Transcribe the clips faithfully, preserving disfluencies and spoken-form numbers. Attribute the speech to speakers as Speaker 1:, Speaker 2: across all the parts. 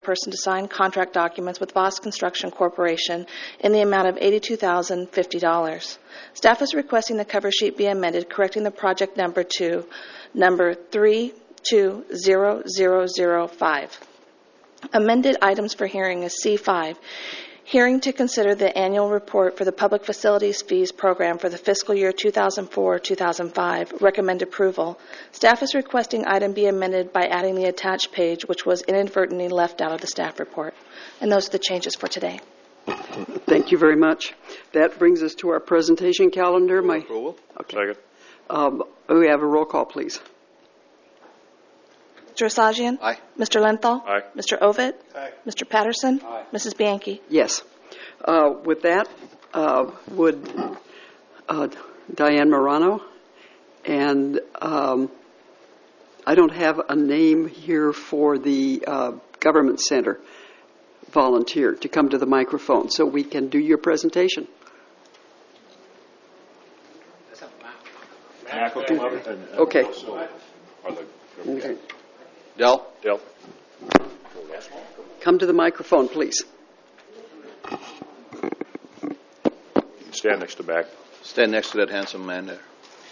Speaker 1: person to sign contract documents with Voss Construction Corporation in the amount of eighty-two thousand fifty dollars. Staff is requesting the cover sheet be amended, correcting the project number to number three two zero zero zero five. Amended items for hearing is C five. Hearing to consider the annual report for the Public Facilities Fees Program for the fiscal year two thousand four to two thousand five. Recommend approval. Staff is requesting item be amended by adding the attached page, which was inadvertently left out of the staff report. And those are the changes for today.
Speaker 2: Thank you very much. That brings us to our presentation calendar. My
Speaker 3: Approval.
Speaker 2: Okay.
Speaker 3: Second.
Speaker 2: Um, we have a roll call, please.
Speaker 1: Mister Asajian?
Speaker 3: Aye.
Speaker 1: Mister Lenthal?
Speaker 3: Aye.
Speaker 1: Mister Ovitt?
Speaker 3: Aye.
Speaker 1: Mister Patterson?
Speaker 3: Aye.
Speaker 1: Missus Bianchi?
Speaker 2: Yes. Uh, with that, uh, would uh, Diane Morano, and um, I don't have a name here for the uh, Government Center volunteer to come to the microphone so we can do your presentation.
Speaker 3: Mac will come up and, and
Speaker 2: Okay.
Speaker 3: also, or the,
Speaker 2: Okay.
Speaker 3: Dell. Dell.
Speaker 2: Come to the microphone, please.
Speaker 3: Stand next to Mac.
Speaker 4: Stand next to that handsome man there.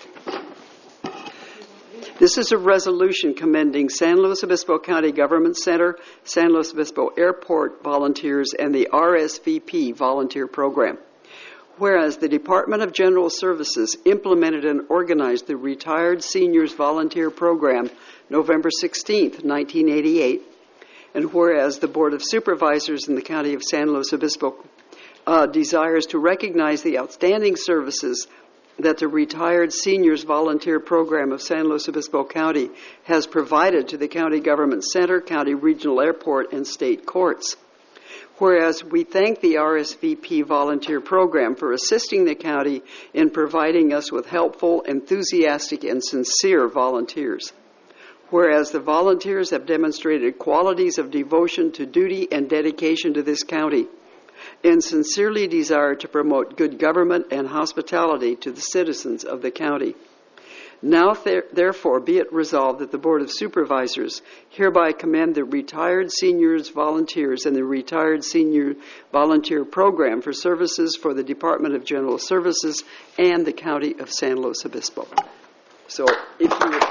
Speaker 2: This is a resolution commending San Luis Obispo County Government Center, San Luis Obispo Airport volunteers, and the R S V P volunteer program. Whereas the Department of General Services implemented and organized the Retired Seniors Volunteer Program November sixteenth, nineteen eighty-eight, and whereas the Board of Supervisors in the County of San Luis Obispo uh, desires to recognize the outstanding services that the Retired Seniors Volunteer Program of San Luis Obispo County has provided to the County Government Center, County Regional Airport, and state courts. Whereas we thank the R S V P volunteer program for assisting the county in providing us with helpful, enthusiastic, and sincere volunteers. Whereas the volunteers have demonstrated qualities of devotion to duty and dedication to this county, and sincerely desire to promote good government and hospitality to the citizens of the county. Now, th- therefore, be it resolved that the Board of Supervisors hereby commend the Retired Seniors Volunteers and the Retired Senior Volunteer Program for services for the Department of General Services and the County of San Luis Obispo. So, if you would...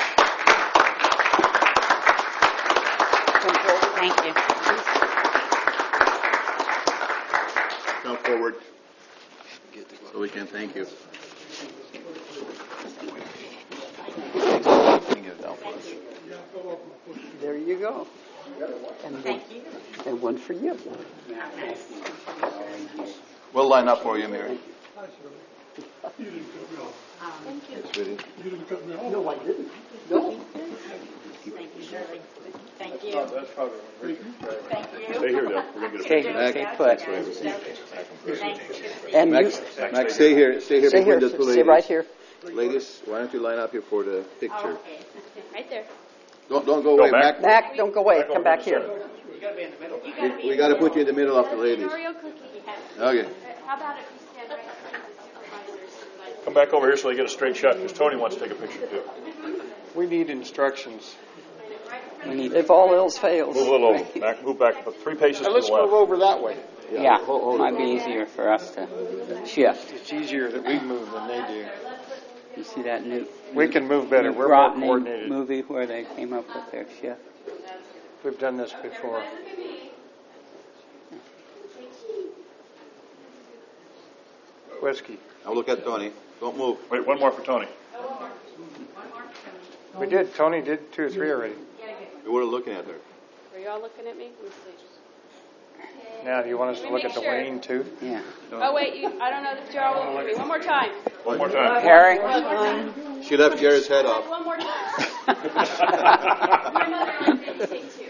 Speaker 5: Thank you.
Speaker 3: Come forward.
Speaker 4: So we can thank you.
Speaker 2: There you go. And
Speaker 5: Thank you.
Speaker 2: And one for you.
Speaker 4: We'll line up for you, Mary.
Speaker 5: Thank you.
Speaker 2: No, I didn't. No.
Speaker 5: Thank you, Shirley. Thank you. Thank you.
Speaker 3: Stay here, Dell. We're going to get a
Speaker 2: Okay,
Speaker 3: picture.
Speaker 2: stay put.
Speaker 5: Thank you.
Speaker 2: And
Speaker 4: Max,
Speaker 2: you,
Speaker 4: Max, stay here. Stay here
Speaker 2: stay
Speaker 4: between
Speaker 2: here.
Speaker 4: the two
Speaker 2: Stay
Speaker 4: ladies.
Speaker 2: right here.
Speaker 4: Ladies, why don't you line up here for the picture?
Speaker 5: Oh, okay. Right there.
Speaker 4: Don't don't go
Speaker 3: Go
Speaker 4: away,
Speaker 3: back.
Speaker 4: Mac.
Speaker 2: Mac, don't go away. Come back here.
Speaker 5: You gotta be in the middle. You
Speaker 4: We,
Speaker 5: gotta be
Speaker 4: we
Speaker 5: in
Speaker 4: got to
Speaker 5: the
Speaker 4: put you in the middle of the ladies.
Speaker 5: Oreo cookie.
Speaker 4: Okay.
Speaker 5: How about if you stand right behind the supervisors?
Speaker 3: Come back over here so they get a straight shot, because Tony wants to take a picture too.
Speaker 6: We need instructions.
Speaker 2: If all else fails.
Speaker 3: Move a little over. Mac, move back about three paces
Speaker 6: Now
Speaker 3: to
Speaker 6: let's
Speaker 3: the left.
Speaker 6: move over that way.
Speaker 7: Yeah,
Speaker 4: Hold- hold
Speaker 7: might
Speaker 4: it.
Speaker 7: be easier for us to shift.
Speaker 6: It's easier that we move than they do.
Speaker 7: You see that new
Speaker 6: We can move better.
Speaker 7: new
Speaker 6: We're more
Speaker 7: Grotney
Speaker 6: coordinated.
Speaker 7: movie where they came up with their shift?
Speaker 6: We've done this before. Whiskey.
Speaker 4: Now look at Tony. Don't move.
Speaker 3: Wait, one more for Tony.
Speaker 6: We did. Tony did two or three already.
Speaker 4: We were looking at her.
Speaker 8: Are you all looking at me? Let me see.
Speaker 6: Now, do you want us to look at Dwayne too?
Speaker 7: Yeah.
Speaker 8: Oh, wait, you, I don't know that you're all looking at me. One more time.
Speaker 3: One more time.
Speaker 7: Harry?
Speaker 4: She left Jerry's head off.
Speaker 8: One more time. My mother liked it. Take two.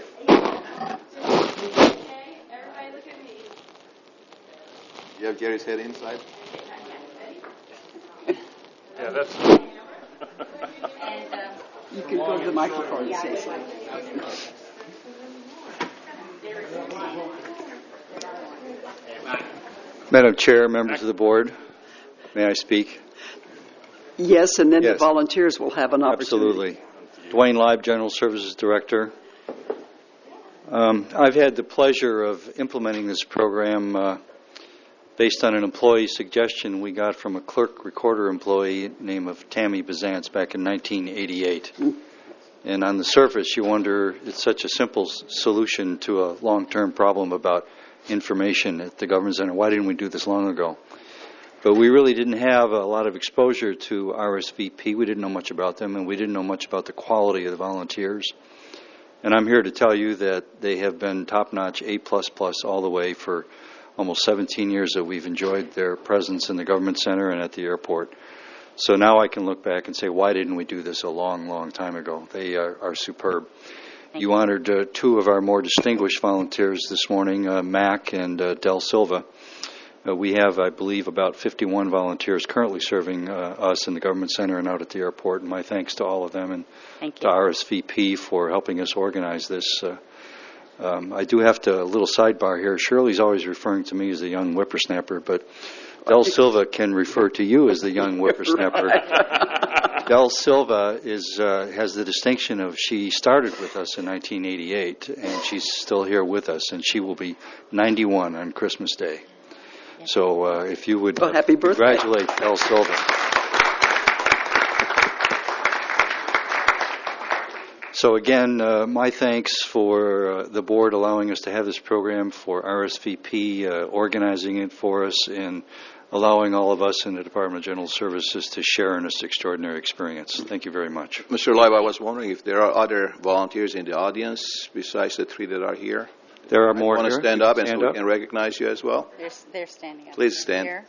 Speaker 8: Okay, everybody look at me.
Speaker 4: You have Jerry's head inside?
Speaker 6: Yeah, that's.
Speaker 2: You can go to the microphone and say something.
Speaker 9: Madam Chair, members of the board, may I speak?
Speaker 2: Yes, and then
Speaker 9: Yes.
Speaker 2: the volunteers will have an opportunity.
Speaker 9: Absolutely. Dwayne Live, General Services Director. Um, I've had the pleasure of implementing this program uh, based on an employee suggestion we got from a clerk recorder employee named of Tammy Bazance back in nineteen eighty-eight. And on the surface, you wonder, it's such a simple s- solution to a long-term problem about information at the government center. Why didn't we do this long ago? But we really didn't have a lot of exposure to R S V P. We didn't know much about them, and we didn't know much about the quality of the volunteers. And I'm here to tell you that they have been top-notch, A plus plus all the way for almost seventeen years that we've enjoyed their presence in the government center and at the airport. So now I can look back and say, why didn't we do this a long, long time ago? They are, are superb. You, you honored uh, two of our more distinguished volunteers this morning, uh, Mac and uh, Del Silva. Uh, we have, I believe, about fifty-one volunteers currently serving uh, us in the government center and out at the airport. And my thanks to all of them and
Speaker 10: Thank
Speaker 9: to
Speaker 10: you.
Speaker 9: R S V P for helping us organize this. Uh, um, I do have to, a little sidebar here. Shirley's always referring to me as a young whippersnapper, but Del Silva can refer to you as the young whippersnapper. Del Silva is uh, has the distinction of she started with us in nineteen eighty-eight, and she's still here with us, and she will be ninety-one on Christmas Day. So uh, if you would
Speaker 2: Well, happy birthday.
Speaker 9: congratulate Del Silva. So again, uh, my thanks for uh, the board allowing us to have this program, for R S V P uh, organizing it for us, and allowing all of us in the Department of General Services to share in this extraordinary experience. Thank you very much.
Speaker 4: Mister Loeb, I was wondering if there are other volunteers in the audience besides the three that are here.
Speaker 9: There are more
Speaker 4: Want
Speaker 9: here.
Speaker 4: to stand up and
Speaker 9: Stand
Speaker 4: so
Speaker 9: up.
Speaker 4: we can recognize you as well?
Speaker 10: They're, they're standing up.
Speaker 4: Please stand.
Speaker 10: Here.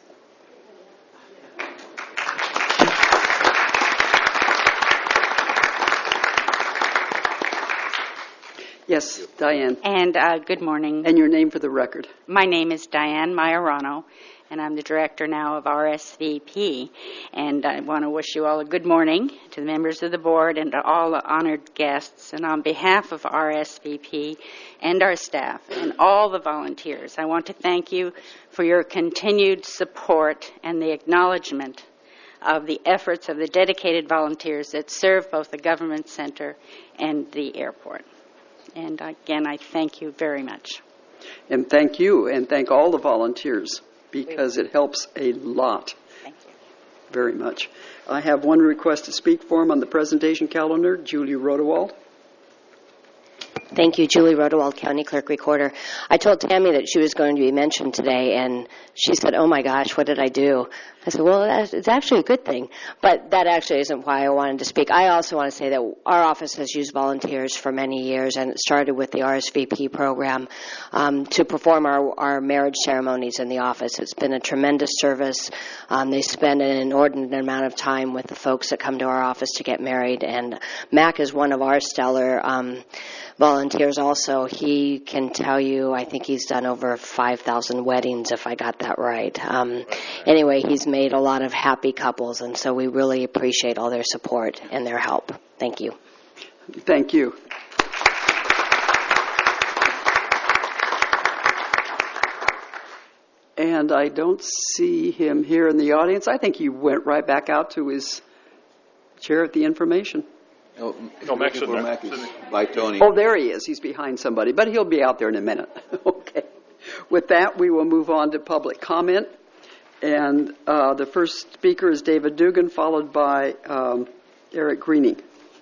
Speaker 2: Yes, Diane.
Speaker 10: And uh, good morning.
Speaker 2: And your name for the record.
Speaker 10: My name is Diane Majorano, and I'm the director now of R S V P. And I want to wish you all a good morning to the members of the board and to all the honored guests. And on behalf of R S V P and our staff and all the volunteers, I want to thank you for your continued support and the acknowledgement of the efforts of the dedicated volunteers that serve both the government center and the airport. And again, I thank you very much.
Speaker 2: And thank you, and thank all the volunteers, because it helps a lot.
Speaker 10: Thank you.
Speaker 2: Very much. I have one request to speak for him on the presentation calendar, Julie Rodewald.
Speaker 11: Thank you, Julie Rodewald, County Clerk Recorder. I told Tammy that she was going to be mentioned today, and she said, oh my gosh, what did I do? I said, well, that's, it's actually a good thing, but that actually isn't why I wanted to speak. I also want to say that our office has used volunteers for many years, and it started with the R S V P program um, to perform our, our marriage ceremonies in the office. It's been a tremendous service. Um, they spend an inordinate amount of time with the folks that come to our office to get married, and Mac is one of our stellar um, volunteers also. He can tell you, I think he's done over five thousand weddings, if I got that right. Um, anyway, he's made a lot of happy couples, and so we really appreciate all their support and their help. Thank you.
Speaker 2: Thank you. And I don't see him here in the audience. I think he went right back out to his chair at the information.
Speaker 4: No,
Speaker 3: No, Mac's in there.
Speaker 4: Mac is by Tony.
Speaker 2: Oh, there he is. He's behind somebody, but he'll be out there in a minute. Okay. With that, we will move on to public comment. And uh, the first speaker is David Dugan, followed by um, Eric Greening.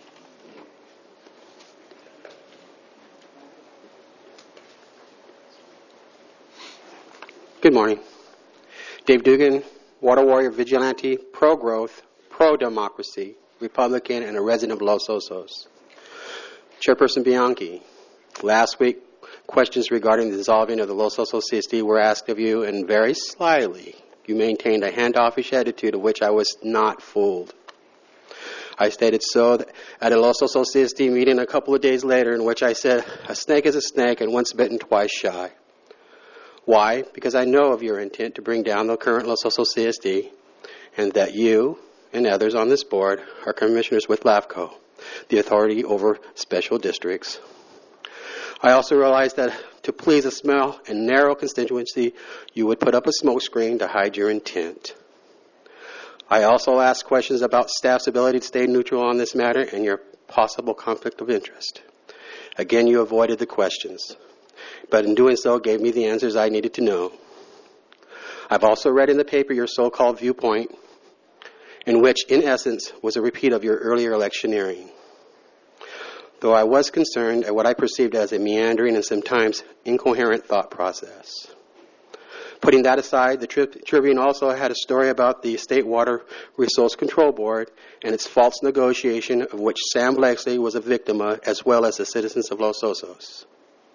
Speaker 12: Good morning. Dave Dugan, Water Warrior Vigilante, pro-growth, pro-democracy, Republican, and a resident of Los Osos. Chairperson Bianchi, last week, questions regarding the dissolving of the Los Osos C S D were asked of you, and very slyly, you maintained a handoffish attitude of which I was not fooled. I stated so at a Los Osos C S D meeting a couple of days later, in which I said, a snake is a snake, and once bitten, twice shy. Why? Because I know of your intent to bring down the current Los Osos C S D, and that you and others on this board are commissioners with LAFCO, the authority over special districts. I also realized that to please a small and narrow constituency, you would put up a smoke screen to hide your intent. I also asked questions about staff's ability to stay neutral on this matter and your possible conflict of interest. Again, you avoided the questions, but in doing so gave me the answers I needed to know. I've also read in the paper your so-called viewpoint, in which, in essence, was a repeat of your earlier electioneering. Though I was concerned at what I perceived as a meandering and sometimes incoherent thought process. Putting that aside, the Tri- Tribune also had a story about the State Water Resource Control Board and its false negotiation of which Sam Blakeslee was a victim of, as well as the citizens of Los Osos.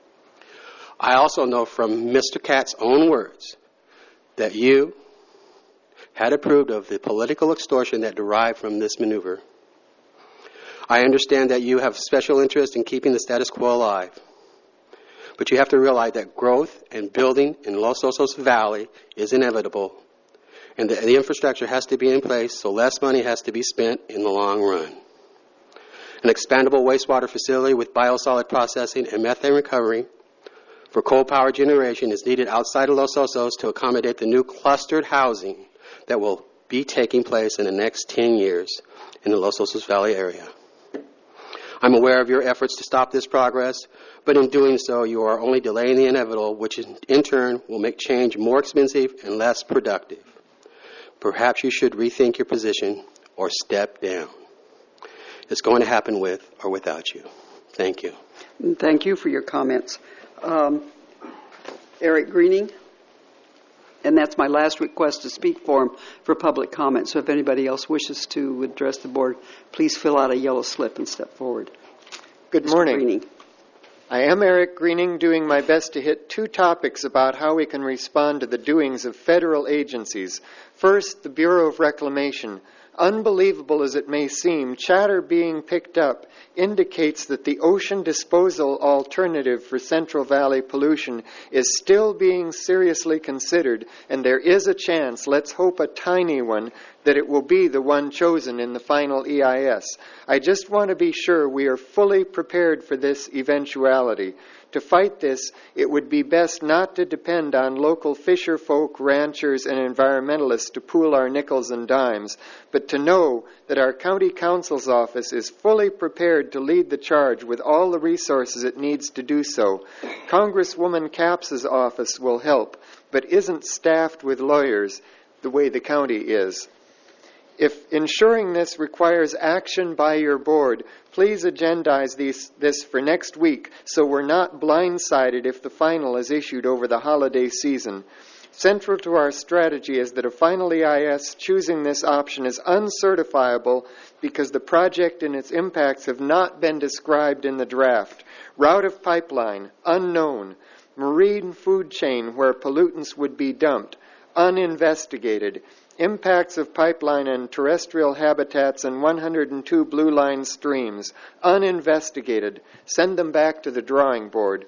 Speaker 12: I also know from Mister Katz's own words that you had approved of the political extortion that derived from this maneuver. I understand that you have special interest in keeping the status quo alive. But you have to realize that growth and building in Los Osos Valley is inevitable, and that the infrastructure has to be in place, so less money has to be spent in the long run. An expandable wastewater facility with biosolid processing and methane recovery for coal power generation is needed outside of Los Osos to accommodate the new clustered housing that will be taking place in the next ten years in the Los Osos Valley area. I'm aware of your efforts to stop this progress, but in doing so, you are only delaying the inevitable, which in, in turn will make change more expensive and less productive. Perhaps you should rethink your position or step down. It's going to happen with or without you. Thank you.
Speaker 2: Thank you for your comments. Um, Eric Greening, and that's my last request to speak for him for public comment. So if anybody else wishes to address the board, please fill out a yellow slip and step forward.
Speaker 13: Good
Speaker 2: Mister
Speaker 13: morning.
Speaker 2: Greening.
Speaker 13: I am Eric Greening, doing my best to hit two topics about how we can respond to the doings of federal agencies. First, the Bureau of Reclamation. Unbelievable as it may seem, chatter being picked up indicates that the ocean disposal alternative for Central Valley pollution is still being seriously considered, and there is a chance, let's hope a tiny one, that it will be the one chosen in the final E I S. I just want to be sure we are fully prepared for this eventuality. To fight this, it would be best not to depend on local fisher folk, ranchers, and environmentalists to pool our nickels and dimes, but to know that our county council's office is fully prepared to lead the charge with all the resources it needs to do so. Congresswoman Capps' office will help, but isn't staffed with lawyers the way the county is. If ensuring this requires action by your board, please agendize these, this for next week so we're not blindsided if the final is issued over the holiday season. Central to our strategy is that a final E I S choosing this option is uncertifiable because the project and its impacts have not been described in the draft. Route of pipeline, unknown. Marine food chain where pollutants would be dumped, uninvestigated. Impacts of pipeline and terrestrial habitats in one hundred two blue line streams, uninvestigated. Send them back to the drawing board.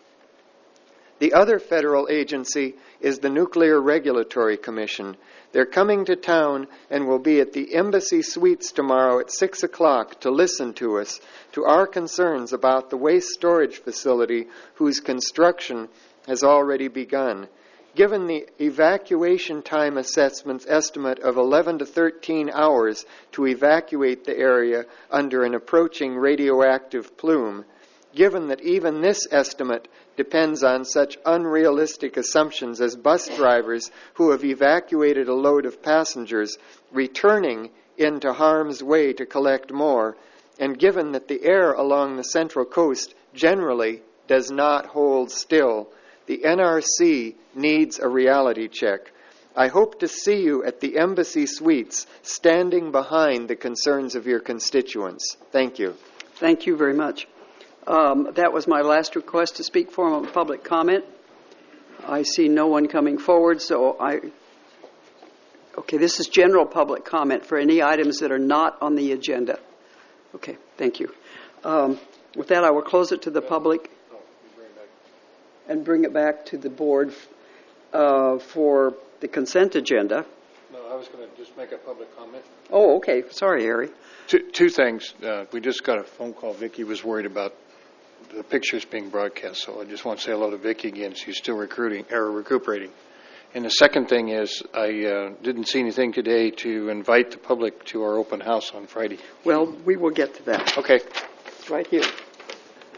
Speaker 13: The other federal agency is the Nuclear Regulatory Commission. They're coming to town and will be at the Embassy Suites tomorrow at six o'clock to listen to us, to our concerns about the waste storage facility whose construction has already begun. Given the evacuation time assessment's estimate of eleven to thirteen hours to evacuate the area under an approaching radioactive plume, given that even this estimate depends on such unrealistic assumptions as bus drivers who have evacuated a load of passengers returning into harm's way to collect more, and given that the air along the Central Coast generally does not hold still, the N R C needs a reality check. I hope to see you at the Embassy Suites, standing behind the concerns of your constituents. Thank you.
Speaker 2: Thank you very much. Um, that was my last request to speak for him on public comment. I see no one coming forward, so I... Okay, this is general public comment for any items that are not on the agenda. Okay, thank you. Um, with that, I will close it to the public and bring it back to the board uh, for the consent agenda.
Speaker 6: No, I was going to just make a public comment.
Speaker 2: Oh, okay. Sorry, Harry.
Speaker 6: Two, two things. Uh, we just got a phone call. Vicki was worried about the pictures being broadcast, so I just want to say hello to Vicki again. She's still recruiting or recuperating. And the second thing is, I uh, didn't see anything today to invite the public to our open house on Friday.
Speaker 2: Well, we will get to that.
Speaker 6: Okay.
Speaker 2: It's right here.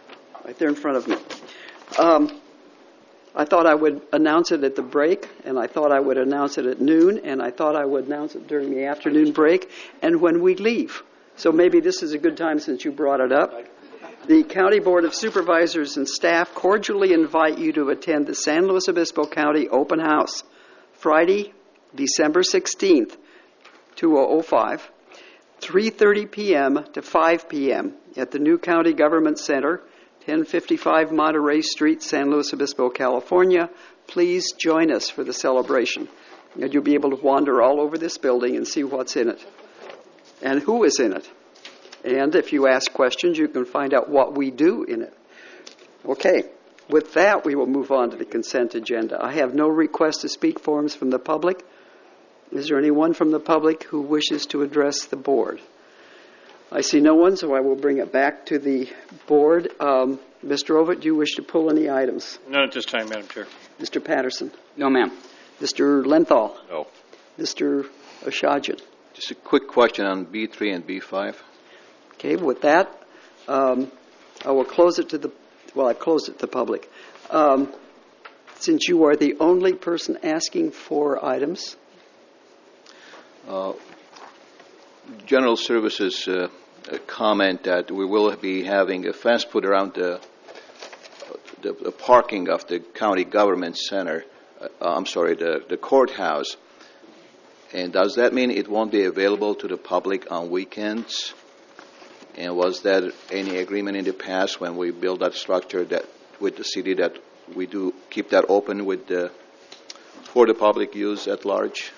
Speaker 2: right there in front of me. Um, I thought I would announce it at the break, and I thought I would announce it at noon, and I thought I would announce it during the afternoon break, and when we leave. So maybe this is a good time since you brought it up. The County Board of Supervisors and staff cordially invite you to attend the San Luis Obispo County Open House, Friday, December sixteenth, two thousand five, three thirty p.m. to five p.m. at the new County Government Center, ten fifty-five Monterey Street, San Luis Obispo, California. Please join us for the celebration. And you'll be able to wander all over this building and see what's in it and who is in it. And if you ask questions, you can find out what we do in it. Okay, with that, we will move on to the consent agenda. I have no request to speak forms from the public. Is there anyone from the public who wishes to address the board? I see no one, so I will bring it back to the board. Um, Mister Ovett, do you wish to pull any items?
Speaker 6: None at this time, Madam Chair.
Speaker 2: Mister Patterson?
Speaker 7: No, ma'am.
Speaker 2: Mister Lenthal?
Speaker 3: No.
Speaker 2: Mister Oshajian?
Speaker 4: Just a quick question on B three and B five.
Speaker 2: Okay, with that, um, I will close it to the, well, I closed it to the public. Um, since you are the only person asking for items.
Speaker 4: Uh, General Services uh, comment that we will be having a fence put around the, the, the parking of the county government center, uh, I'm sorry, the, the courthouse. And does that mean it won't be available to the public on weekends? And was there any agreement in the past when we built that structure that with the city that we do keep that open with the, for the public use at large?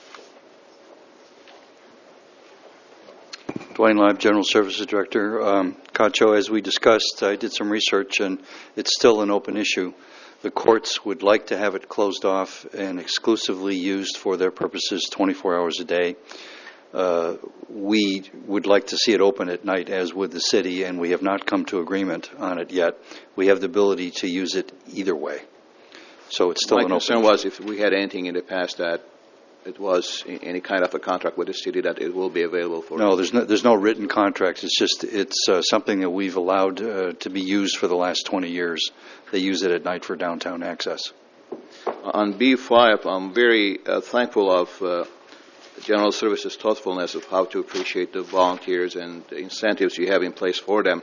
Speaker 9: Dwayne Live, General Services Director. Um, Cacho, as we discussed, I did some research, and it's still an open issue. The courts would like to have it closed off and exclusively used for their purposes twenty-four hours a day. Uh, we would like to see it open at night, as would the city, and we have not come to agreement on it yet. We have the ability to use it either way. So it's still
Speaker 4: My
Speaker 9: an open
Speaker 4: concern
Speaker 9: issue.
Speaker 4: was if we had anything in the past that it was any kind of a contract with the city that it will be available for.
Speaker 9: No, there's no, there's no written contracts. It's just it's uh, something that we've allowed uh, to be used for the last twenty years. They use it at night for downtown access.
Speaker 4: On B five, I'm very uh, thankful of uh, General Services' thoughtfulness of how to appreciate the volunteers and the incentives you have in place for them.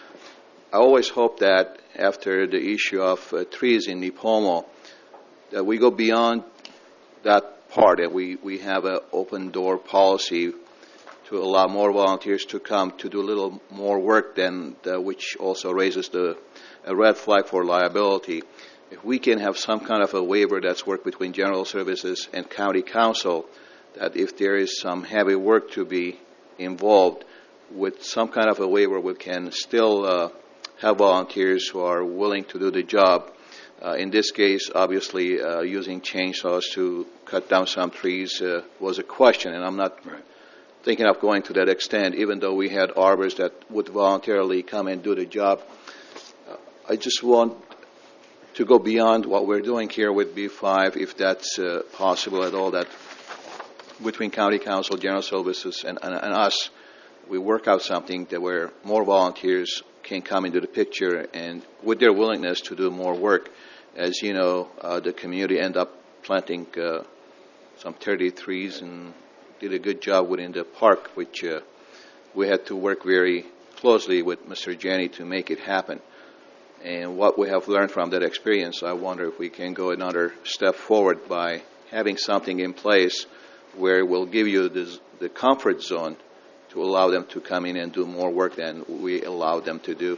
Speaker 4: I always hope that after the issue of uh, trees in Nipomo, that we go beyond that part, and we, we have an open door policy to allow more volunteers to come to do a little more work than the, which also raises the a red flag for liability. If we can have some kind of a waiver that's worked between General Services and County Council, that if there is some heavy work to be involved, with some kind of a waiver, we can still uh, have volunteers who are willing to do the job. Uh, in this case, obviously, uh, using chainsaws to cut down some trees uh, was a question, and I'm not right. thinking of going to that extent, even though we had arborists that would voluntarily come and do the job. Uh, I just want to go beyond what we're doing here with B five, if that's uh, possible at all, that between County Council, General Services, and, and, and us, we work out something that where more volunteers can come into the picture, and with their willingness to do more work. As you know, uh, the community ended up planting uh, some thirty trees and did a good job within the park, which uh, we had to work very closely with Mister Jenny to make it happen. And what we have learned from that experience, I wonder if we can go another step forward by having something in place where it will give you this, the comfort zone to allow them to come in and do more work than we allow them to do.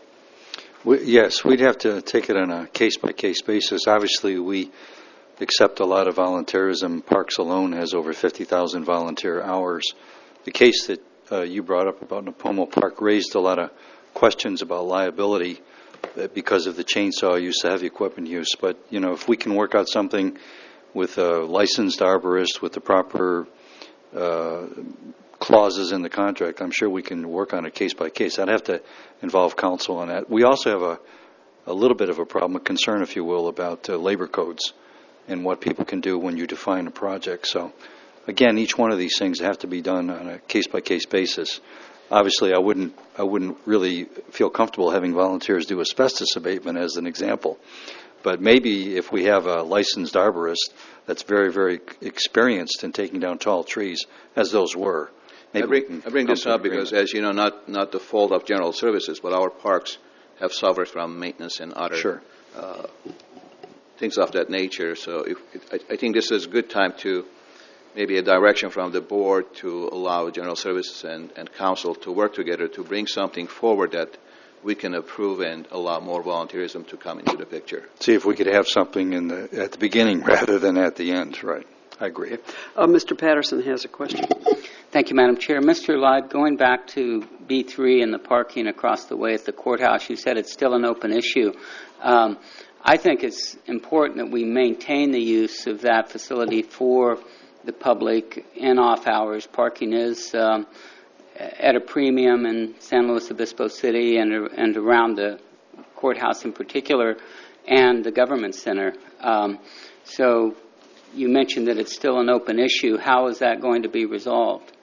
Speaker 9: We, yes, we'd have to take it on a case-by-case basis. Obviously, we accept a lot of volunteerism. Parks alone has over fifty thousand volunteer hours. The case that uh, you brought up about Nipomo Park raised a lot of questions about liability because of the chainsaw use, the heavy equipment use. But, you know, if we can work out something with a licensed arborist with the proper uh, clauses in the contract, I'm sure we can work on it case by case. I'd have to involve council on that. We also have a, a little bit of a problem, a concern, if you will, about uh, labor codes and what people can do when you define a project. So, again, each one of these things have to be done on a case by case basis. Obviously, I wouldn't I wouldn't really feel comfortable having volunteers do asbestos abatement as an example. But maybe if we have a licensed arborist that's very, very experienced in taking down tall trees, as those were. Maybe
Speaker 4: I bring, I bring this up because, as you know, not, not the fault of General Services, but our parks have suffered from maintenance and other
Speaker 9: sure.
Speaker 4: uh, things of that nature. So if, I, I think this is a good time to maybe a direction from the board to allow General Services and, and Council to work together to bring something forward that we can approve and allow more volunteerism to come into the picture.
Speaker 9: See if we could have something in the, at the beginning rather than at the end. Right. I agree.
Speaker 2: Uh, Mister Patterson has a question.
Speaker 7: Thank you, Madam Chair. Mister Leib, going back to B three and the parking across the way at the courthouse, you said it's still an open issue. Um, I think it's important that we maintain the use of that facility for the public in off hours. Parking is um, at a premium in San Luis Obispo City and, and around the courthouse in particular, and the government center. Um, so you mentioned that it's still an open issue. How is that going to be resolved?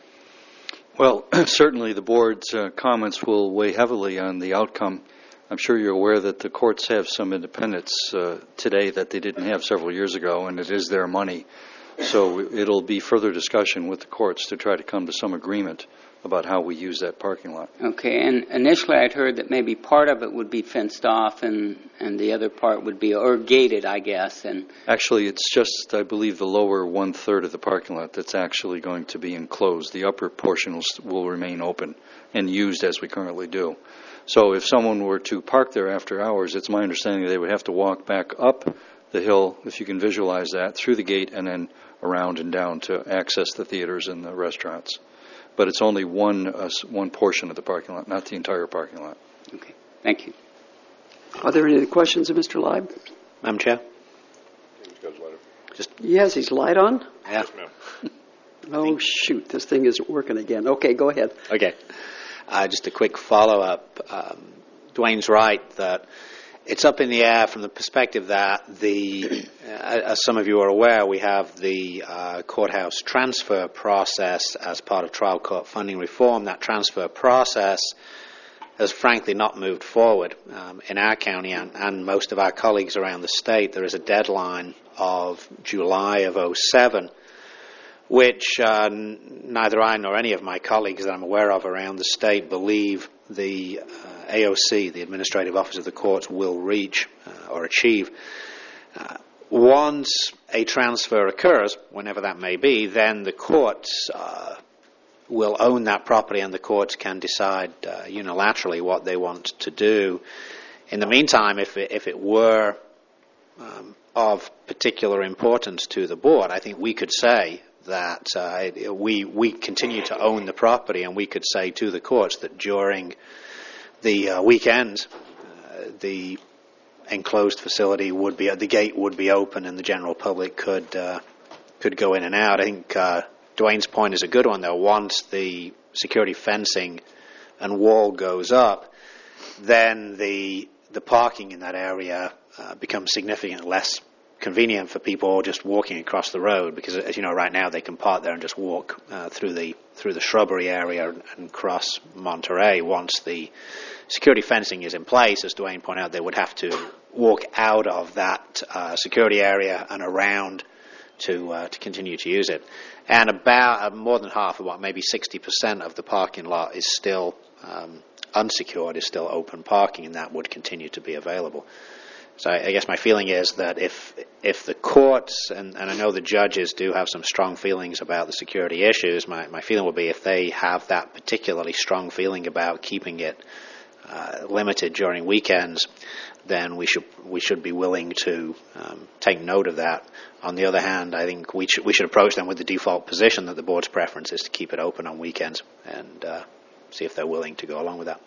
Speaker 9: Well, certainly the board's uh, comments will weigh heavily on the outcome. I'm sure you're aware that the courts have some independence uh, today that they didn't have several years ago, and it is their money. So it'll be further discussion with the courts to try to come to some agreement about how we use that parking lot.
Speaker 7: Okay, and initially I'd heard that maybe part of it would be fenced off and, and the other part would be, or gated, I guess. And
Speaker 9: actually, it's just, I believe, the lower one-third of the parking lot that's actually going to be enclosed. The upper portion will, will remain open and used as we currently do. So if someone were to park there after hours, it's my understanding they would have to walk back up the hill, if you can visualize that, through the gate and then around and down to access the theaters and the restaurants. But it's only one uh, one portion of the parking lot, not the entire parking lot.
Speaker 7: Okay, thank you.
Speaker 2: Are there any other questions of Mister Leib?
Speaker 14: Madam Chair?
Speaker 2: Just he has his light on?
Speaker 14: Yeah.
Speaker 2: Oh, shoot, this thing isn't working again. Okay, go ahead.
Speaker 14: Okay. Uh, just a quick follow-up. Um, Dwayne's right that it's up in the air from the perspective that the, uh, as some of you are aware, we have the uh, courthouse transfer process as part of trial court funding reform. That transfer process has frankly not moved forward. Um, in our county and, and most of our colleagues around the state, there is a deadline of July of oh seven, which uh, neither I nor any of my colleagues that I'm aware of around the state believe the uh, A O C, the Administrative Office of the Courts, will reach uh, or achieve. Uh, once a transfer occurs, whenever that may be, then the courts uh, will own that property and the courts can decide uh, unilaterally what they want to do. In the meantime, if it, if it were um, of particular importance to the board, I think we could say that uh, we we continue to own the property, and we could say to the courts that during the uh, weekends, uh, the enclosed facility would be, the gate would be open, and the general public could uh, could go in and out. I think uh, Dwayne's point is a good one, though. Once the security fencing and wall goes up, then the the parking in that area uh, becomes significantly less convenient for people just walking across the road, because, as you know, right now they can park there and just walk uh, through the through the shrubbery area and, and cross Monterey. Once the security fencing is in place, as Dwayne pointed out, they would have to walk out of that uh, security area and around to uh, to continue to use it. And about uh, more than half, about maybe sixty percent of the parking lot is still um, unsecured, is still open parking, and that would continue to be available. So I guess my feeling is that if if the courts, and, and I know the judges do have some strong feelings about the security issues, my, my feeling would be if they have that particularly strong feeling about keeping it uh, limited during weekends, then we should we should be willing to um, take note of that. On the other hand, I think we should we should approach them with the default position that the board's preference is to keep it open on weekends, and uh, see if they're willing to go along with that.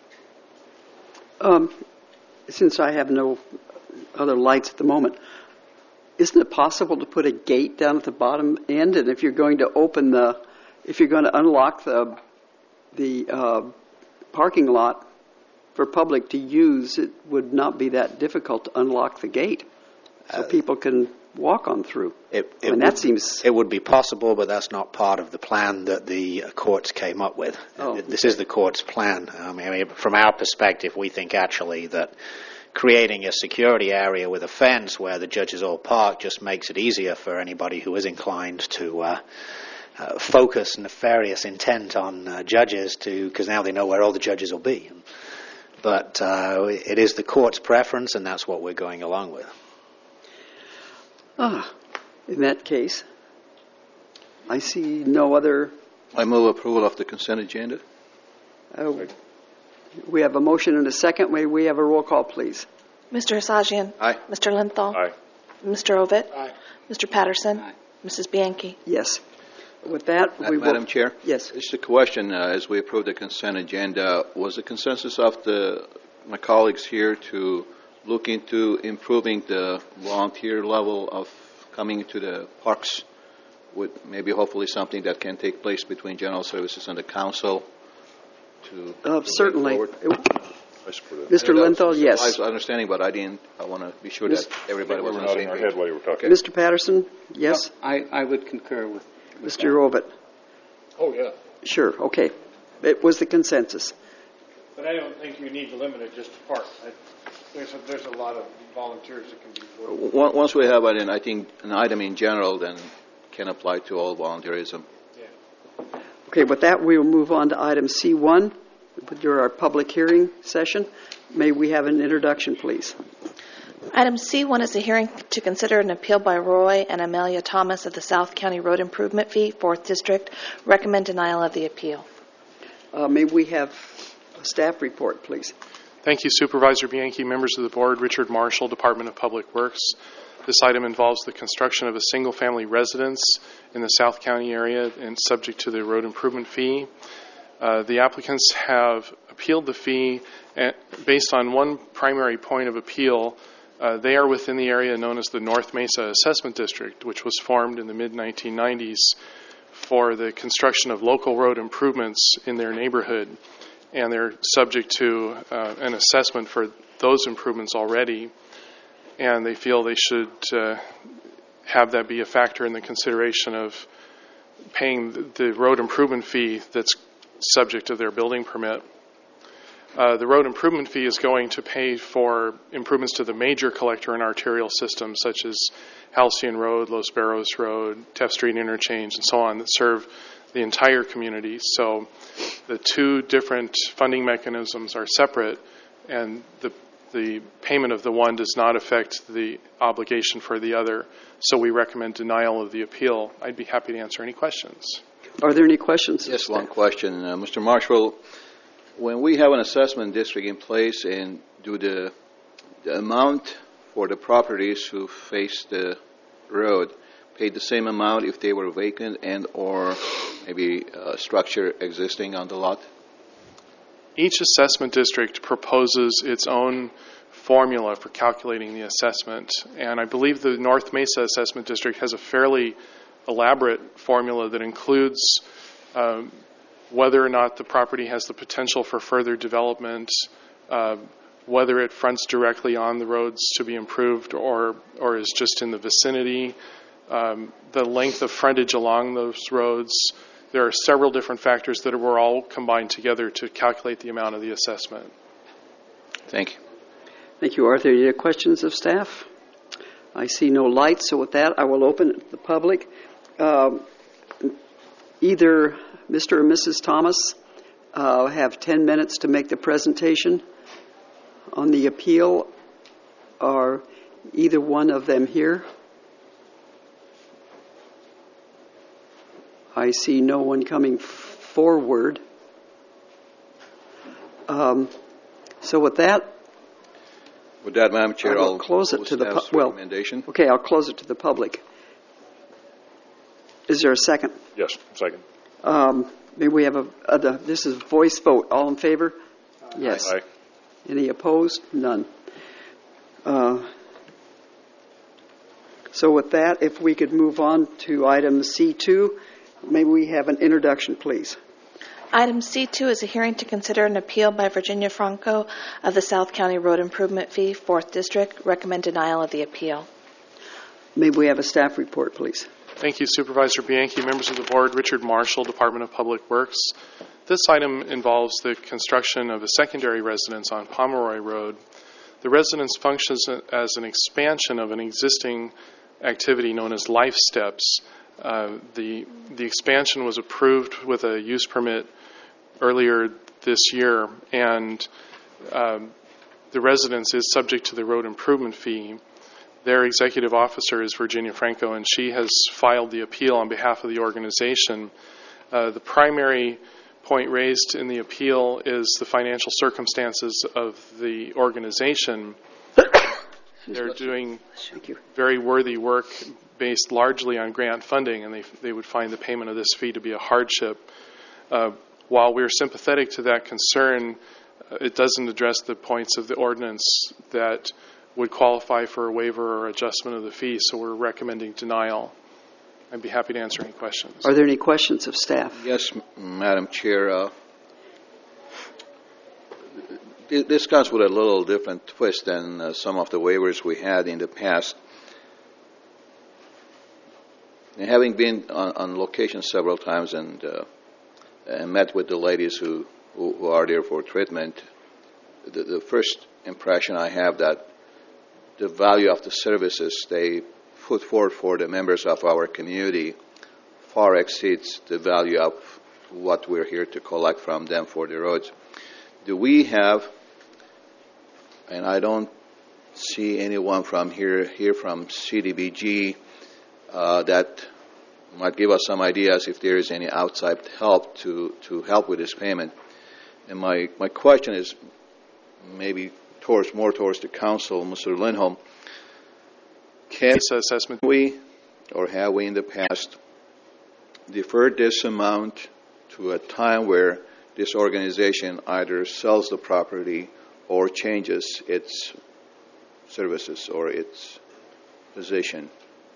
Speaker 2: Um, since I have no other lights at the moment, isn't it possible to put a gate down at the bottom end? And if you're going to open the, if you're going to unlock the the uh, parking lot for public to use, it would not be that difficult to unlock the gate. so people can walk on through.
Speaker 14: It,
Speaker 2: I
Speaker 14: it
Speaker 2: mean,
Speaker 14: would,
Speaker 2: that seems...
Speaker 14: It would be possible, but that's not part of the plan that the courts came up with.
Speaker 2: Oh.
Speaker 14: This is the court's plan. Um, I mean, from our perspective, we think actually that creating a security area with a fence where the judges all park just makes it easier for anybody who is inclined to uh, uh, focus nefarious intent on uh, judges, to because now they know where all the judges will be. But uh, it is the court's preference, and that's what we're going along with.
Speaker 2: Ah, in that case, I see no other...
Speaker 4: I move approval of the consent agenda.
Speaker 2: Uh, we have a motion and a second. May we have a roll call, please?
Speaker 1: Mister Hasajian?
Speaker 4: Aye.
Speaker 1: Mister Lenthal?
Speaker 3: Aye.
Speaker 1: Mister Ovitt?
Speaker 6: Aye.
Speaker 1: Mister Patterson?
Speaker 7: Aye.
Speaker 1: Missus Bianchi?
Speaker 2: Yes. With that,
Speaker 4: Ma-
Speaker 2: we
Speaker 4: Madam
Speaker 2: will...
Speaker 4: Chair?
Speaker 2: Yes.
Speaker 4: Just a question, uh, as we approve the consent agenda, was the consensus of the my colleagues here to look into improving the volunteer level of coming to the parks with maybe hopefully something that can take place between General Services and the Council to
Speaker 2: Uh, certainly.
Speaker 4: forward?
Speaker 3: I support that.
Speaker 2: Mister
Speaker 4: I know that
Speaker 2: Lenthal,
Speaker 4: was
Speaker 2: yes.
Speaker 4: Survivor's understanding, but I didn't. I want to be sure that everybody
Speaker 3: We
Speaker 4: was
Speaker 3: were
Speaker 4: on the
Speaker 3: nodding
Speaker 4: same
Speaker 3: our
Speaker 4: page.
Speaker 3: head while you were talking.
Speaker 2: Mister Patterson, yes.
Speaker 7: I, I would concur with, with
Speaker 2: Mister
Speaker 7: that.
Speaker 2: Ovitt,
Speaker 6: Oh, yeah.
Speaker 2: sure, okay. It was the consensus.
Speaker 6: But I don't think you need to limit it just to park. I, there's, a, there's a lot of volunteers that can be involved.
Speaker 4: Once once we have it, I think an item in general then can apply to all volunteerism.
Speaker 2: Okay, with that, we will move on to item C one, during our public hearing session. May we have an introduction, please?
Speaker 1: Item C one is a hearing to consider an appeal by Roy and Amelia Thomas of the South County Road Improvement Fee, fourth District. Recommend denial of the appeal.
Speaker 2: Uh, may we have a staff report, please?
Speaker 15: Thank you, Supervisor Bianchi, members of the board. Richard Marshall, Department of Public Works. This item involves the construction of a single-family residence in the South County area and subject to the road improvement fee. Uh, the applicants have appealed the fee at, based on one primary point of appeal. Uh, they are within the area known as the North Mesa Assessment District, which was formed in the mid nineteen nineties for the construction of local road improvements in their neighborhood. And they're subject to uh, an assessment for those improvements already. And they feel they should uh, have that be a factor in the consideration of paying the road improvement fee that's subject to their building permit. Uh, the road improvement fee is going to pay for improvements to the major collector and arterial systems, such as Halcyon Road, Los Barros Road, Teff Street Interchange, and so on, that serve the entire community. So the two different funding mechanisms are separate, and the the payment of the one does not affect the obligation for the other. So we recommend denial of the appeal. I'd be happy to answer any questions.
Speaker 2: Are there any questions?
Speaker 4: Yes, one question. Uh, Mister Marshall, when we have an assessment district in place, and do the, the amount for the properties who face the road pay the same amount if they were vacant and or maybe a structure existing on the lot?
Speaker 15: Each assessment district proposes its own formula for calculating the assessment, and I believe the North Mesa Assessment District has a fairly elaborate formula that includes um, whether or not the property has the potential for further development, uh, whether it fronts directly on the roads to be improved or, or is just in the vicinity, um, the length of frontage along those roads. There are several different factors that were all combined together to calculate the amount of the assessment.
Speaker 4: Thank you.
Speaker 2: Thank you. Are there any questions of staff? I see no lights, so with that, I will open it to the public. Um, either Mister or Missus Thomas uh, have ten minutes to make the presentation on the appeal. Are either one of them here? I see no one coming forward. Um, so with that,
Speaker 4: with that, Madam Chair,
Speaker 2: I will
Speaker 4: I'll
Speaker 2: close it to the pu- well.
Speaker 4: recommendation.
Speaker 2: Okay, I'll close it to the public. Is there a second?
Speaker 3: Yes, second.
Speaker 2: Um, may we have a, a the, this is a voice vote. All in favor? Yes.
Speaker 3: Aye.
Speaker 2: Any opposed? None. Uh, so with that, if we could move on to item C two, may we have an introduction, please?
Speaker 1: Item C two is a hearing to consider an appeal by Virginia Franco of the South County Road Improvement Fee, fourth District. Recommend denial of the appeal.
Speaker 2: May we have a staff report, please?
Speaker 15: Thank you, Supervisor Bianchi, members of the board. Richard Marshall, Department of Public Works. This item involves the construction of a secondary residence on Pomeroy Road. The residence functions as an expansion of an existing activity known as Life Steps. Uh, the, the expansion was approved with a use permit earlier this year, and um, the residence is subject to the road improvement fee. Their executive officer is Virginia Franco, and she has filed the appeal on behalf of the organization. Uh, the primary point raised in the appeal is the financial circumstances of the organization. They're doing very worthy work based largely on grant funding, and they, they would find the payment of this fee to be a hardship. Uh, while we're sympathetic to that concern, uh, it doesn't address the points of the ordinance that would qualify for a waiver or adjustment of the fee, so we're recommending denial. I'd be happy to answer any questions.
Speaker 2: Are there any questions of staff?
Speaker 4: Yes, Madam Chair. Uh, this comes with a little different twist than uh, some of the waivers we had in the past. And having been on, on location several times and, uh, and met with the ladies who, who, who are there for treatment, the, the first impression I have that the value of the services they put forth for the members of our community far exceeds the value of what we're here to collect from them for the roads. Do we have, and I don't see anyone from here, here from C D B G uh, that might give us some ideas if there is any outside help to, to help with this payment. And my, my question is maybe towards more towards the council, Mister Lindholm. Can
Speaker 15: assessment
Speaker 4: we, or have we in the past, deferred this amount to a time where this organization either sells the property or changes its services or its position?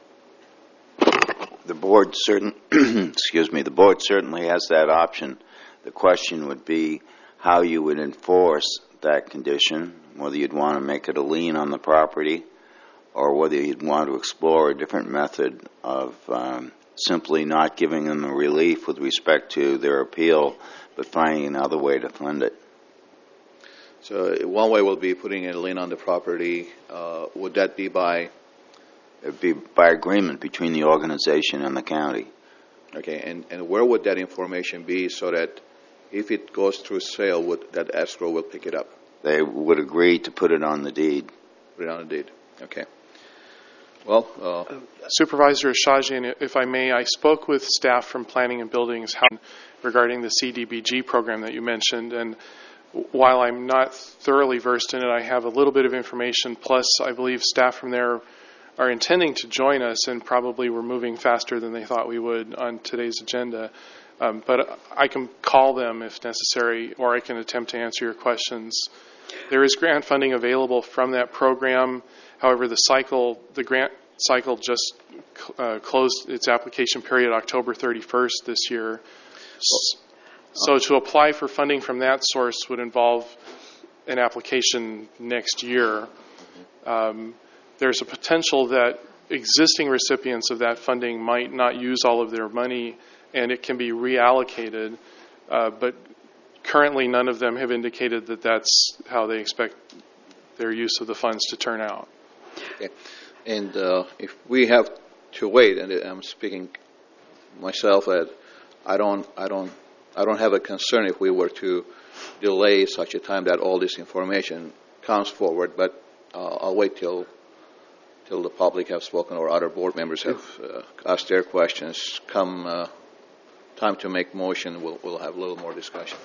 Speaker 16: The board certain, excuse me, the board certainly has that option. The question would be how you would enforce that condition, whether you'd want to make it a lien on the property or whether you'd want to explore a different method of um, simply not giving them the relief with respect to their appeal, but finding another way to fund it.
Speaker 4: So one way will be putting a lien on the property. Uh, would that be by?
Speaker 16: It would be by agreement between the organization and the county.
Speaker 4: Okay, and, and where would that information be so that if it goes through sale, would that escrow will pick it up?
Speaker 16: They would agree to put it on the deed.
Speaker 4: Put it on the deed. Okay. Well, uh,
Speaker 15: Supervisor Shajian, if I may, I spoke with staff from Planning and Buildings regarding the C D B G program that you mentioned, and while I'm not thoroughly versed in it, I have a little bit of information. Plus, I believe staff from there are intending to join us, and probably we're moving faster than they thought we would on today's agenda. Um, but I can call them if necessary, or I can attempt to answer your questions. There is grant funding available from that program. However, the cycle, the grant cycle just uh, closed its application period October thirty-first this year. So to apply for funding from that source would involve an application next year. Um, there's a potential that existing recipients of that funding might not use all of their money, and it can be reallocated, uh, but currently none of them have indicated that that's how they expect their use of the funds to turn out.
Speaker 4: Okay. And uh, if we have to wait, and I'm speaking myself, that I don't, I don't, I don't have a concern if we were to delay such a time that all this information comes forward. But uh, I'll wait till till the public have spoken or other board members have uh, asked their questions. Come uh, time to make motion, we'll we'll have a little more discussion.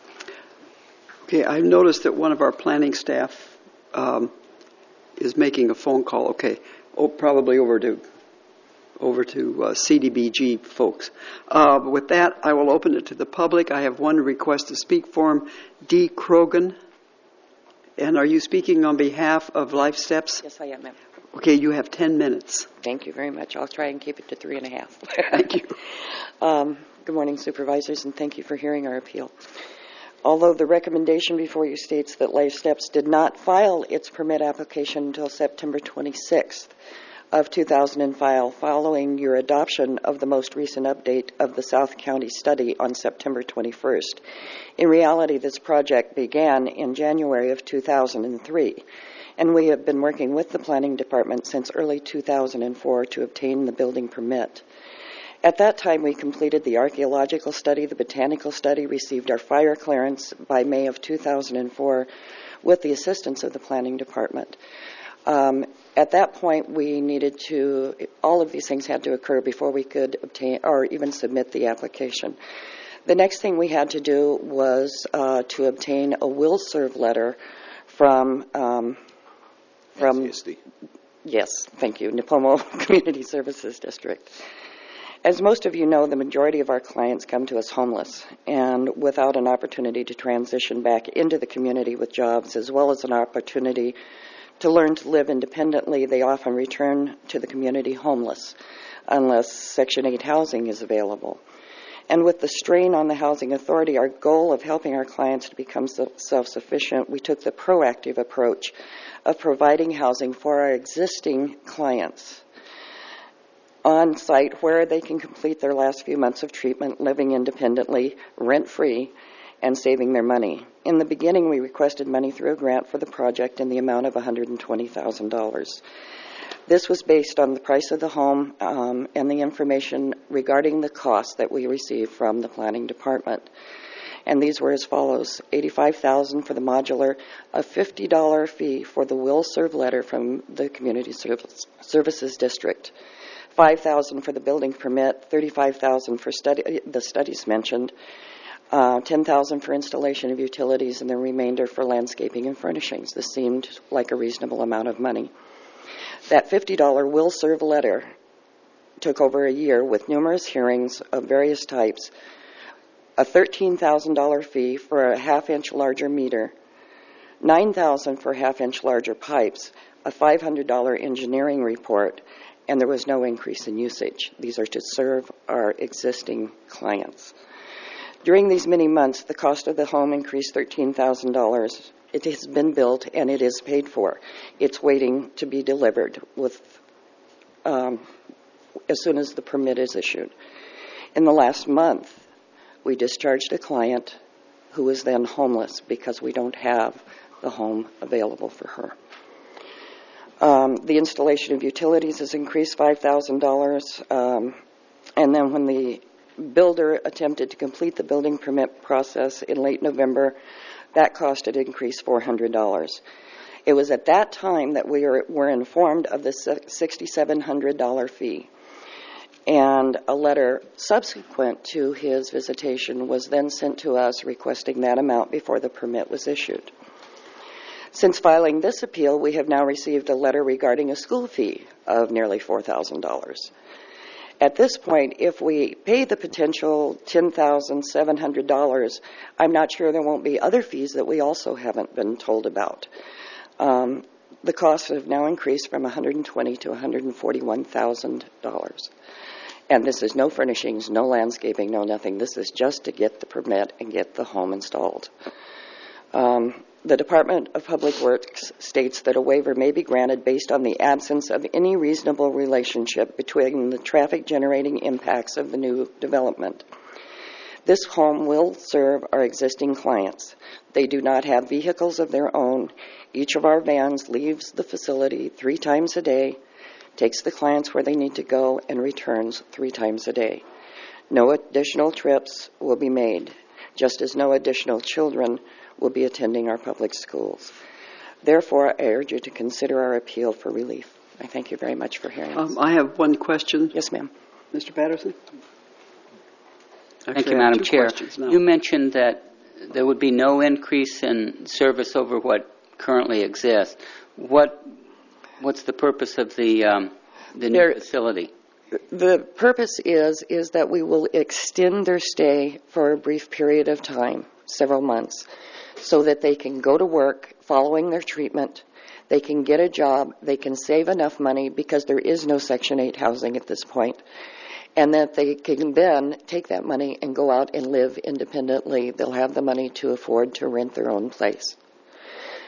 Speaker 2: Okay, I've noticed that one of our planning staff um, is making a phone call. Okay, oh, probably over to over to uh, C D B G folks. Uh, with that, I will open it to the public. I have one request to speak form. D. Krogan. And are you speaking on behalf of Life Steps?
Speaker 17: Yes, I am, ma'am.
Speaker 2: Okay, you have ten minutes.
Speaker 17: Thank you very much. I'll try and keep it to three and a half.
Speaker 2: Thank you.
Speaker 17: Um, good morning, supervisors, and thank you for hearing our appeal. Although the recommendation before you states that Life Steps did not file its permit application until September twenty-sixth, of two thousand five, following your adoption of the most recent update of the South County study on September twenty-first. In reality, this project began in January of two thousand three, and we have been working with the Planning Department since early two thousand four to obtain the building permit. At that time, we completed the archaeological study, the botanical study, received our fire clearance by May of two thousand four with the assistance of the Planning Department. Um, at that point, we needed to, all of these things had to occur before we could obtain or even submit the application. The next thing we had to do was uh, to obtain a will serve letter from, um, from
Speaker 16: N C S D.
Speaker 17: Yes, thank you, Nipomo Community Services District. As most of you know, the majority of our clients come to us homeless and without an opportunity to transition back into the community with jobs, as well as an opportunity to learn to live independently. They often return to the community homeless unless Section eight housing is available. And with the strain on the Housing Authority, our goal of helping our clients to become self-sufficient, we took the proactive approach of providing housing for our existing clients on site where they can complete their last few months of treatment, living independently, rent-free, and saving their money. In the beginning, we requested money through a grant for the project in the amount of one hundred twenty thousand dollars. This was based on the price of the home um, and the information regarding the cost that we received from the Planning Department. And these were as follows: eighty-five thousand dollars for the modular, a fifty dollars fee for the will serve letter from the Community Service, Services District, five thousand dollars for the building permit, thirty-five thousand dollars for study, the studies mentioned, uh, ten thousand dollars for installation of utilities, and the remainder for landscaping and furnishings. This seemed like a reasonable amount of money. That fifty dollars will serve letter took over a year with numerous hearings of various types, a thirteen thousand dollars fee for a half-inch larger meter, nine thousand dollars for half-inch larger pipes, a five hundred dollars engineering report, and there was no increase in usage. These are to serve our existing clients. During these many months, the cost of the home increased thirteen thousand dollars. It has been built and it is paid for. It's waiting to be delivered with um, as soon as the permit is issued. In the last month, we discharged a client who was then homeless because we don't have the home available for her. Um, the installation of utilities has increased five thousand dollars, um, and then when the builder attempted to complete the building permit process in late November, that cost had increased four hundred dollars. It was at that time that we were, were informed of the six thousand seven hundred dollars fee, and a letter subsequent to his visitation was then sent to us requesting that amount before the permit was issued. Since filing this appeal, we have now received a letter regarding a school fee of nearly four thousand dollars. At this point, if we pay the potential ten thousand seven hundred dollars, I'm not sure there won't be other fees that we also haven't been told about. Um, the costs have now increased from one hundred twenty thousand dollars to one hundred forty-one thousand dollars. And this is no furnishings, no landscaping, no nothing. This is just to get the permit and get the home installed. Um, The Department of Public Works states that a waiver may be granted based on the absence of any reasonable relationship between the traffic-generating impacts of the new development. This home will serve our existing clients. They do not have vehicles of their own. Each of our vans leaves the facility three times a day, takes the clients where they need to go, and returns three times a day. No additional trips will be made, just as no additional children will be attending our public schools. Therefore, I urge you to consider our appeal for relief. I thank you very much for hearing us.
Speaker 2: Um, I have one question.
Speaker 17: Yes, ma'am.
Speaker 2: Mister Patterson?
Speaker 7: Thank
Speaker 2: Actually,
Speaker 7: you,
Speaker 2: I have
Speaker 7: Madam
Speaker 2: two
Speaker 7: Chair.
Speaker 2: questions now.
Speaker 7: You mentioned that there would be no increase in service over what currently exists. What What's the purpose of the um, the new
Speaker 17: There-
Speaker 7: facility?
Speaker 17: The purpose is is that we will extend their stay for a brief period of time, several months, so that they can go to work following their treatment, they can get a job, they can save enough money because there is no Section eight housing at this point, and that they can then take that money and go out and live independently. They'll have the money to afford to rent their own place.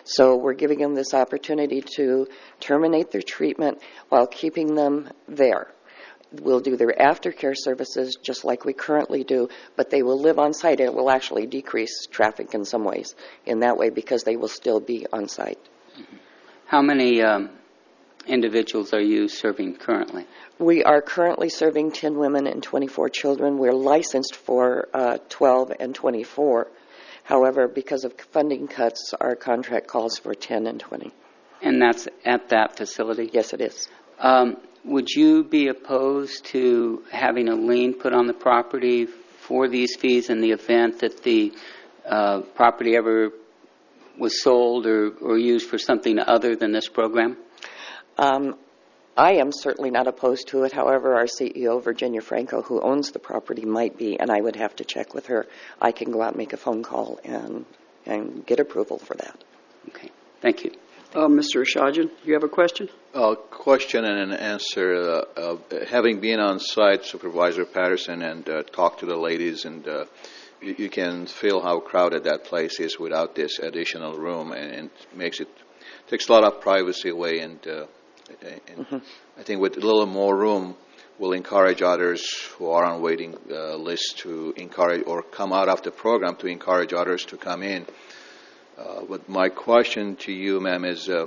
Speaker 17: So we're giving them this opportunity to terminate their treatment while keeping them there. We'll do their aftercare services just like we currently do, but they will live on site. It will actually decrease traffic in some ways in that way because they will still be on site.
Speaker 7: How many um, individuals are you serving currently?
Speaker 17: We are currently serving ten women and twenty-four children. We're licensed for uh, twelve and twenty-four. However, because of funding cuts, our contract calls for ten and twenty.
Speaker 7: And that's at that facility?
Speaker 17: Yes, it is.
Speaker 7: Um, would you be opposed to having a lien put on the property for these fees in the event that the uh, property ever was sold or, or used for something other than this program?
Speaker 17: Um, I am certainly not opposed to it. However, our C E O, Virginia Franco, who owns the property, might be, and I would have to check with her. I can go out and make a phone call and, and get approval for that.
Speaker 7: Okay. Thank you.
Speaker 2: Uh, Mister Shajan, you have a question?
Speaker 4: A question and an answer. Uh, uh, having been on site, Supervisor Patterson, and uh, talked to the ladies, and uh, you, you can feel how crowded that place is without this additional room, and, and makes it takes a lot of privacy away. And, uh, and mm-hmm. I think with a little more room, will encourage others who are on waiting uh, list to encourage or come out of the program to encourage others to come in. Uh, but my question to you, ma'am, is uh,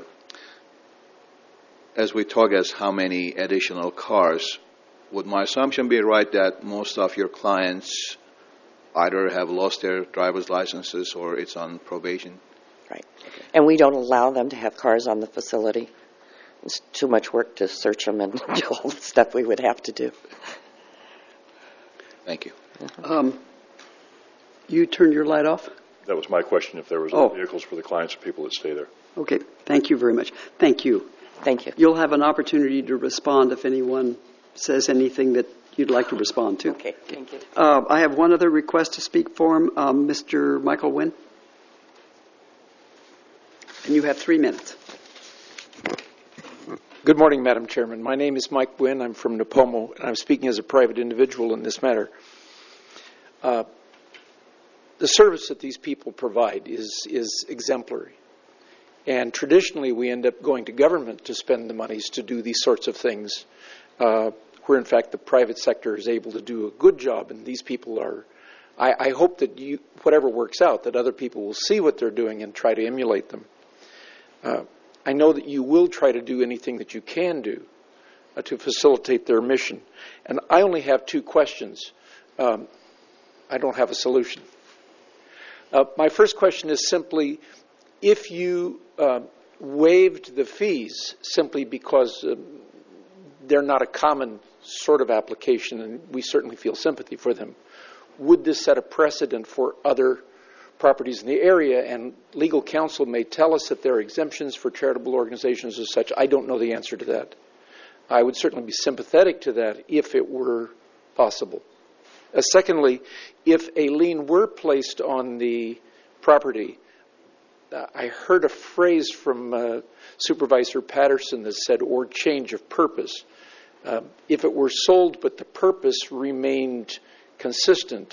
Speaker 4: as we talk as how many additional cars, would my assumption be right that most of your clients either have lost their driver's licenses or it's on probation?
Speaker 17: Right. Okay. And we don't allow them to have cars on the facility. It's too much work to search them and do all the stuff we would have to do.
Speaker 4: Thank you.
Speaker 2: Mm-hmm. Um, you turned your light off?
Speaker 3: That was my question, if there was
Speaker 2: oh.
Speaker 3: no vehicles for the clients or people that stay there.
Speaker 2: Okay. Thank you very much. Thank you.
Speaker 17: Thank you.
Speaker 2: You'll have an opportunity to respond if anyone says anything that you'd like to respond to.
Speaker 17: Okay. Thank you.
Speaker 2: Uh, I have one other request to speak for him, um, Mister Michael Wynn. And you have three minutes.
Speaker 18: Good morning, Madam Chairman. My name is Mike Wynn. I'm from Napomo, and I'm speaking as a private individual in this matter. Uh, the service that these people provide is, is exemplary. And traditionally, we end up going to government to spend the monies to do these sorts of things, uh, where, in fact, the private sector is able to do a good job, and these people are... I, I hope that you, whatever works out, that other people will see what they're doing and try to emulate them. Uh, I know that you will try to do anything that you can do uh, to facilitate their mission. And I only have two questions. Um, I don't have a solution. Uh, my first question is simply, if you uh, waived the fees simply because uh, they're not a common sort of application, and we certainly feel sympathy for them, would this set a precedent for other properties in the area? And legal counsel may tell us that there are exemptions for charitable organizations as such. I don't know the answer to that. I would certainly be sympathetic to that if it were possible. Uh, secondly, if a lien were placed on the property, uh, I heard a phrase from uh, Supervisor Patterson that said, or change of purpose. Uh, if it were sold but the purpose remained consistent,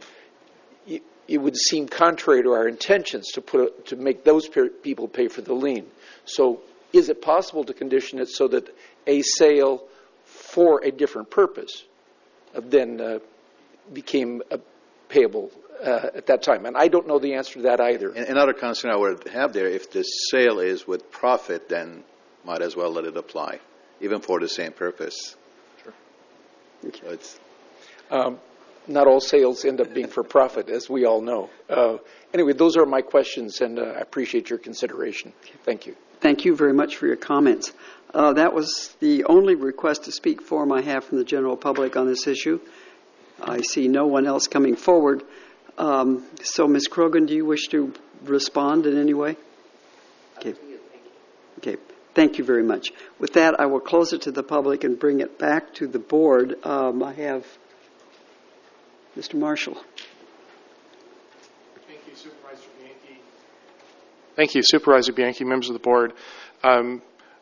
Speaker 18: it, it would seem contrary to our intentions to put a, to make those people pay for the lien. So is it possible to condition it so that a sale for a different purpose uh, then uh, became uh, payable uh, at that time? And I don't know the answer to that either.
Speaker 4: And another concern I would have there, if the sale is with profit, then might as well let it apply, even for the same purpose.
Speaker 18: Sure.
Speaker 4: Okay. So it's
Speaker 18: um, not all sales end up being for profit, as we all know. Uh, anyway, those are my questions, and uh, I appreciate your consideration. Thank you.
Speaker 2: Thank you very much for your comments. Uh, that was the only request to speak for I have from the general public on this issue. I see no one else coming forward. Um, so, Miz Krogan, do you wish to respond in any way? Okay. Okay. Thank you very much. With that, I will close it to the public and bring it back to the board. Um, I have Mister Marshall.
Speaker 15: Thank you, Supervisor Bianchi. Thank you, Supervisor Bianchi, members of the board. Um,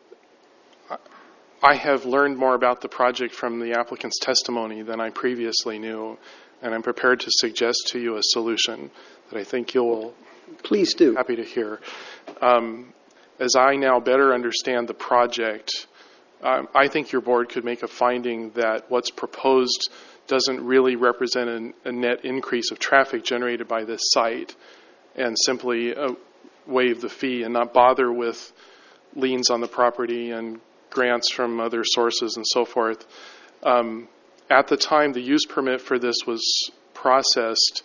Speaker 15: I have learned more about the project from the applicant's testimony than I previously knew, and I'm prepared to suggest to you a solution that I think you'll
Speaker 2: Please do.
Speaker 15: Happy to hear. Um, as I now better understand the project, um, I think your board could make a finding that what's proposed doesn't really represent an, a net increase of traffic generated by this site, and simply uh, waive the fee and not bother with liens on the property and grants from other sources and so forth. Um, at the time the use permit for this was processed,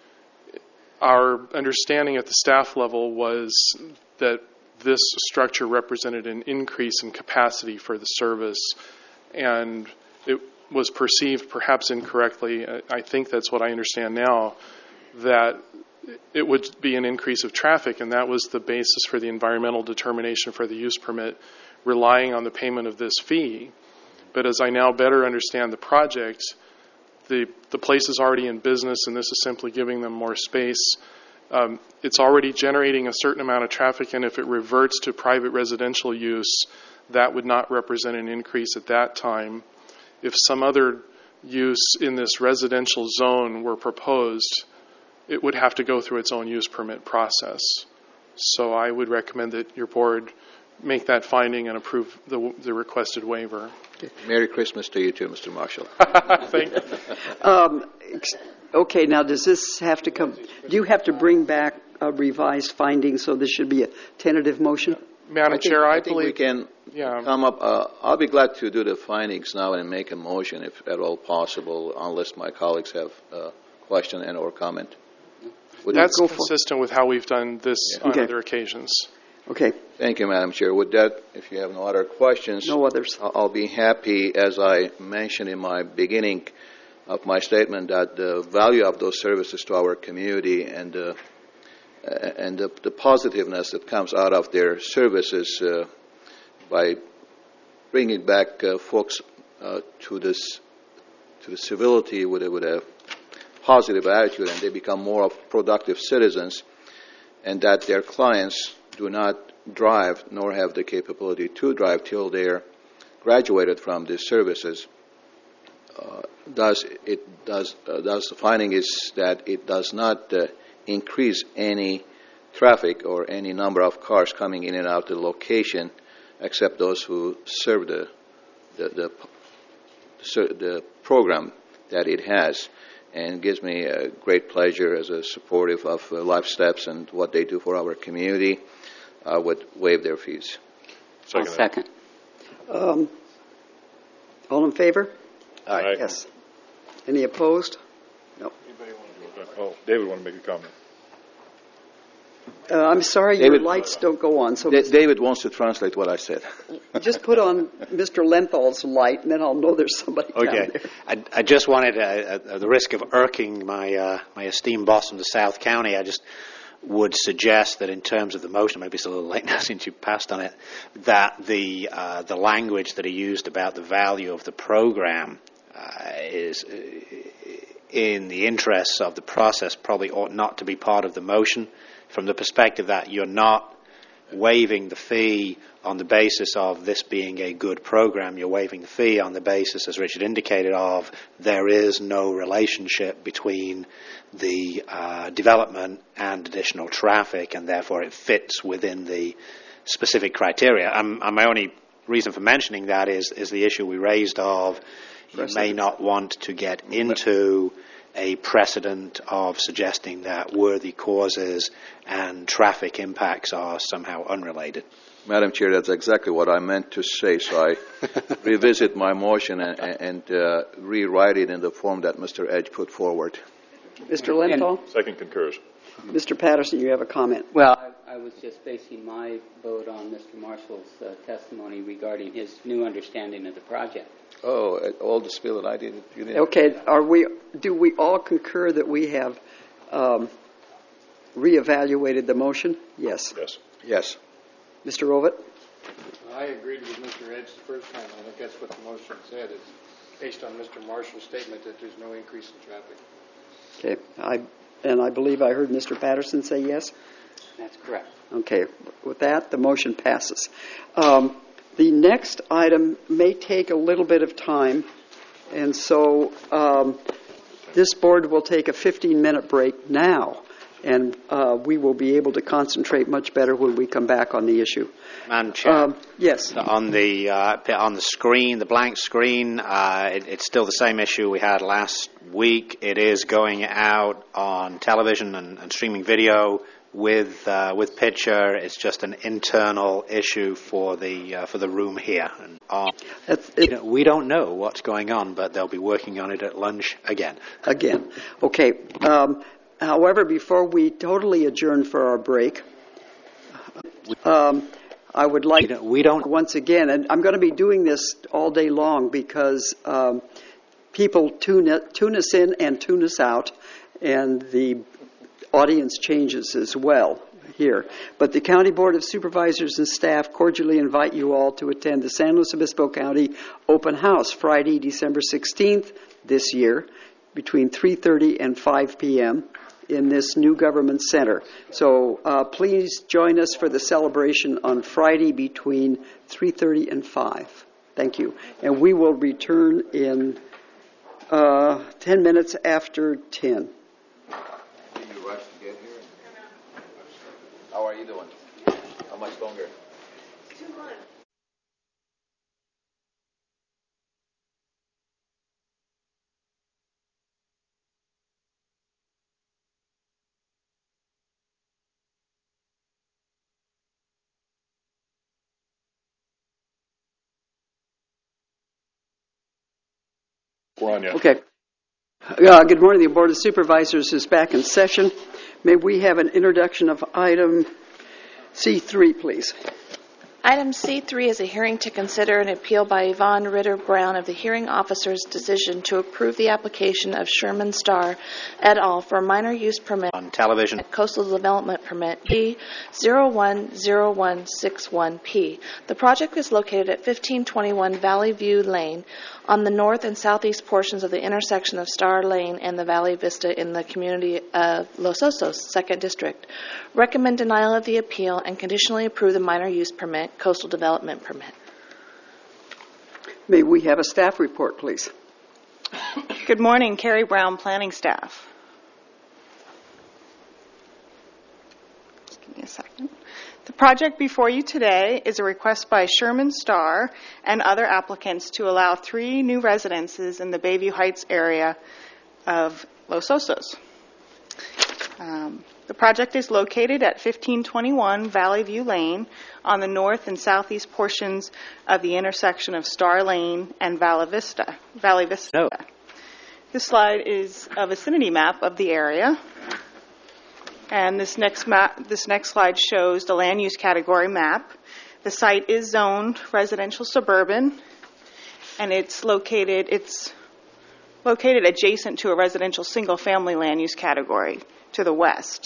Speaker 15: our understanding at the staff level was that this structure represented an increase in capacity for the service, and it was perceived, perhaps incorrectly, I think that's what I understand now, that it would be an increase of traffic, and that was the basis for the environmental determination for the use permit, relying on the payment of this fee. But as I now better understand the project, the, the place is already in business, and this is simply giving them more space. Um, it's already generating a certain amount of traffic, and if it reverts to private residential use, that would not represent an increase at that time. If some other use in this residential zone were proposed, it would have to go through its own use permit process. So I would recommend that your board make that finding and approve the, the requested waiver.
Speaker 4: Merry Christmas to you too, Mister Marshall.
Speaker 15: Thank you.
Speaker 2: Um, okay, now does this have to come, do you have to bring back a revised finding, so this should be a tentative motion?
Speaker 15: Madam
Speaker 4: I think,
Speaker 15: Chair, I,
Speaker 4: I think
Speaker 15: believe
Speaker 4: we can
Speaker 15: yeah.
Speaker 4: come up. Uh, I'll be glad to do the findings now and make a motion, if at all possible, unless my colleagues have a question and or comment. Would
Speaker 15: That's
Speaker 4: you-
Speaker 15: consistent with how we've done this
Speaker 4: Yeah.
Speaker 15: on
Speaker 2: Okay.
Speaker 15: other occasions.
Speaker 2: Okay.
Speaker 4: Thank you, Madam Chair. With that, if you have no other questions,
Speaker 2: no others.
Speaker 4: I'll be happy, as I mentioned in my beginning of my statement, that the value of those services to our community and uh, and the, the positiveness that comes out of their services uh, by bringing back uh, folks uh, to this to the civility with a, with a positive attitude, and they become more of productive citizens, and that their clients do not drive nor have the capability to drive till they're graduated from these services. Uh, does it does uh, does the finding is that it does not uh, increase any traffic or any number of cars coming in and out of the location, except those who serve the the the, the program that it has, and gives me a great pleasure as a supportive of uh, Life Steps and what they do for our community. I would waive their fees.
Speaker 7: Second. second.
Speaker 2: Um, all in favor?
Speaker 3: Aye.
Speaker 2: Yes. Any opposed? No.
Speaker 3: Oh, David wanted to make a comment.
Speaker 2: Uh, I'm sorry,
Speaker 4: David,
Speaker 2: your lights don't go on. So
Speaker 4: D- David wants to translate what I said.
Speaker 2: just put on Mister Lenthal's light, and then I'll know there's somebody
Speaker 14: Okay.
Speaker 2: down there.
Speaker 14: I, I just wanted, uh, at the risk of irking my uh, my esteemed boss from the South County, I just would suggest that in terms of the motion, maybe it's a little late now since you passed on it, that the uh, the language that he used about the value of the program uh, is, uh, in the interests of the process, probably ought not to be part of the motion, from the perspective that you're not waiving the fee on the basis of this being a good program. You're waiving the fee on the basis, as Richard indicated, of there is no relationship between the uh, development and additional traffic, and therefore it fits within the specific criteria. Um, and my only reason for mentioning that is, is the issue we raised of you may not want to get into a precedent of suggesting that worthy causes and traffic impacts are somehow unrelated.
Speaker 4: Madam Chair, that's exactly what I meant to say, so I revisit my motion and, and uh, rewrite it in the form that Mister Edge put forward.
Speaker 2: Mister Lenthal?
Speaker 3: Second concurs.
Speaker 2: Mister Patterson, you have a comment.
Speaker 7: Well, I, I was just basing my vote on Mister Marshall's uh, testimony regarding his new understanding of the project.
Speaker 4: Oh, all the spiel that I did. You did.
Speaker 2: Okay, are we? Do we all concur that we have um, reevaluated the motion? Yes.
Speaker 3: Yes.
Speaker 4: Yes.
Speaker 2: Mister Rovett?
Speaker 6: I agreed with Mister Edge the first time. I think that's what the motion said, is based on Mister Marshall's statement that there's no increase in traffic.
Speaker 2: Okay, I and I believe I heard Mister Patterson say yes.
Speaker 7: That's correct.
Speaker 2: Okay, with that, the motion passes. Um, the next item may take a little bit of time, and so um, this board will take a fifteen-minute break now. and uh, we will be able to concentrate much better when we come back on the issue.
Speaker 14: Madam Chair.
Speaker 2: Um, yes.
Speaker 14: On the uh, on the screen, the blank screen, uh, it, it's still the same issue we had last week. It is going out on television and, and streaming video with uh, with picture. It's just an internal issue for the uh, for the room here. And, uh, you know, we don't know what's going on, but they'll be working on it at lunch again.
Speaker 2: Again, okay. Um, however, before we totally adjourn for our break, um, I would like
Speaker 14: we don't, we don't
Speaker 2: once again, and I'm going to be doing this all day long because um, people tune it, tune us in and tune us out, and the audience changes as well here. But the County Board of Supervisors and staff cordially invite you all to attend the San Luis Obispo County Open House Friday, December sixteenth this year between three thirty and five p.m. in this new government center. So uh, please join us for the celebration on Friday between three thirty and five. Thank you. And we will return in uh, ten minutes after ten.
Speaker 4: How are you doing? How much longer?
Speaker 8: Two months.
Speaker 3: We're on you.
Speaker 2: Okay. Uh, good morning. The Board of Supervisors is back in session. May we have an introduction of item C three, please?
Speaker 1: Item C three is a hearing to consider an appeal by Yvonne Ritter Brown of the hearing officer's decision to approve the application of Sherman Starr et al. For a minor use permit
Speaker 14: on television.
Speaker 1: Coastal Development Permit P zero one zero one six one P. The project is located at fifteen twenty-one Valley View Lane on the north and southeast portions of the intersection of Star Lane and the Valley Vista in the community of Los Osos, second District. Recommend denial of the appeal and conditionally approve the minor use permit, Coastal Development Permit.
Speaker 2: May we have a staff report, please?
Speaker 19: Good morning, Carrie Brown, planning staff. Just give me a second. The project before you today is a request by Sherman Starr and other applicants to allow three new residences in the Bayview Heights area of Los Osos. Um, the project is located at fifteen twenty-one Valley View Lane on the north and southeast portions of the intersection of Star Lane and Valley Vista. Valley Vista.
Speaker 14: No.
Speaker 19: This slide is a vicinity map of the area. And this next map, this next slide shows the land use category map. The site is zoned residential suburban, and it's located it's located adjacent to a residential single-family land use category to the west.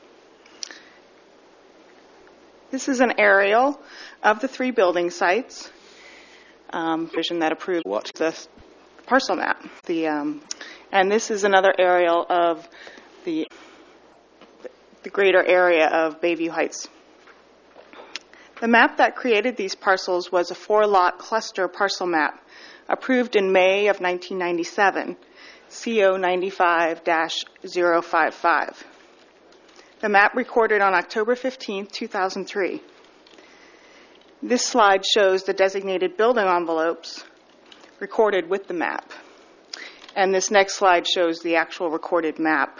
Speaker 19: This is an aerial of the three building sites. Um, vision that approved what the parcel map. The um, and this is another aerial of the the greater area of Bayview Heights. The map that created these parcels was a four-lot cluster parcel map approved in May of nineteen ninety-seven, C O ninety-five dash zero five five. The map recorded on October fifteenth, two thousand three. This slide shows the designated building envelopes recorded with the map. And this next slide shows the actual recorded map.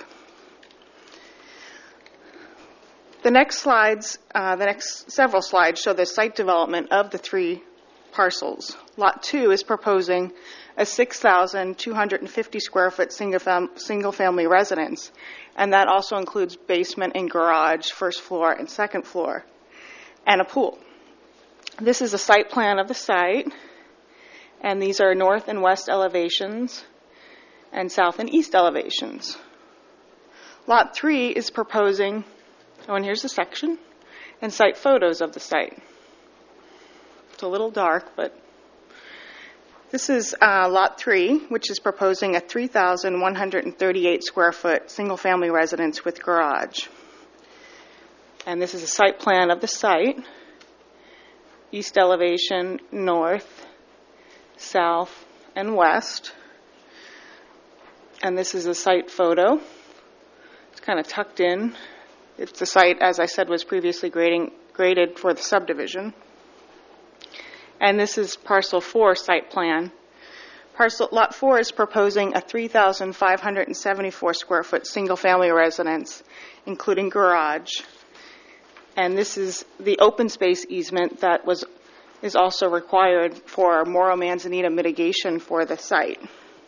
Speaker 19: The next slides, uh, the next several slides show the site development of the three parcels. Lot two is proposing a six thousand two hundred fifty square foot single, fam- single family residence, and that also includes basement and garage, first floor and second floor, and a pool. This is a site plan of the site, and these are north and west elevations and south and east elevations. Lot three is proposing, oh, and here's the section, and site photos of the site. It's a little dark, but this is uh, Lot three, which is proposing a three thousand one hundred thirty-eight square foot single-family residence with garage. And this is a site plan of the site, east elevation, north, south, and west. And this is a site photo. It's kind of tucked in. It's the site, as I said, was previously grading, graded for the subdivision. And this is parcel four site plan. Parcel lot four is proposing a three thousand five hundred seventy-four square foot single-family residence, including garage. And this is the open space easement that was is also required for Moro Manzanita mitigation for the site.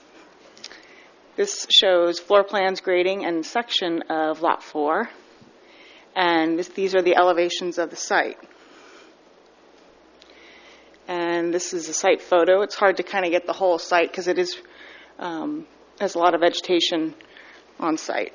Speaker 19: This shows floor plans, grading, and section of lot four. And this, these are the elevations of the site. And this is a site photo. It's hard to kind of get the whole site because it is um, has a lot of vegetation on site.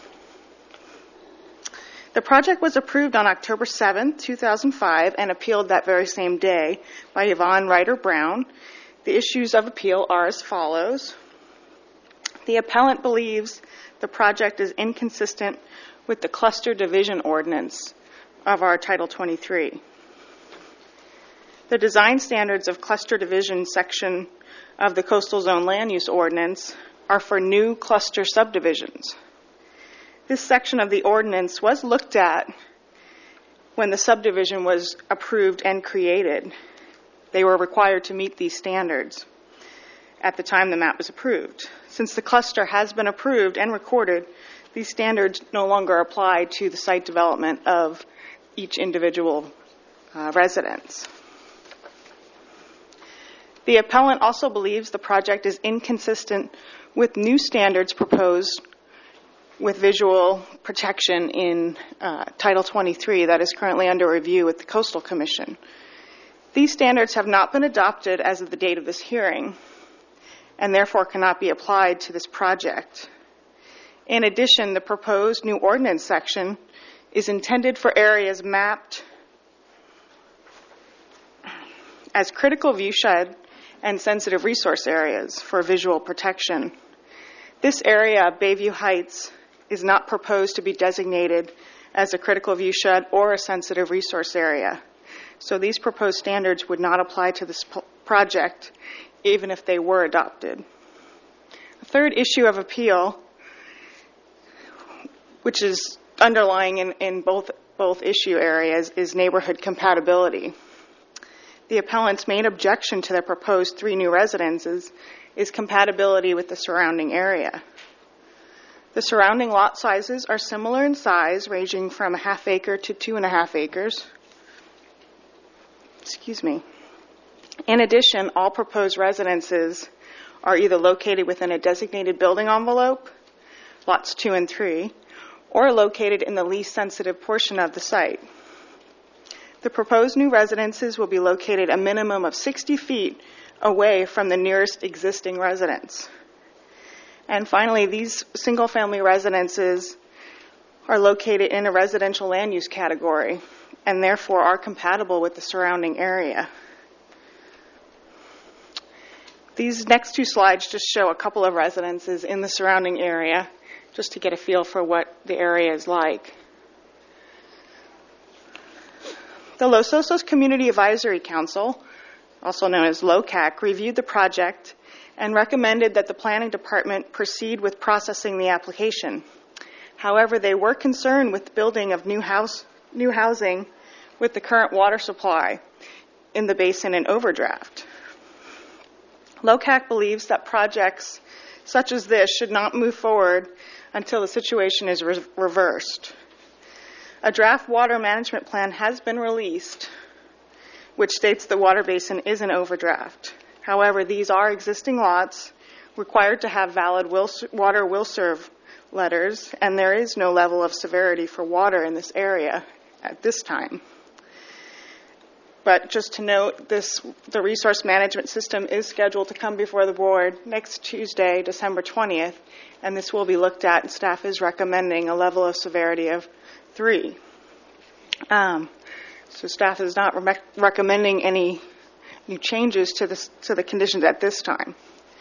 Speaker 19: The project was approved on October seventh, two thousand five, and appealed that very same day by Yvonne Ryder Brown. The issues of appeal are as follows. The appellant believes the project is inconsistent with the cluster division ordinance of our Title twenty-three. The design standards of cluster division section of the Coastal Zone Land Use Ordinance are for new cluster subdivisions. This section of the ordinance was looked at when the subdivision was approved and created. They were required to meet these standards at the time the map was approved. Since the cluster has been approved and recorded, these standards no longer apply to the site development of each individual uh, residence. The appellant also believes the project is inconsistent with new standards proposed with visual protection in uh, Title twenty-three that is currently under review with the Coastal Commission. These standards have not been adopted as of the date of this hearing and therefore cannot be applied to this project. In addition, the proposed new ordinance section is intended for areas mapped as critical viewshed and sensitive resource areas for visual protection. This area, Bayview Heights, is not proposed to be designated as a critical viewshed or a sensitive resource area. So these proposed standards would not apply to this project even if they were adopted. The third issue of appeal, which is underlying in, in both, both issue areas, is neighborhood compatibility. The appellant's main objection to their proposed three new residences is compatibility with the surrounding area. The surrounding lot sizes are similar in size, ranging from a half acre to two and a half acres. Excuse me. In addition, all proposed residences are either located within a designated building envelope, lots two and three, or located in the least sensitive portion of the site. The proposed new residences will be located a minimum of sixty feet away from the nearest existing residence. And finally, these single-family residences are located in a residential land use category and therefore are compatible with the surrounding area. These next two slides just show a couple of residences in the surrounding area just to get a feel for what the area is like. The Los Osos Community Advisory Council, also known as LOCAC, reviewed the project and recommended that the planning department proceed with processing the application. However, they were concerned with the building of new house, new housing with the current water supply in the basin and overdraft. LOCAC believes that projects such as this should not move forward until the situation is re- reversed. A draft water management plan has been released, which states the water basin is an overdraft. However, these are existing lots required to have valid will, water will serve letters, and there is no level of severity for water in this area at this time. But just to note, this, the resource management system is scheduled to come before the board next Tuesday, December twentieth, and this will be looked at, and staff is recommending a level of severity of three. Um, so staff is not re- recommending any new changes to, this, to the conditions at this time.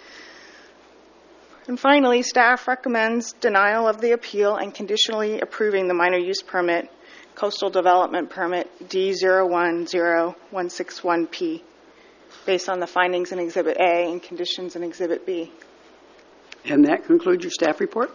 Speaker 19: And finally, staff recommends denial of the appeal and conditionally approving the minor use permit, Coastal Development Permit D zero one zero one six one P, based on the findings in Exhibit A and conditions in Exhibit B.
Speaker 2: And that concludes your staff report?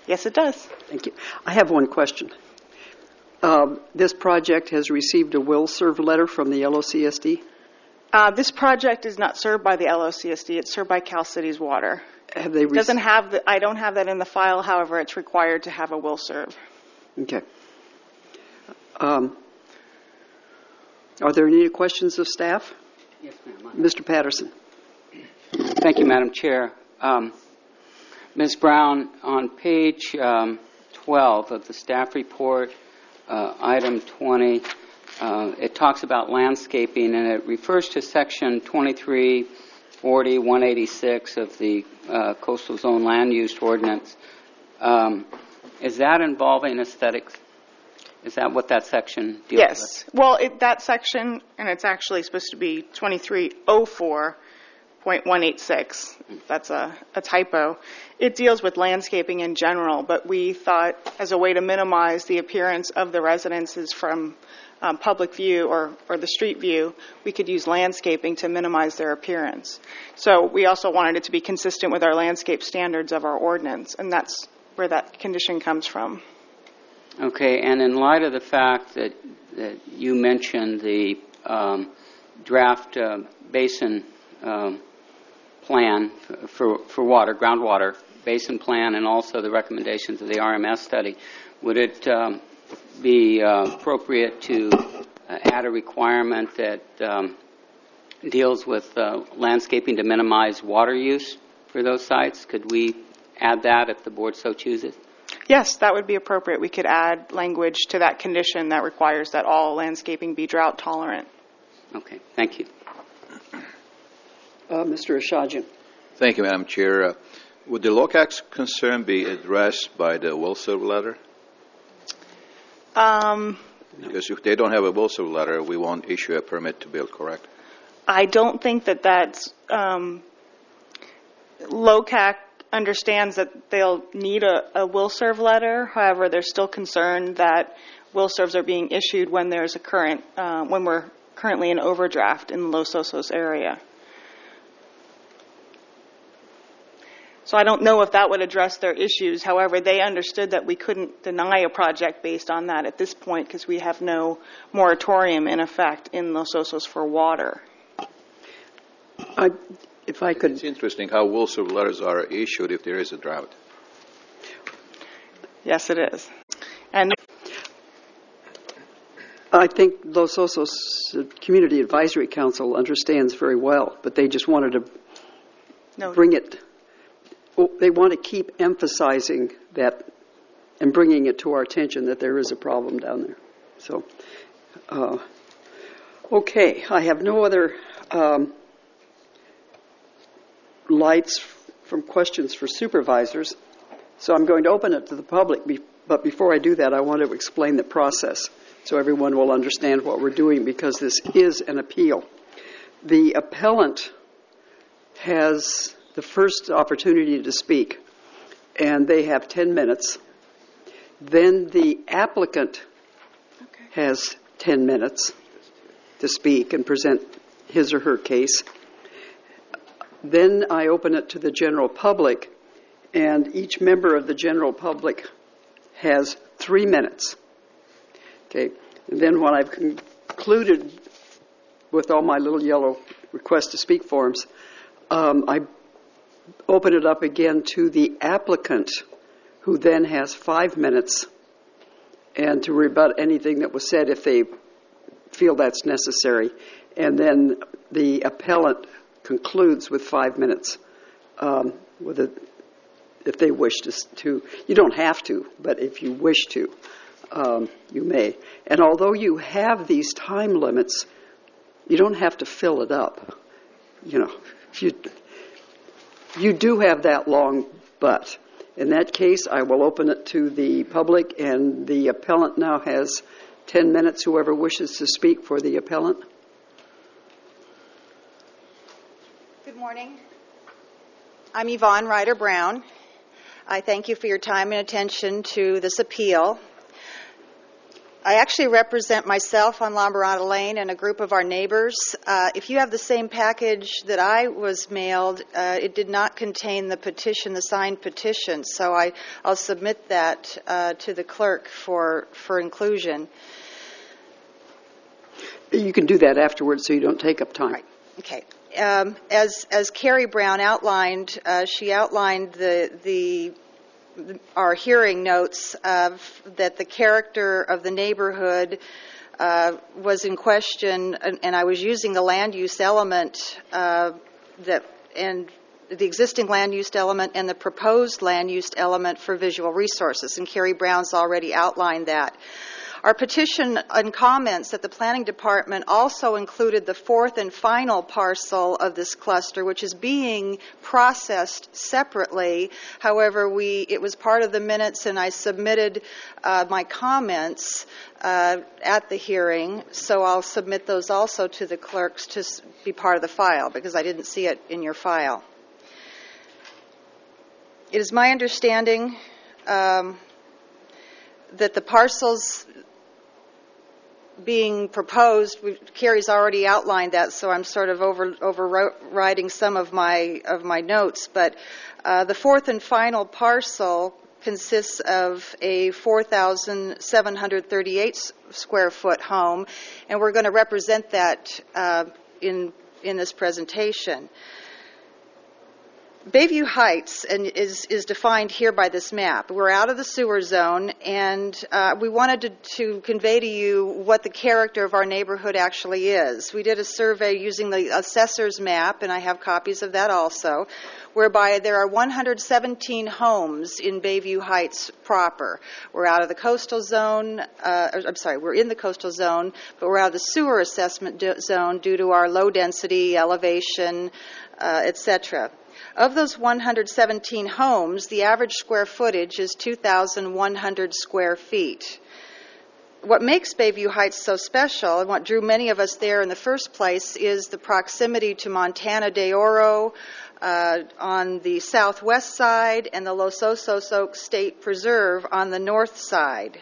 Speaker 19: Yes, it does.
Speaker 2: Thank you. I have one question. Um, this project has received a will serve letter from the L O C S D?
Speaker 19: Uh, this project is not served by the L O C S D. It's served by Cal Cities Water.
Speaker 2: Have they
Speaker 19: It doesn't have the, I don't have that in the file. However, it's required to have a will serve.
Speaker 2: Okay. Um, are there any questions of staff?
Speaker 7: Yes, ma'am.
Speaker 2: Mister Patterson.
Speaker 7: Thank you, Madam Chair. Um, Miz Brown, on page um, twelve of the staff report, uh, item twenty, uh, it talks about landscaping, and it refers to section twenty-three forty, one eighty-six of the uh, Coastal Zone Land Use Ordinance. Um, is that involving aesthetics? Is that what that section deals
Speaker 19: Yes.
Speaker 7: with?
Speaker 19: Well, it, that section, and it's actually supposed to be twenty-three oh four point one eight six. That's a, a typo. It deals with landscaping in general, but we thought as a way to minimize the appearance of the residences from um, public view or, or the street view, we could use landscaping to minimize their appearance. So we also wanted it to be consistent with our landscape standards of our ordinance, and that's where that condition comes from.
Speaker 7: Okay, and in light of the fact that, that you mentioned the um, draft uh, basin um, plan for, for water, groundwater basin plan, and also the recommendations of the R M S study, would it um, be uh, appropriate to uh, add a requirement that um, deals with uh, landscaping to minimize water use for those sites? Could we add that if the board so chooses?
Speaker 19: Yes, that would be appropriate. We could add language to that condition that requires that all landscaping be drought tolerant.
Speaker 7: Okay, thank you.
Speaker 2: Uh, Mister Ashajian.
Speaker 4: Thank you, Madam Chair. Uh, would the LOCAC's concern be addressed by the will serve letter?
Speaker 19: Um,
Speaker 4: Because if they don't have a will serve letter, we won't issue a permit to build, correct?
Speaker 19: I don't think that that's, um, LOCAC understands that they'll need a, a will serve letter. However, they're still concerned that will serves are being issued when there's a current, uh, when we're currently in overdraft in the Los Osos area. So I don't know if that would address their issues. However, they understood that we couldn't deny a project based on that at this point because we have no moratorium in effect in Los Osos for water.
Speaker 2: I, if I could...
Speaker 4: It's interesting how will serve letters are issued if there is a drought.
Speaker 19: Yes, it is. And
Speaker 2: I think Los Osos Community Advisory Council understands very well, but they just wanted to
Speaker 19: no.
Speaker 2: bring it... Well, they want to keep emphasizing that and bringing it to our attention that there is a problem down there. So, uh, okay, I have no other um, lights from questions for supervisors, so I'm going to open it to the public. Be- but before I do that, I want to explain the process so everyone will understand what we're doing because this is an appeal. The appellant has the first opportunity to speak, and they have ten minutes. Then the applicant okay. has ten minutes to speak and present his or her case. Then I open it to the general public, and each member of the general public has three minutes. Okay. And then when I've concluded with all my little yellow request to speak forms, um, I open it up again to the applicant, who then has five minutes, and to rebut anything that was said if they feel that's necessary. And then the appellant concludes with five minutes, um, with a, if they wish to, to. You don't have to, but if you wish to, um, you may. And although you have these time limits, you don't have to fill it up. You know, if you... You do have that long, but in that case, I will open it to the public, and the appellant now has ten minutes, whoever wishes to speak for the appellant.
Speaker 20: Good morning. I'm Yvonne Ryder-Brown. I thank you for your time and attention to this appeal. I actually represent myself on La Mirada Lane and a group of our neighbors. Uh, if you have the same package that I was mailed, uh, it did not contain the petition, the signed petition, so I, I'll submit that uh, to the clerk for, for inclusion.
Speaker 2: You can do that afterwards so you don't take up time.
Speaker 20: Right. Okay. Um, as as Carrie Brown outlined, uh, she outlined the the our hearing notes of that the character of the neighborhood uh, was in question, and, and I was using the land use element uh, that and the existing land use element and the proposed land use element for visual resources, and Carrie Brown's already outlined that. Our petition and comments at the Planning Department also included the fourth and final parcel of this cluster, which is being processed separately. However, we it was part of the minutes, and I submitted uh, my comments uh, at the hearing, so I'll submit those also to the clerks to be part of the file, because I didn't see it in your file. It is my understanding um, that the parcels being proposed, Carrie's already outlined that, so I'm sort of over, overriding some of my of my notes. But uh, the fourth and final parcel consists of a four thousand seven hundred thirty-eight square foot home, and we're going to represent that uh, in in this presentation. Bayview Heights and is, is defined here by this map. We're out of the sewer zone, and uh, we wanted to, to convey to you what the character of our neighborhood actually is. We did a survey using the assessor's map, and I have copies of that also, whereby there are one hundred seventeen homes in Bayview Heights proper. We're out of the coastal zone, uh, I'm sorry, we're in the coastal zone, but we're out of the sewer assessment do- zone due to our low density, elevation, uh, et cetera. Of those one hundred seventeen homes, the average square footage is two thousand one hundred square feet. What makes Bayview Heights so special, and what drew many of us there in the first place, is the proximity to Montana de Oro uh, on the southwest side and the Los Osos Oaks State Preserve on the north side.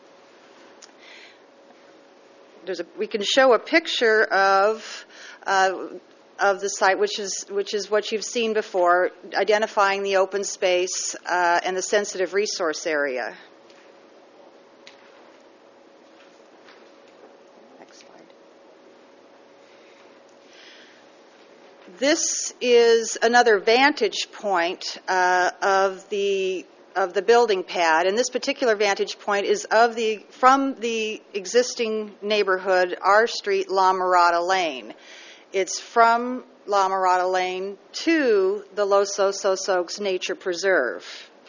Speaker 20: There's a, we can show a picture of uh, of the site, which is which is what you've seen before, identifying the open space uh, and the sensitive resource area. Next slide. This is another vantage point uh, of the of the building pad, and this particular vantage point is of the from the existing neighborhood, R Street, La Mirada Lane. It's from La Mirada Lane to the Los Osos Oaks Nature Preserve.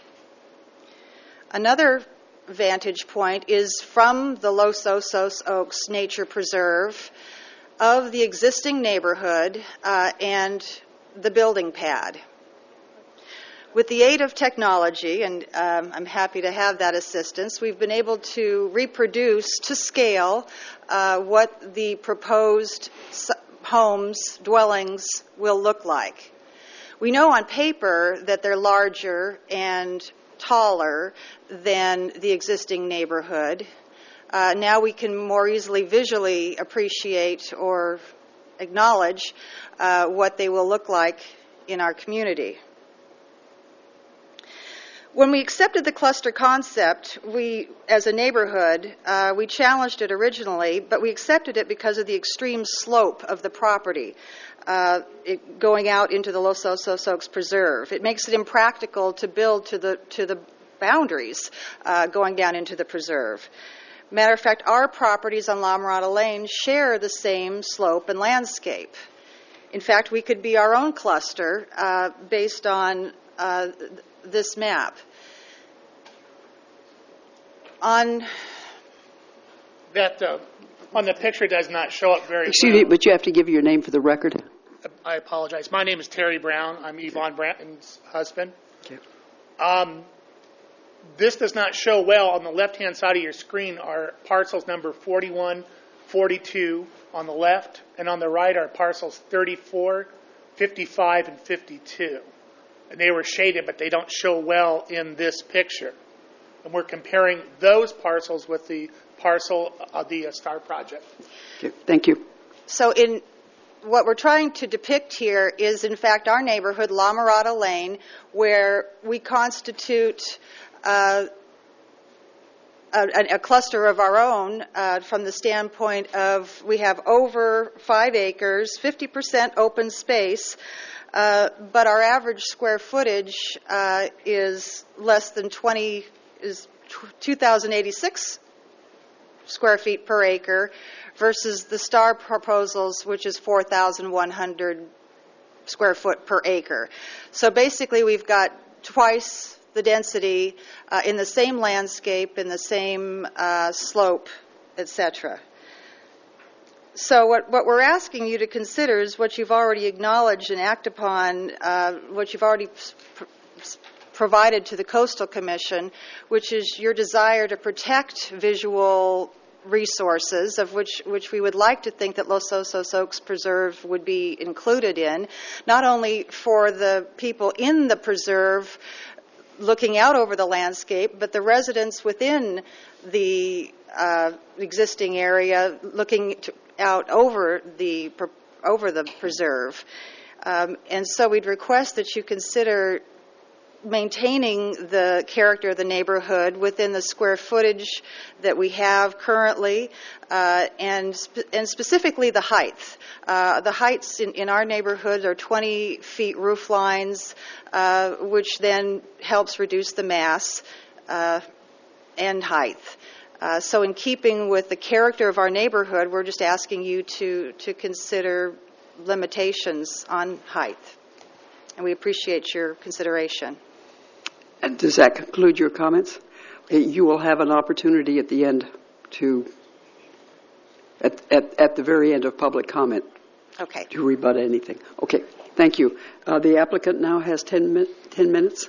Speaker 20: Another vantage point is from the Los Osos Oaks Nature Preserve of the existing neighborhood uh, and the building pad. With the aid of technology, and um, I'm happy to have that assistance, we've been able to reproduce to scale uh, what the proposed homes, dwellings will look like. We know on paper that they're larger and taller than the existing neighborhood. Uh, now we can more easily visually appreciate or acknowledge uh, what they will look like in our community. When we accepted the cluster concept, we, as a neighborhood, uh, we challenged it originally, but we accepted it because of the extreme slope of the property uh, it, going out into the Los Osos Oaks Preserve. It makes it impractical to build to the to the boundaries uh, going down into the preserve. Matter of fact, our properties on La Mirada Lane share the same slope and landscape. In fact, we could be our own cluster uh, based on uh, this map. On
Speaker 21: that, uh, on the picture does not show up very
Speaker 2: Excuse
Speaker 21: well.
Speaker 2: me, but you have to give your name for the record.
Speaker 21: I apologize. My name is Terry Brown. I'm Yvonne Branton's husband.
Speaker 2: Okay.
Speaker 21: Um, this does not show well. On the left-hand side of your screen are parcels number forty-one, forty-two on the left, and on the right are parcels thirty-four, fifty-five, and fifty-two. And they were shaded, but they don't show well in this picture. And we're comparing those parcels with the parcel of the uh, STAR project.
Speaker 2: Okay, thank you.
Speaker 20: So in what we're trying to depict here is, in fact, our neighborhood, La Mirada Lane, where we constitute uh, a, a cluster of our own uh, from the standpoint of we have over five acres, fifty percent open space, uh, but our average square footage uh, is less than twenty, is two thousand eighty-six square feet per acre, versus the STAR proposals, which is four thousand one hundred square foot per acre. So basically, we've got twice the density uh, in the same landscape, in the same uh, slope, et cetera. So what, what we're asking you to consider is what you've already acknowledged and act upon, uh, what you've already pr- provided to the Coastal Commission, which is your desire to protect visual resources, of which, which we would like to think that Los Osos Oaks Preserve would be included in, not only for the people in the preserve looking out over the landscape, but the residents within the uh, existing area looking to, out over the over the preserve. Um, and so we'd request that you consider maintaining the character of the neighborhood within the square footage that we have currently, uh, and spe- and specifically the height. Uh, the heights in, in our neighborhood are twenty feet roof lines, uh, which then helps reduce the mass uh, and height. Uh, so in keeping with the character of our neighborhood, we're just asking you to, to consider limitations on height. And we appreciate your consideration.
Speaker 2: And does that conclude your comments? You will have an opportunity at the end to, at, at, at the very end of public comment,
Speaker 20: okay,
Speaker 2: to rebut anything. Okay, thank you. Uh, the applicant now has ten, mi- ten minutes.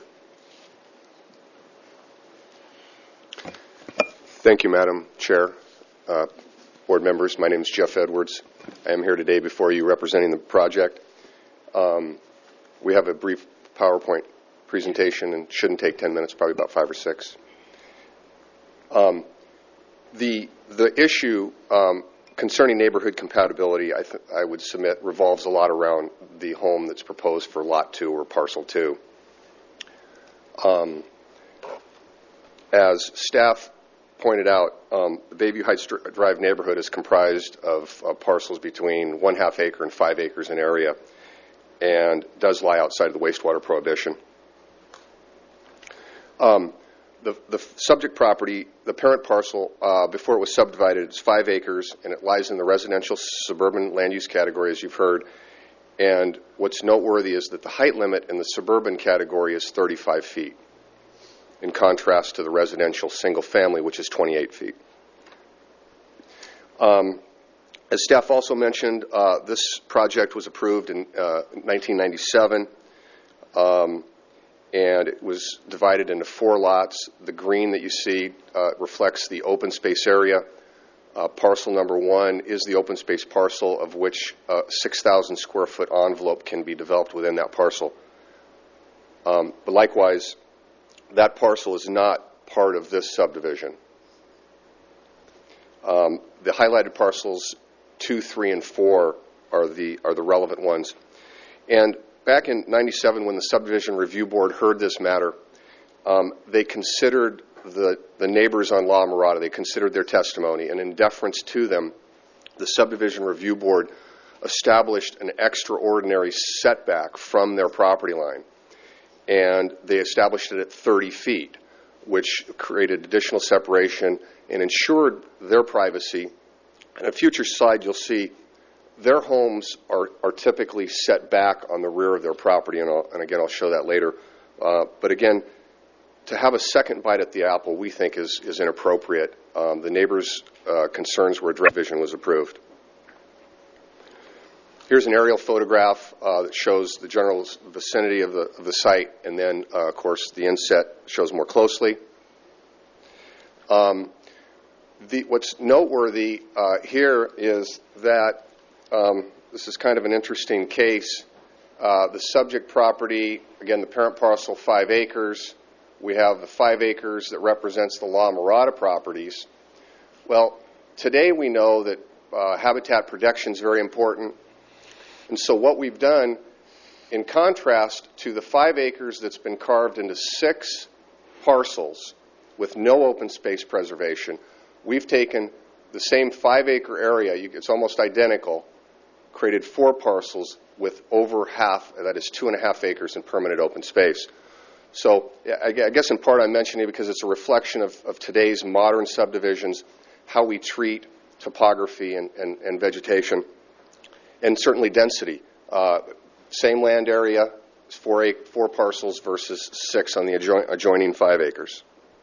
Speaker 3: Thank you, Madam Chair. Uh, board members, my name is Jeff Edwards. I am here today before you representing the project. Um, we have a brief PowerPoint presentation and shouldn't take ten minutes, probably about five or six. Um, the the issue um, concerning neighborhood compatibility, I, th- I would submit, revolves a lot around the home that's proposed for Lot two or Parcel two. Um, as staff pointed out, um, the Bayview Heights Drive neighborhood is comprised of uh, parcels between one half acre and five acres in area, and does lie outside of the wastewater prohibition. Um, the, the subject property, the parent parcel, uh, before it was subdivided, it's five acres, and it lies in the residential suburban land use category, as you've heard. And what's noteworthy is that the height limit in the suburban category is thirty-five feet, in contrast to the residential single family, which is twenty-eight feet. Um, as staff also mentioned, uh, this project was approved in uh, nineteen ninety-seven. Um, and it was divided into four lots. The green that you see uh, reflects the open space area. Uh, parcel number one is the open space parcel, of which uh, six thousand square foot envelope can be developed within that parcel. Um, but likewise, that parcel is not part of this subdivision. Um, the highlighted parcels two, three, and four are the are the relevant ones. And back in ninety-seven, when the Subdivision Review Board heard this matter, um, they considered the, the neighbors on La Mirada, they considered their testimony, and in deference to them, the Subdivision Review Board established an extraordinary setback from their property line. And they established it at thirty feet, which created additional separation and ensured their privacy. In a future slide, you'll see their homes are, are typically set back on the rear of their property, and, I'll, and again, I'll show that later. Uh, but again, to have a second bite at the apple, we think is, is inappropriate. Um, the neighbors' uh, concerns were addressed, vision was approved. Here's an aerial photograph uh, that shows the general vicinity of the, of the site, and then, uh, of course, the inset shows more closely. Um, the, what's noteworthy uh, here is that um, this is kind of an interesting case. Uh, the subject property, again, the parent parcel, five acres. We have the five acres that represents the La Mirada properties. Well, today we know that uh, habitat protection is very important. And so what we've done, in contrast to the five acres that's been carved into six parcels with no open space preservation, we've taken the same five-acre area, you, it's almost identical, created four parcels with over half, that is two and a half acres in permanent open space. So I, I guess in part I'm mentioning it because it's a reflection of, of today's modern subdivisions, how we treat topography and, and, and vegetation, and certainly density. Uh, same land area, four, ac- four parcels versus six on the adjo- adjoining five acres.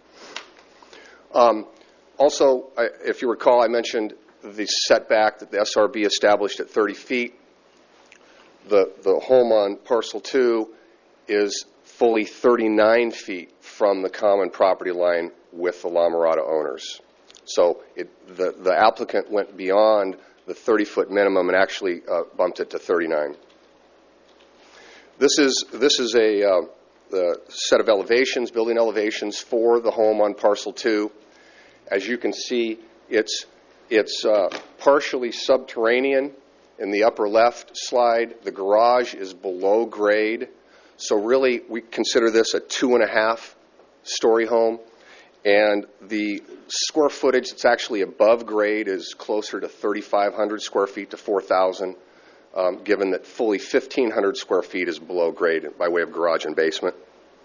Speaker 3: Um, also, I, if you recall, I mentioned the setback that the S R B established at thirty feet. The, the home on parcel two is fully thirty-nine feet from the common property line with the La Mirada owners. So it, the, the applicant went beyond the thirty-foot minimum and actually uh, bumped it to thirty-nine. This is, this is a uh, the set of elevations, building elevations for the home on parcel two. As you can see, it's, it's uh, partially subterranean. In the upper left slide, the garage is below grade. So really, we consider this a two and a half story home. And the square footage that's actually above grade is closer to thirty-five hundred square feet to four thousand, um, given that fully fifteen hundred square feet is below grade by way of garage and basement.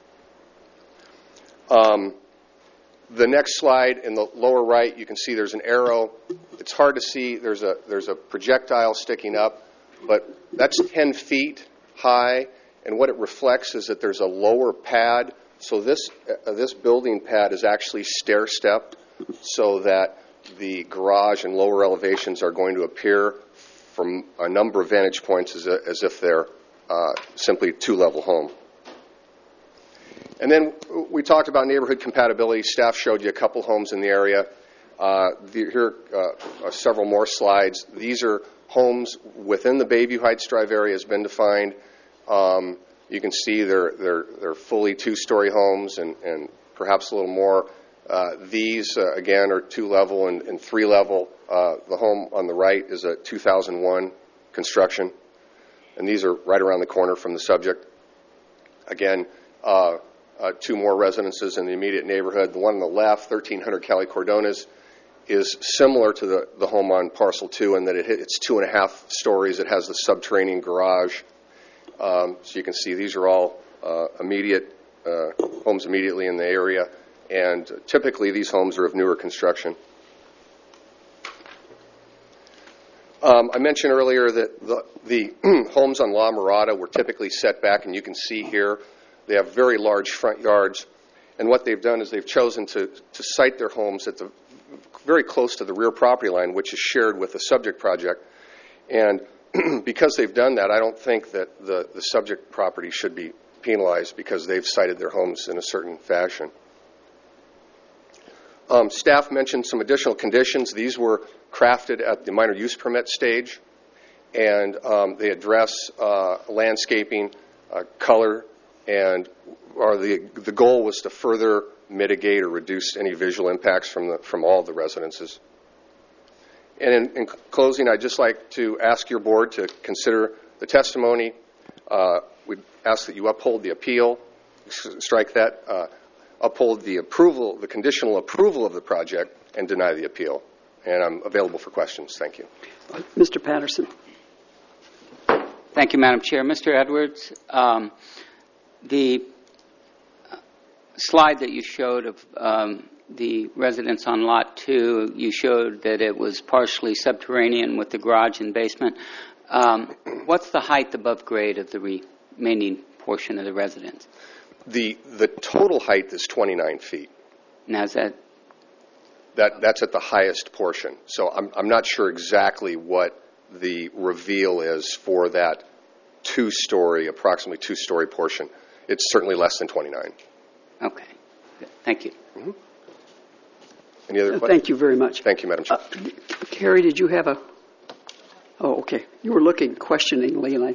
Speaker 3: Um, the next slide in the lower right, you can see there's an arrow. It's hard to see. There's a, there's a projectile sticking up, but that's ten feet high, and what it reflects is that there's a lower pad. So this, uh, this building pad is actually stair-stepped so that the garage and lower elevations are going to appear from a number of vantage points as, a, as if they're uh, simply a two-level home. And then we talked about neighborhood compatibility. Staff showed you a couple homes in the area. Uh, the, here uh, are several more slides. These are homes within the Bayview Heights Drive area has been defined. Um, you can see they're, they're, they're fully two-story homes and, and perhaps a little more. Uh, these, uh, again, are two-level and, and three-level. Uh, the home on the right is a two thousand one construction, and these are right around the corner from the subject. Again, uh, uh, two more residences in the immediate neighborhood. The one on the left, thirteen hundred Cali Cordones, is similar to the, the home on parcel two in that it hit, it's two and a half stories. It has the subterranean garage. Um, so you can see these are all uh, immediate uh, homes immediately in the area, and typically these homes are of newer construction. Um, I mentioned earlier that the, the homes on La Mirada were typically set back, and you can see here they have very large front yards. And what they've done is they've chosen to, to site their homes at the very close to the rear property line, which is shared with the subject project. And because they've done that, I don't think that the, the subject property should be penalized because they've sited their homes in a certain fashion. Um, staff mentioned some additional conditions. These were crafted at the minor use permit stage, and um, they address uh, landscaping, uh, color, and or the the goal was to further mitigate or reduce any visual impacts from the from all of the residences. And in, in closing, I'd just like to ask your board to consider the testimony. Uh, we'd ask that you uphold the appeal, strike that, uh, uphold the approval, the conditional approval of the project, and deny the appeal. And I'm available for questions. Thank you.
Speaker 5: Uh, Mister Patterson.
Speaker 7: Thank you, Madam Chair. Mister Edwards, um, the slide that you showed of um, the residence on Lot two, you showed that it was partially subterranean with the garage and basement. Um, what's the height above grade of the remaining portion of the residence?
Speaker 3: The the total height is twenty-nine feet.
Speaker 7: Now, is that?
Speaker 3: That that's at the highest portion. So I'm I'm not sure exactly what the reveal is for that two-story, approximately two-story portion. It's certainly less than twenty-nine.
Speaker 7: Okay. Good. Thank you.
Speaker 3: Mm-hmm. Any other
Speaker 5: Uh,
Speaker 3: questions?
Speaker 5: thank you very much.
Speaker 3: Thank you, Madam Chair.
Speaker 5: Uh, Carrie, did you have a? Oh, okay. You were looking questioningly, and I.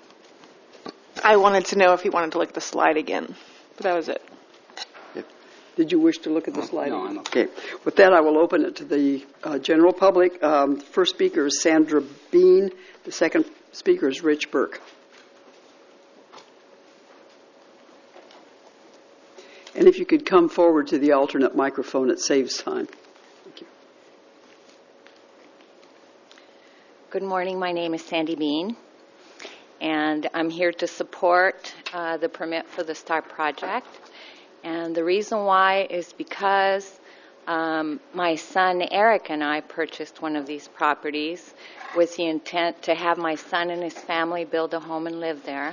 Speaker 19: I wanted to know if he wanted to look at the slide again, but that was it.
Speaker 5: Yeah. Did you wish to look at the slide?
Speaker 7: No, I'm okay.
Speaker 5: Okay. With that, I will open it to the uh, general public. Um, the first speaker is Sandra Bean. The second speaker is Rich Burke. And if you could come forward to the alternate microphone, it saves time. Thank you.
Speaker 10: Good morning. My name is Sandy Bean, and I'm here to support uh, the permit for the STAR project. And the reason why is because um, my son Eric and I purchased one of these properties with the intent to have my son and his family build a home and live there.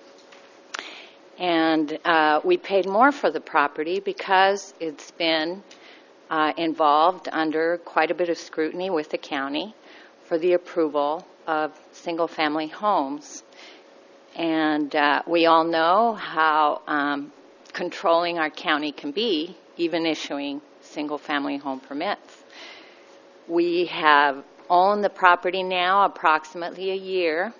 Speaker 10: And uh, we paid more for the property because it's been uh, involved under quite a bit of scrutiny with the county for the approval of single-family homes. And uh, we all know how um, controlling our county can be, even issuing single-family home permits. We have owned the property now approximately a year,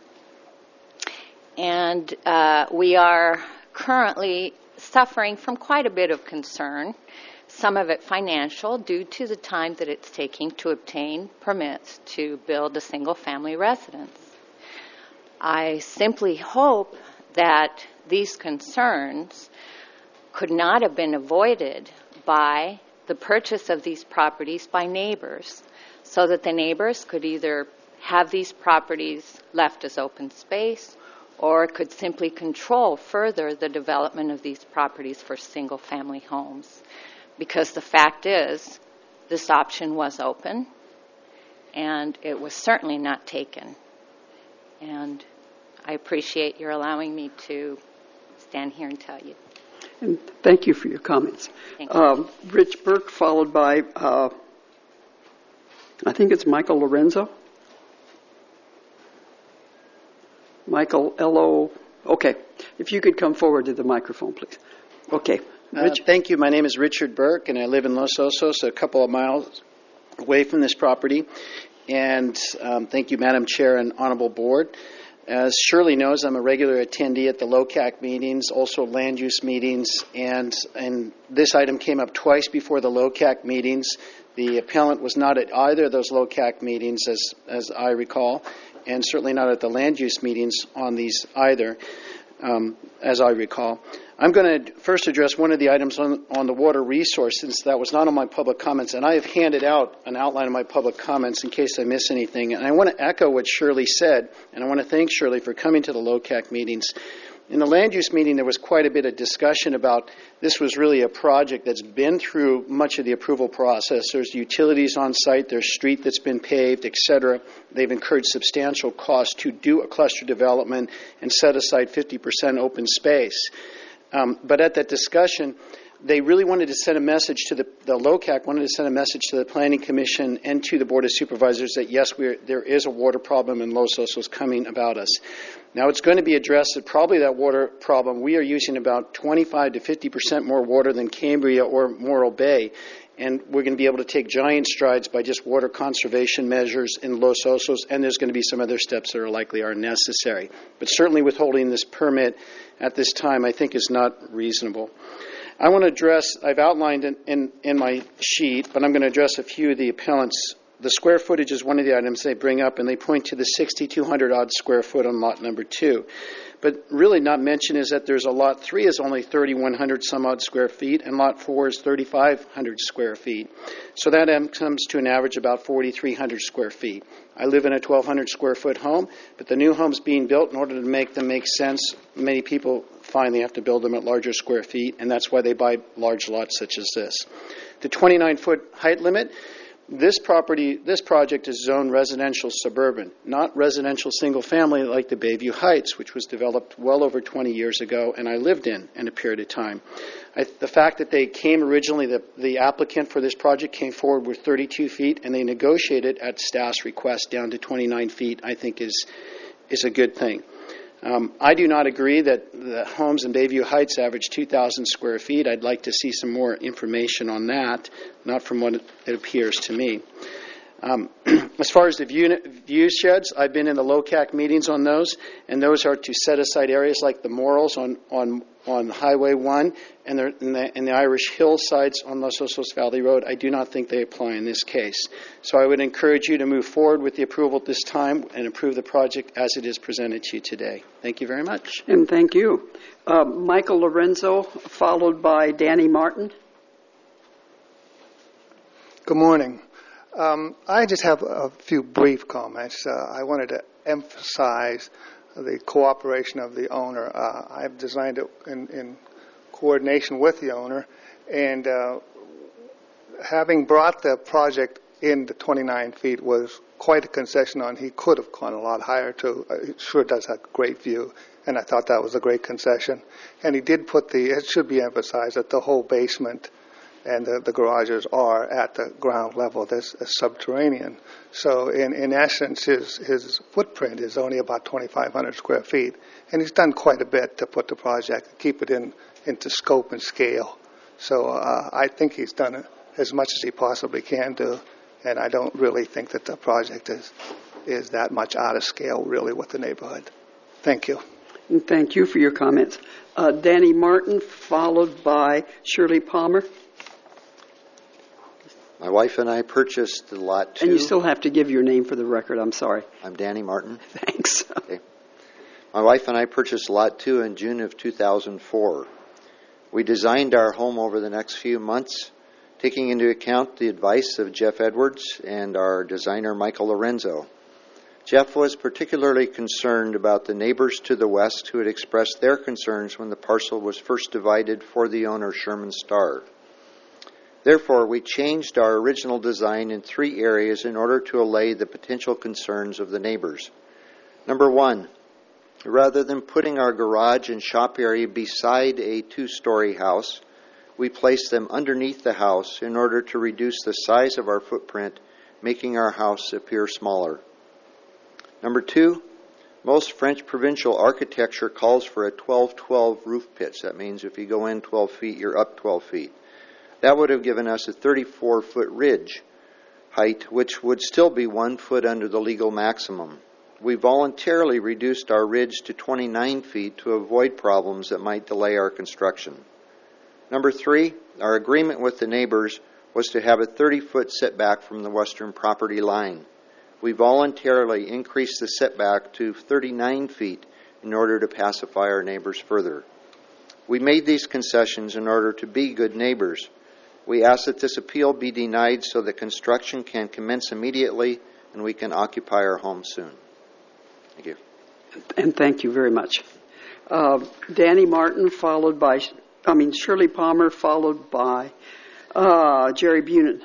Speaker 10: and uh, we are currently suffering from quite a bit of concern, some of it financial, due to the time that it's taking to obtain permits to build a single-family residence. I simply hope that these concerns could not have been avoided by the purchase of these properties by neighbors, so that the neighbors could either have these properties left as open space or could simply control further the development of these properties for single-family homes. Because the fact is, this option was open, and it was certainly not taken. And I appreciate your allowing me to stand here and tell you.
Speaker 5: And thank you for your comments.
Speaker 10: Thank you.
Speaker 5: Um, Rich Burke, followed by, uh, I think it's Michael Lorenzo. Michael L O. Okay. If you could come forward to the microphone, please. Okay.
Speaker 22: Rich. Uh, thank you. My name is Richard Burke, and I live in Los Osos, a couple of miles away from this property. And um, thank you, Madam Chair and Honorable Board. As Shirley knows, I'm a regular attendee at the L O C A C meetings, also land use meetings, and, and this item came up twice before the L O C A C meetings. The appellant was not at either of those L O C A C meetings, as, as I recall, and certainly not at the land use meetings on these either, um, as I recall. I'm going to first address one of the items on, on the water resource, since that was not on my public comments, and I have handed out an outline of my public comments in case I miss anything. And I want to echo what Shirley said, and I want to thank Shirley for coming to the L O C A C meetings. In the land use meeting, there was quite a bit of discussion about this was really a project that's been through much of the approval process. There's utilities on site, there's street that's been paved, et cetera. They've incurred substantial costs to do a cluster development and set aside fifty percent open space. Um, but at that discussion, they really wanted to send a message to the, the L O C A C, wanted to send a message to the Planning Commission and to the Board of Supervisors that, yes, we're, there is a water problem in Los Osos coming about us. Now, it's going to be addressed that probably that water problem, we are using about twenty-five to fifty percent more water than Cambria or Morro Bay, and we're going to be able to take giant strides by just water conservation measures in Los Osos, and there's going to be some other steps that are likely are necessary. But certainly withholding this permit at this time, I think, is not reasonable. I want to address, I've outlined in, in, in my sheet, but I'm going to address a few of the appellants. The square footage is one of the items they bring up, and they point to the sixty-two hundred odd square foot on lot number two. But really not mentioned is that there's a lot three is only thirty-one hundred some odd square feet, and lot four is thirty-five hundred square feet. So that comes to an average about forty-three hundred square feet. I live in a twelve hundred square foot home, but the new homes being built, in order to make them make sense, many people find they have to build them at larger square feet, and that's why they buy large lots such as this. The twenty-nine foot height limit, this property, this project is zoned residential suburban, not residential single family like the Bayview Heights, which was developed well over twenty years ago, and I lived in in a period of time. I, the fact that they came originally, the, the applicant for this project came forward with thirty-two feet, and they negotiated at staff's request down to twenty-nine feet, I think is is a good thing. Um, I do not agree that the homes in Bayview Heights average two thousand square feet. I'd like to see some more information on that, not from what it appears to me. Um, as far as the view, view sheds, I've been in the L O C A C meetings on those, and those are to set aside areas like the Morals on, on, on Highway one and the, and, the, and the Irish Hillsides on Los Osos Valley Road. I do not think they apply in this case. So I would encourage you to move forward with the approval at this time and approve the project as it is presented to you today. Thank you very much.
Speaker 5: And thank you. Uh, Michael Lorenzo, followed by Danny Martin.
Speaker 11: Good morning. Um, I just have a few brief comments. Uh, I wanted to emphasize the cooperation of the owner. Uh, I've designed it in, in coordination with the owner, and uh, having brought the project in the twenty-nine feet was quite a concession on. He could have gone a lot higher too. Uh, it sure does have a great view, and I thought that was a great concession. And he did put the, it should be emphasized that the whole basement and the, the garages are at the ground level. There's a subterranean. So in, in essence, his, his footprint is only about twenty-five hundred square feet. And he's done quite a bit to put the project, keep it in into scope and scale. So uh, I think he's done as much as he possibly can do. And I don't really think that the project is, is that much out of scale, really, with the neighborhood. Thank you.
Speaker 5: And thank you for your comments. Uh, Danny Martin, followed by Shirley Palmer.
Speaker 12: My wife and I purchased the lot two.
Speaker 5: And you still have to give your name for the record. I'm sorry.
Speaker 12: I'm Danny Martin.
Speaker 5: Thanks.
Speaker 12: Okay. My wife and I purchased lot two in June of two thousand four. We designed our home over the next few months, taking into account the advice of Jeff Edwards and our designer Michael Lorenzo. Jeff was particularly concerned about the neighbors to the west who had expressed their concerns when the parcel was first divided for the owner, Sherman Starr. Therefore, we changed our original design in three areas in order to allay the potential concerns of the neighbors. Number one, rather than putting our garage and shop area beside a two-story house, we placed them underneath the house in order to reduce the size of our footprint, making our house appear smaller. Number two, most French provincial architecture calls for a twelve twelve roof pitch. That means if you go in twelve feet, you're up twelve feet. That would have given us a thirty-four foot ridge height, which would still be one foot under the legal maximum. We voluntarily reduced our ridge to twenty-nine feet to avoid problems that might delay our construction. Number three, our agreement with the neighbors was to have a thirty foot setback from the western property line. We voluntarily increased the setback to thirty-nine feet in order to pacify our neighbors further. We made these concessions in order to be good neighbors. We ask that this appeal be denied so that construction can commence immediately and we can occupy our home soon. Thank you.
Speaker 5: And thank you very much. Uh, Danny Martin, followed by, I mean, Shirley Palmer, followed by uh, Jerry Bunin.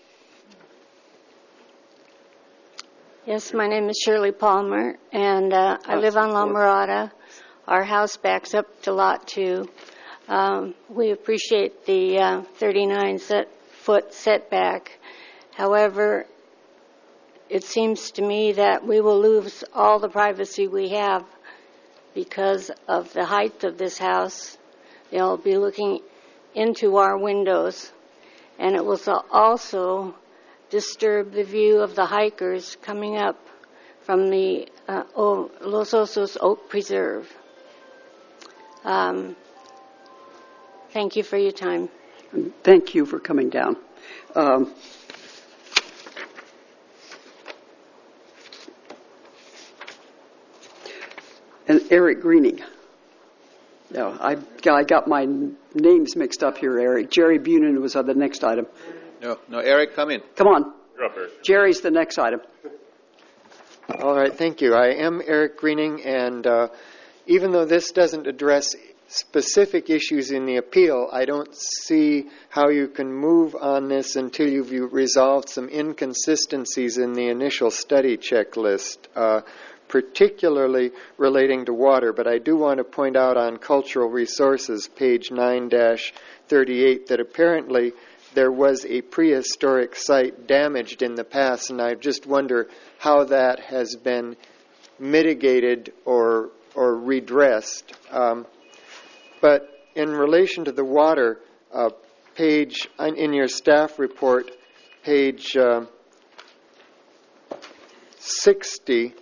Speaker 23: Yes, my name is Shirley Palmer, and uh, I live on La Mirada. Our house backs up to lot two. Um, we appreciate the uh, thirty-nine set, foot setback. However, it seems to me that we will lose all the privacy we have because of the height of this house. They'll be looking into our windows, and it will also disturb the view of the hikers coming up from the uh, o- Los Osos Oak Preserve. Um, thank you for your time.
Speaker 5: Thank you for coming down. Um, and Eric Greening. No, I, I got my names mixed up here, Eric. Jerry Bunin was on the next item.
Speaker 4: No, no, Eric, come in.
Speaker 5: Come on.
Speaker 24: You're up, Eric.
Speaker 5: Jerry's the next item.
Speaker 13: All right, thank you. I am Eric Greening, and uh, even though this doesn't address specific issues in the appeal, I don't see how you can move on this until you've resolved some inconsistencies in the initial study checklist, uh, particularly relating to water. But I do want to point out on cultural resources, page nine dash thirty-eight, that apparently there was a prehistoric site damaged in the past, and I just wonder how that has been mitigated or or redressed. Um, but in relation to the water, uh, page in your staff report, page uh, sixty,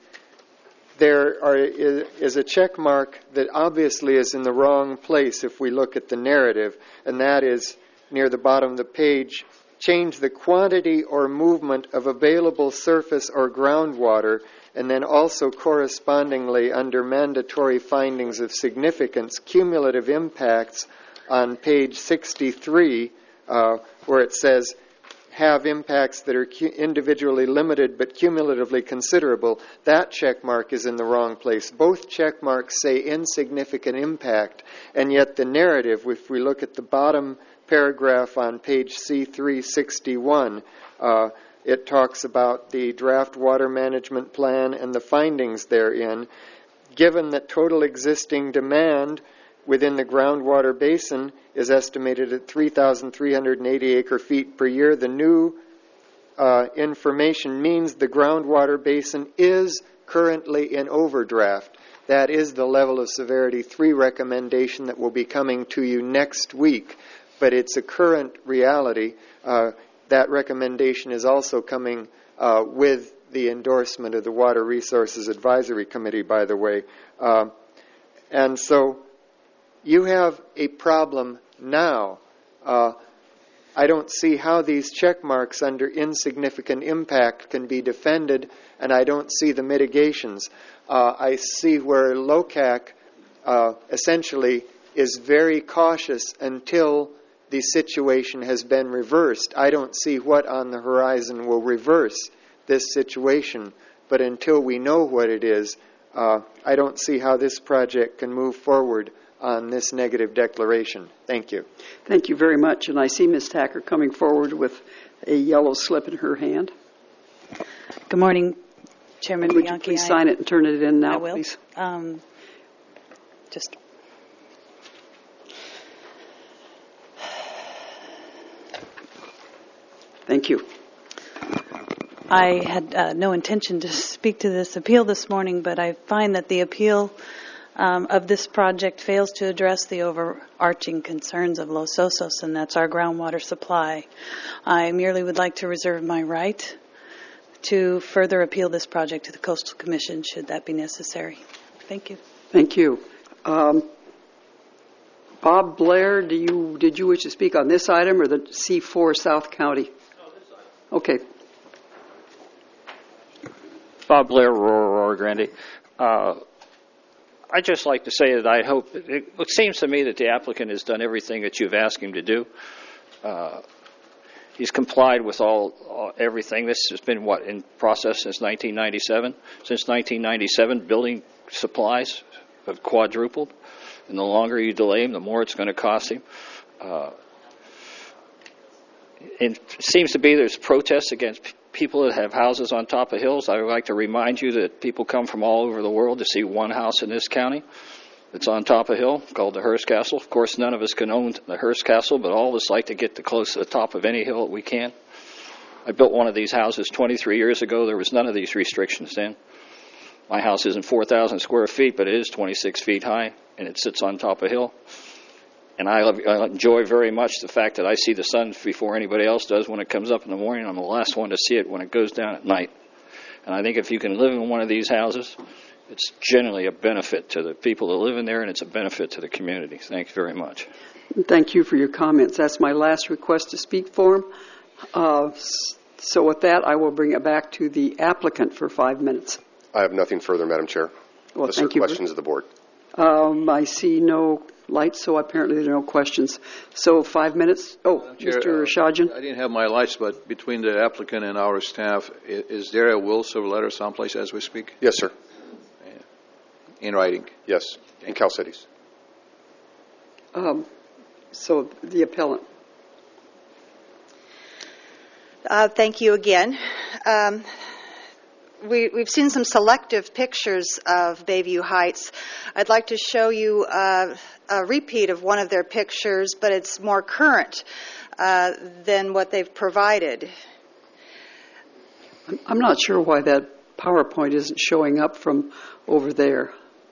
Speaker 13: there are, is a check mark that obviously is in the wrong place if we look at the narrative, and that is near the bottom of the page, change the quantity or movement of available surface or groundwater, and then also correspondingly under mandatory findings of significance, cumulative impacts on page sixty-three, uh, where it says, have impacts that are cu- individually limited but cumulatively considerable. That check mark is in the wrong place. Both check marks say insignificant impact, and yet the narrative, if we look at the bottom paragraph on page C three sixty-one, uh, it talks about the draft water management plan and the findings therein. Given that total existing demand within the groundwater basin is estimated at three thousand three hundred eighty acre feet per year, the new uh, information means the groundwater basin is currently in overdraft. That is the level of severity three recommendation that will be coming to you next week, but it's a current reality. Uh, that recommendation is also coming uh, with the endorsement of the Water Resources Advisory Committee, by the way. Uh, and so you have a problem now. Uh, I don't see how these check marks under insignificant impact can be defended, and I don't see the mitigations. Uh, I see where LOCAC uh, essentially is very cautious until the situation has been reversed. I don't see what on the horizon will reverse this situation, but until we know what it is, uh, I don't see how this project can move forward on this negative declaration. Thank you.
Speaker 5: Thank you very much. And I see Miz Tacker coming forward with a yellow slip in her hand.
Speaker 9: Good morning, Chairman
Speaker 5: Would
Speaker 9: Bianchi.
Speaker 5: you please sign it and turn it in now,
Speaker 9: I will.
Speaker 5: please?
Speaker 9: Um, just.
Speaker 5: Thank you.
Speaker 9: I had uh, no intention to speak to this appeal this morning, but I find that the appeal um, of this project fails to address the overarching concerns of Los Osos, and that's our groundwater supply. I merely would like to reserve my right to further appeal this project to the Coastal Commission, should that be necessary. Thank you.
Speaker 5: Thank you. Um, Bob Blair, do you did you wish to speak on this item or the C four South County?
Speaker 16: No, this item.
Speaker 5: Okay.
Speaker 16: Bob Blair, Aurora Grande. Uh, I'd just like to say that I hope, it, it seems to me that the applicant has done everything that you've asked him to do. Uh, he's complied with all, all everything. This has been, what, in process since nineteen ninety-seven? Since nineteen ninety-seven, building supplies have quadrupled, and the longer you delay him, the more it's going to cost him. Uh, it seems to be there's protests against people that have houses on top of hills. I would like to remind you that people come from all over the world to see one house in this county that's on top of a hill called the Hearst Castle. Of course, none of us can own the Hearst Castle, but all of us like to get to close to the top of any hill that we can. I built one of these houses twenty-three years ago. There was none of these restrictions then. My house isn't four thousand square feet, but it is twenty-six feet high, and it sits on top of a hill. And I, love, I enjoy very much the fact that I see the sun before anybody else does when it comes up in the morning. I'm the last one to see it when it goes down at night. And I think if you can live in one of these houses, it's generally a benefit to the people that live in there, and it's a benefit to the community. Thank you very much.
Speaker 5: Thank you for your comments. That's my last request to speak for him. Uh, so with that, I will bring it back to the applicant for five minutes.
Speaker 3: I have nothing further, Madam Chair.
Speaker 5: Well,
Speaker 3: Unless
Speaker 5: thank
Speaker 3: there are
Speaker 5: you.
Speaker 3: questions of the board.
Speaker 5: Um, I see no lights, so apparently there are no questions. So five minutes. Oh,
Speaker 4: Chair,
Speaker 5: Mister
Speaker 4: uh,
Speaker 5: Shajan.
Speaker 4: I didn't have my lights, but between the applicant and our staff, is, is there a will serve letter someplace as we speak?
Speaker 3: Yes, sir.
Speaker 4: In writing?
Speaker 3: Yes, in Cal Cities.
Speaker 5: Um, so the appellant.
Speaker 20: Uh, thank you again. Um, we, we've seen some selective pictures of Bayview Heights. I'd like to show you uh, a repeat of one of their pictures, but it's more current uh, than what they've provided.
Speaker 5: I'm not sure why that PowerPoint isn't showing up from over there.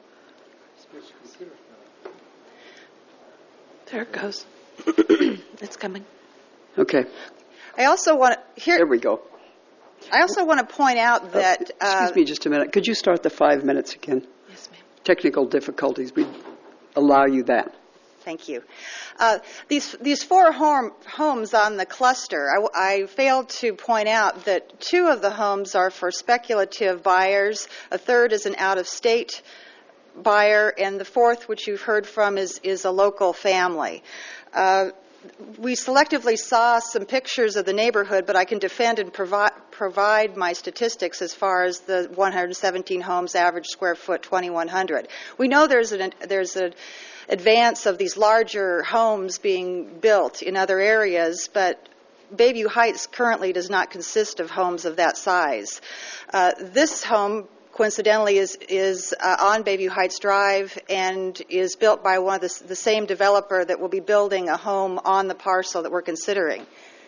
Speaker 1: There it goes. It's coming.
Speaker 5: Okay.
Speaker 20: I also want to here.
Speaker 5: There we go.
Speaker 20: I also want to point out that...
Speaker 5: Uh, excuse me just a minute. Could you start the five minutes again?
Speaker 20: Yes, ma'am.
Speaker 5: Technical difficulties. We allow you that.
Speaker 20: Thank you. Uh, these these four home, homes on the cluster, I, I failed to point out that two of the homes are for speculative buyers. A third is an out-of-state buyer, and the fourth, which you've heard from, is, is a local family. Uh, we selectively saw some pictures of the neighborhood, but I can defend and provi- provide my statistics as far as the one hundred seventeen homes, average square foot, twenty-one hundred. We know there's an there's a advance of these larger homes being built in other areas, but Bayview Heights currently does not consist of homes of that size. Uh, this home, coincidentally, is, is uh, on Bayview Heights Drive and is built by one of the, the same developer that will be building a home on the parcel that we're considering.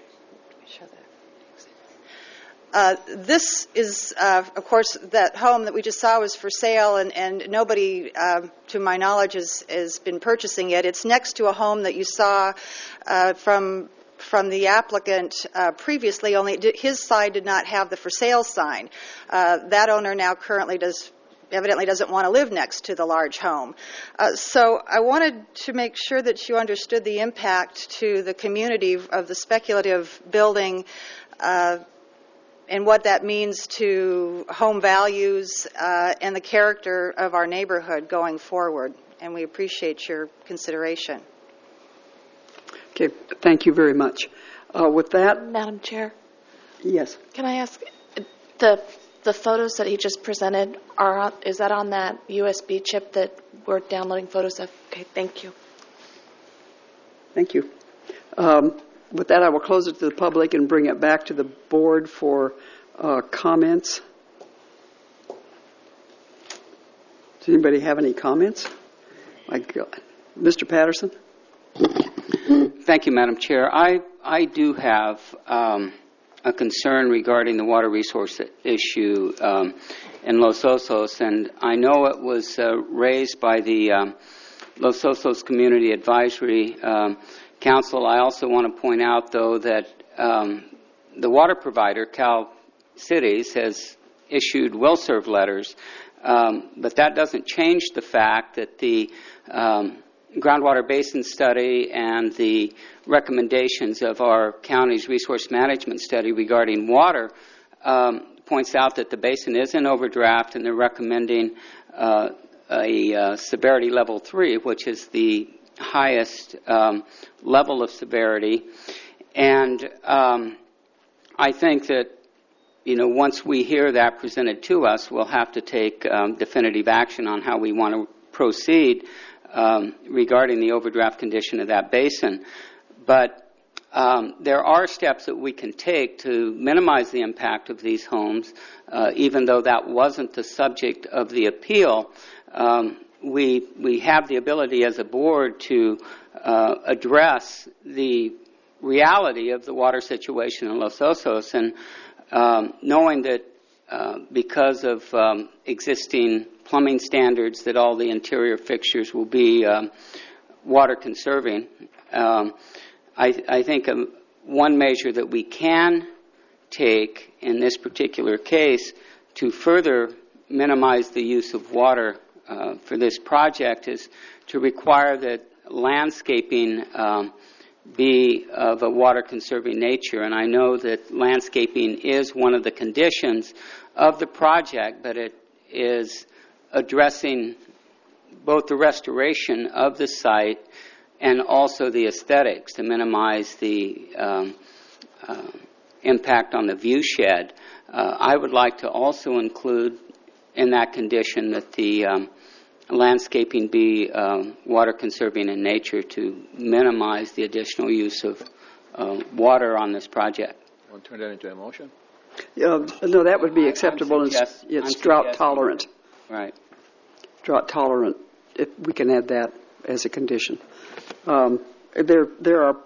Speaker 20: Uh, this is, uh, of course, that home that we just saw was for sale, and, and nobody, uh, to my knowledge, has, has been purchasing it. It's next to a home that you saw uh, from from the applicant uh, previously, only his side did not have the for sale sign. Uh, that owner now currently does evidently doesn't want to live next to the large home. Uh, so I wanted to make sure that you understood the impact to the community of the speculative building uh, and what that means to home values uh, and the character of our neighborhood going forward. And we appreciate your consideration.
Speaker 5: Okay, thank you very much. Uh, with that,
Speaker 1: Madam Chair,
Speaker 5: yes.
Speaker 1: can I ask, the the photos that he just presented, are on, is that on that U S B chip that we're downloading photos of? Okay, thank you.
Speaker 5: Thank you. Um, with that, I will close it to the public and bring it back to the board for uh, comments. Does anybody have any comments? Like, uh, Mister Patterson?
Speaker 7: Thank you, Madam Chair. I, I do have um, a concern regarding the water resource issue um, in Los Osos, and I know it was uh, raised by the um, Los Osos Community Advisory um, Council. I also want to point out, though, that um, the water provider, Cal Cities, has issued will-serve letters, um, but that doesn't change the fact that the um, groundwater basin study and the recommendations of our county's resource management study regarding water um, points out that the basin is in overdraft, and they're recommending uh, a uh, severity level three, which is the highest um, level of severity. And um, I think that, you know, once we hear that presented to us, we'll have to take um, definitive action on how we want to proceed Um, regarding the overdraft condition of that basin. But um, there are steps that we can take to minimize the impact of these homes, uh, even though that wasn't the subject of the appeal. Um, we, we have the ability as a board to uh, address the reality of the water situation in Los Osos, and um, knowing that uh, because of um, existing plumbing standards that all the interior fixtures will be um, water conserving. Um, I, I think um, one measure that we can take in this particular case to further minimize the use of water uh, for this project is to require that landscaping um, be of a water conserving nature. And I know that landscaping is one of the conditions of the project, but it is addressing both the restoration of the site and also the aesthetics to minimize the um, uh, impact on the view shed. Uh, I would like to also include in that condition that the um, landscaping be um, water conserving in nature to minimize the additional use of uh, water on this project.
Speaker 4: You want to turn that into a motion?
Speaker 5: Uh, no, that would be acceptable.
Speaker 7: Suggest,
Speaker 5: it's it's drought tolerant.
Speaker 7: Right.
Speaker 5: Drought tolerant. If we can add that as a condition. Um, there, there are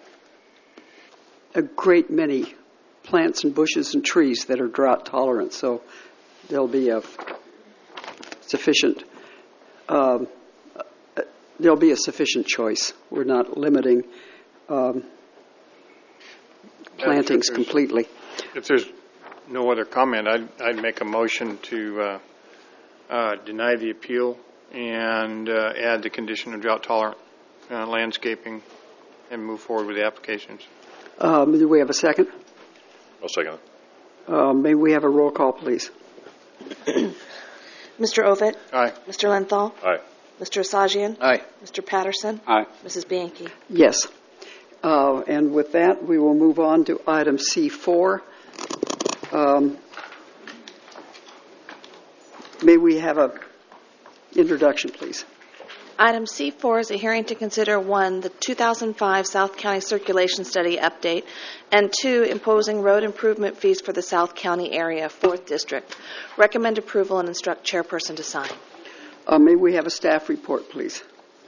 Speaker 5: a great many plants and bushes and trees that are drought tolerant, so there'll be a sufficient. Um, there'll be a sufficient choice. We're not limiting um, plantings completely.
Speaker 6: If there's no other comment, I'd, I'd make a motion to uh, uh, deny the appeal and uh, add the condition of drought-tolerant uh, landscaping and move forward with the applications.
Speaker 5: Um, do we have a second?
Speaker 15: I'll second it.
Speaker 5: Uh, may we have a roll call, please?
Speaker 1: Mister Ovitt?
Speaker 6: Aye.
Speaker 1: Mister Lenthal?
Speaker 15: Aye.
Speaker 1: Mister Asajian?
Speaker 4: Aye.
Speaker 1: Mister Patterson?
Speaker 4: Aye.
Speaker 1: Missus Bianchi?
Speaker 5: Yes. Uh, and with that, we will move on to item C four. Um, may we have a introduction, please?
Speaker 1: Item C four is a hearing to consider, one, the two thousand five South County Circulation Study update, and two, imposing road improvement fees for the South County area, fourth District. Recommend approval and instruct chairperson to sign.
Speaker 5: Uh, may we have a staff report, please?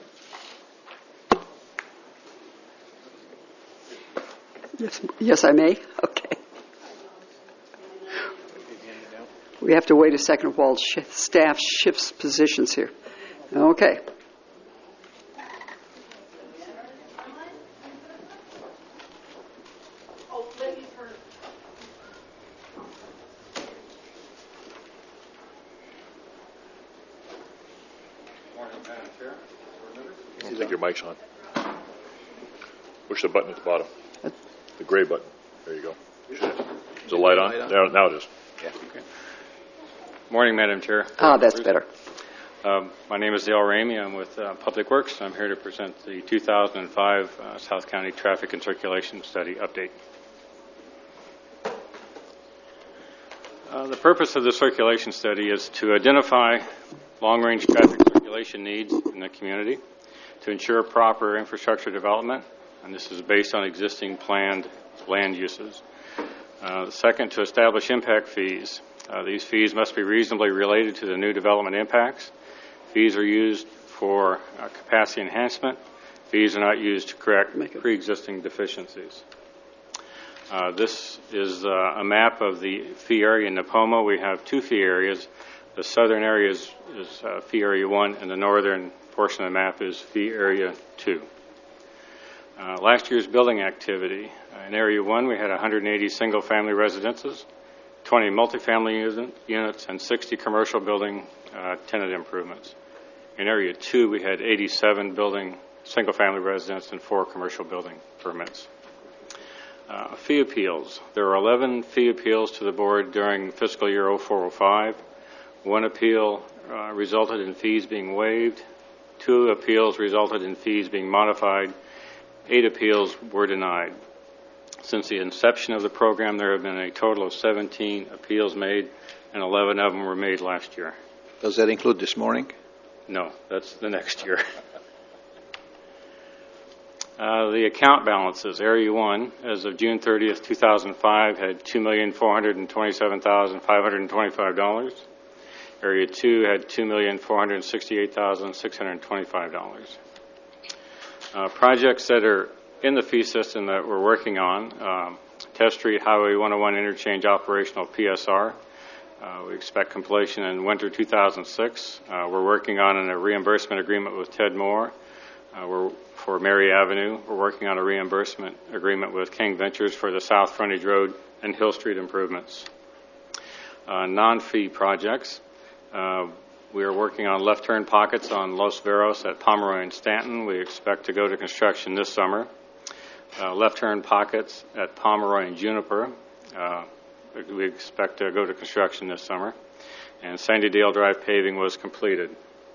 Speaker 5: Yes, yes, I may? Okay. We have to wait a second while sh- staff shifts positions here. Okay.
Speaker 15: I don't think your mic's on. Push the button at the bottom. The gray button. There you go. Is the light on? Now, now it is.
Speaker 17: Yeah. Okay. Morning, Madam Chair.
Speaker 5: Ah, that's better.
Speaker 17: Um, my name is Dale Ramey. I'm with uh, Public Works. I'm here to present the two thousand five uh, South County Traffic and Circulation Study update. Uh, the purpose of the circulation study is to identify long-range traffic circulation needs in the community, to ensure proper infrastructure development, and this is based on existing planned land uses. Uh, second, to establish impact fees. Uh, these fees must be reasonably related to the new development impacts. Fees are used for uh, capacity enhancement. Fees are not used to correct pre-existing deficiencies. Uh, this is uh, a map of the fee area in Nipomo. We have two fee areas. The southern area is, is uh, fee area one, and the northern portion of the map is fee area two. Uh, last year's building activity. Uh, in area one, we had one hundred eighty single-family residences, twenty multifamily unit, units, and sixty commercial building uh, tenant improvements. In area two, we had eighty-seven building single-family residents and four commercial building permits. Uh, fee appeals. There were eleven fee appeals to the board during fiscal year oh four oh five. One appeal uh, resulted in fees being waived. Two appeals resulted in fees being modified. Eight appeals were denied. Since the inception of the program, there have been a total of seventeen appeals made, and eleven of them were made last year.
Speaker 4: Does that include this morning?
Speaker 17: No, that's the next year. Uh, the account balances. Area one, as of June thirtieth, two thousand five, had two million four hundred twenty-seven thousand five hundred twenty-five dollars. Area two had two million four hundred sixty-eight thousand six hundred twenty-five dollars. Uh, projects that are in the fee system that we're working on, um, Test Street Highway one oh one Interchange Operational P S R. Uh, we expect completion in winter two thousand six. Uh, we're working on a reimbursement agreement with Ted Moore. Uh, we're for Mary Avenue. We're working on a reimbursement agreement with King Ventures for the South Frontage Road and Hill Street improvements. Uh, non-fee projects. Uh, we are working on left turn pockets on Los Veros at Pomeroy and Stanton. We expect to go to construction this summer. Uh, left turn pockets at Pomeroy and Juniper. Uh, we expect to go to construction this summer. And Sandy Dale Drive paving was completed.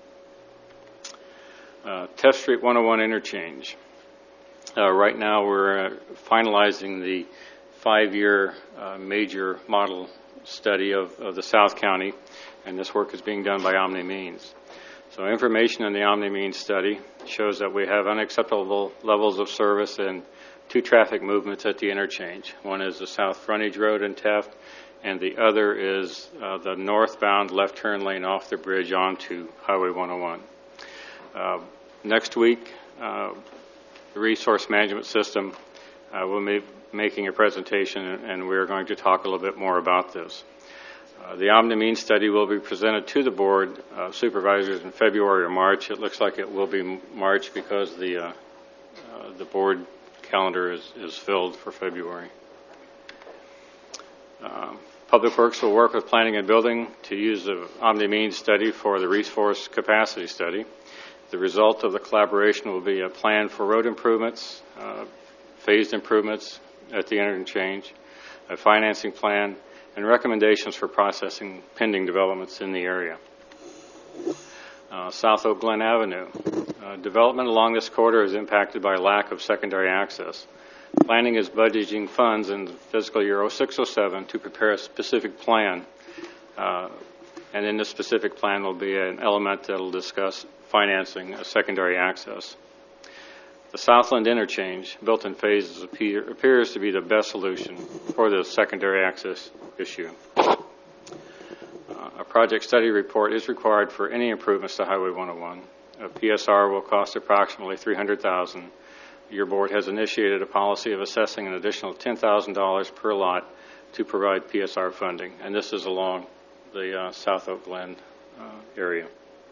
Speaker 17: Uh, Test Street one oh one interchange. Uh, right now we're uh, finalizing the five-year uh, major model study of, of the South County, and this work is being done by Omni Means. So information in the Omni Means study shows that we have unacceptable levels of service and two traffic movements at the interchange. One is the South Frontage Road in Taft, and the other is uh, the northbound left turn lane off the bridge onto Highway one oh one. Uh, next week, uh, the Resource Management System uh, will be making a presentation, and we're going to talk a little bit more about this. Uh, the Omni Means study will be presented to the Board of Supervisors in February or March. It looks like it will be March because the uh, uh, the board calendar is, is filled for February. Um, Public Works will work with Planning and Building to use the Omni-Means study for the resource capacity study. The result of the collaboration will be a plan for road improvements, uh, phased improvements at the interchange, a financing plan, and recommendations for processing pending developments in the area. Uh, South Oak Glen Avenue. Uh, development along this corridor is impacted by lack of secondary access. Planning is budgeting funds in fiscal year oh six oh seven to prepare a specific plan. Uh, and in this specific plan will be an element that will discuss financing a secondary access. The Southland Interchange, built in phases, appear, appears to be the best solution for the secondary access issue. Uh, a project study report is required for any improvements to Highway one oh one. A P S R will cost approximately three hundred thousand dollars. Your board has initiated a policy of assessing an additional ten thousand dollars per lot to provide P S R funding, and this is along the uh, South Oak Glen uh, area.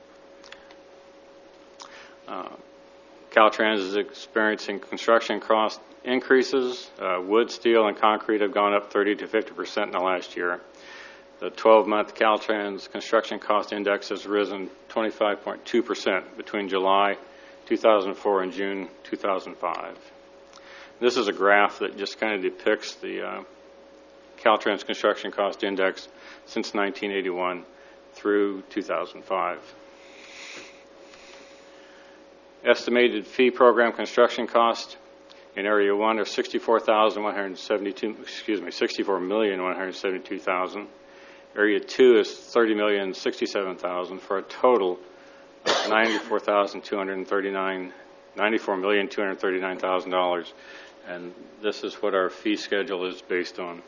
Speaker 17: Uh, Caltrans is experiencing construction cost increases. Uh, wood, steel, and concrete have gone up thirty to fifty percent in the last year. The twelve-month Caltrans construction cost index has risen twenty-five point two percent between July two thousand four and June two thousand five. This is a graph that just kind of depicts the uh, Caltrans construction cost index since nineteen eighty-one through two thousand five. Estimated fee program construction cost in Area one are sixty-four thousand one hundred seventy-two. Excuse me, sixty-four million one hundred seventy-two thousand. Area two is thirty million sixty-seven thousand for a total of ninety-four thousand two hundred thirty-nine, ninety-four million two hundred thirty-nine thousand dollars, and this is what our fee schedule is based on.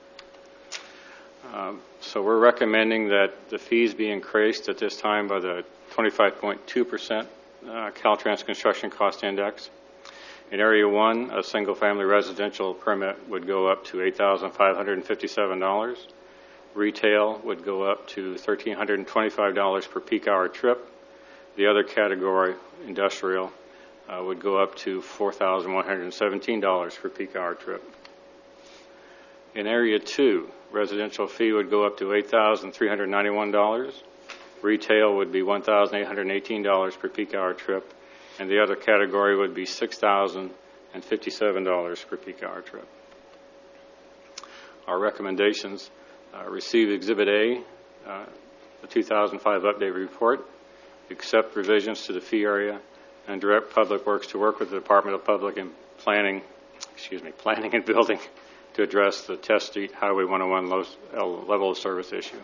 Speaker 17: Um, so we're recommending that the fees be increased at this time by the twenty-five point two percent uh, Caltrans construction cost index. In Area one, a single-family residential permit would go up to eight thousand five hundred fifty-seven dollars. Retail would go up to one thousand three hundred twenty-five dollars per peak hour trip. The other category, industrial, uh, would go up to four thousand one hundred seventeen dollars per peak hour trip. In Area two, residential fee would go up to eight thousand three hundred ninety-one dollars. Retail would be one thousand eight hundred eighteen dollars per peak hour trip, and the other category would be six thousand fifty-seven dollars per peak hour trip. Our recommendations: uh, receive Exhibit A, uh, the two thousand five update report, accept revisions to the fee area, and direct Public Works to work with the Department of Public and Planning, excuse me, Planning and Building to address the Test Street Highway one oh one low, uh, level of service issue.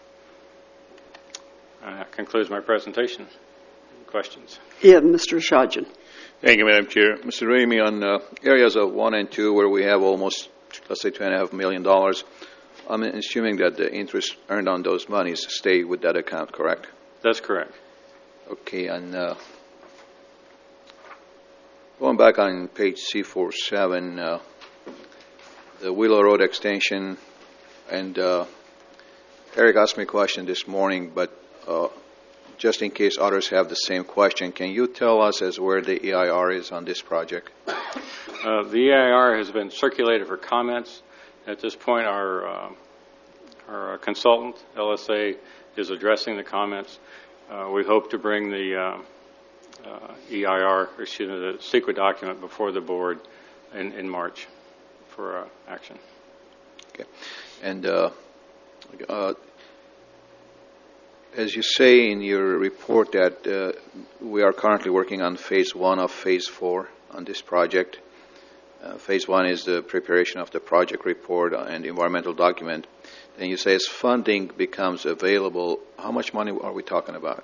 Speaker 17: Uh, that concludes my presentation. Any questions?
Speaker 2: Yeah, Mister Shajan.
Speaker 4: Thank you, Madam Chair. Mister Ramey, on uh, areas of one and two where we have almost, let's say, two and a half million dollars, I'm assuming that the interest earned on those monies stay with that account, correct?
Speaker 17: That's correct.
Speaker 4: Okay, and uh, going back on page C forty-seven, uh, the Willow Road extension, and uh, Eric asked me a question this morning, but uh, just in case others have the same question, can you tell us as where the E I R is on this project?
Speaker 17: Uh, the E I R has been circulated for comments. At this point, our, uh, our consultant, L S A, is addressing the comments. Uh, we hope to bring the uh, uh, E I R, or excuse me, the secret document before the board in, in March for uh, action.
Speaker 4: Okay. And uh, uh, as you say in your report that uh, we are currently working on phase one of phase four on this project. Uh, phase one is the preparation of the project report and environmental document. Then you say as funding becomes available, how much money are we talking about?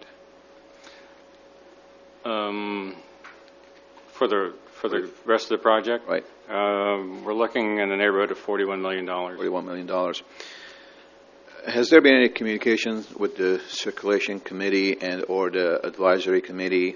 Speaker 17: Um, for the for the rest of the project,
Speaker 4: right?
Speaker 17: Um, we're looking in the neighborhood of forty-one million dollars.
Speaker 4: Forty-one million dollars. Has there been any communication with the circulation committee and or the advisory committee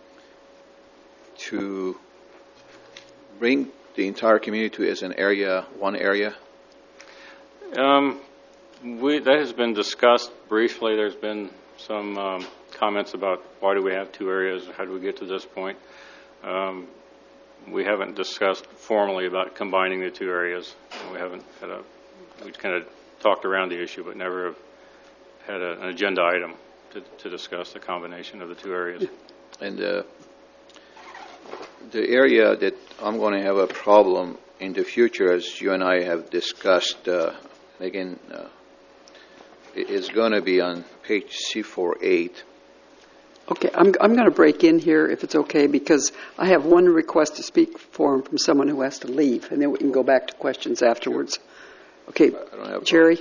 Speaker 4: to bring the entire community as an area, one area?
Speaker 17: Um, we, that has been discussed briefly. There's been some um, comments about why do we have two areas, how do we get to this point. Um, we haven't discussed formally about combining the two areas. We haven't had a, we kind of talked around the issue, but never have had a, an agenda item to, to discuss the combination of the two areas.
Speaker 4: And uh, the area that I'm going to have a problem in the future, as you and I have discussed, uh, again, uh, is going to be on page C forty-eight.
Speaker 5: Okay, I'm, I'm going to break in here if it's okay, because I have one request to speak for him from someone who has to leave, and then we can go back to questions afterwards. Okay,
Speaker 4: I don't have
Speaker 5: Jerry?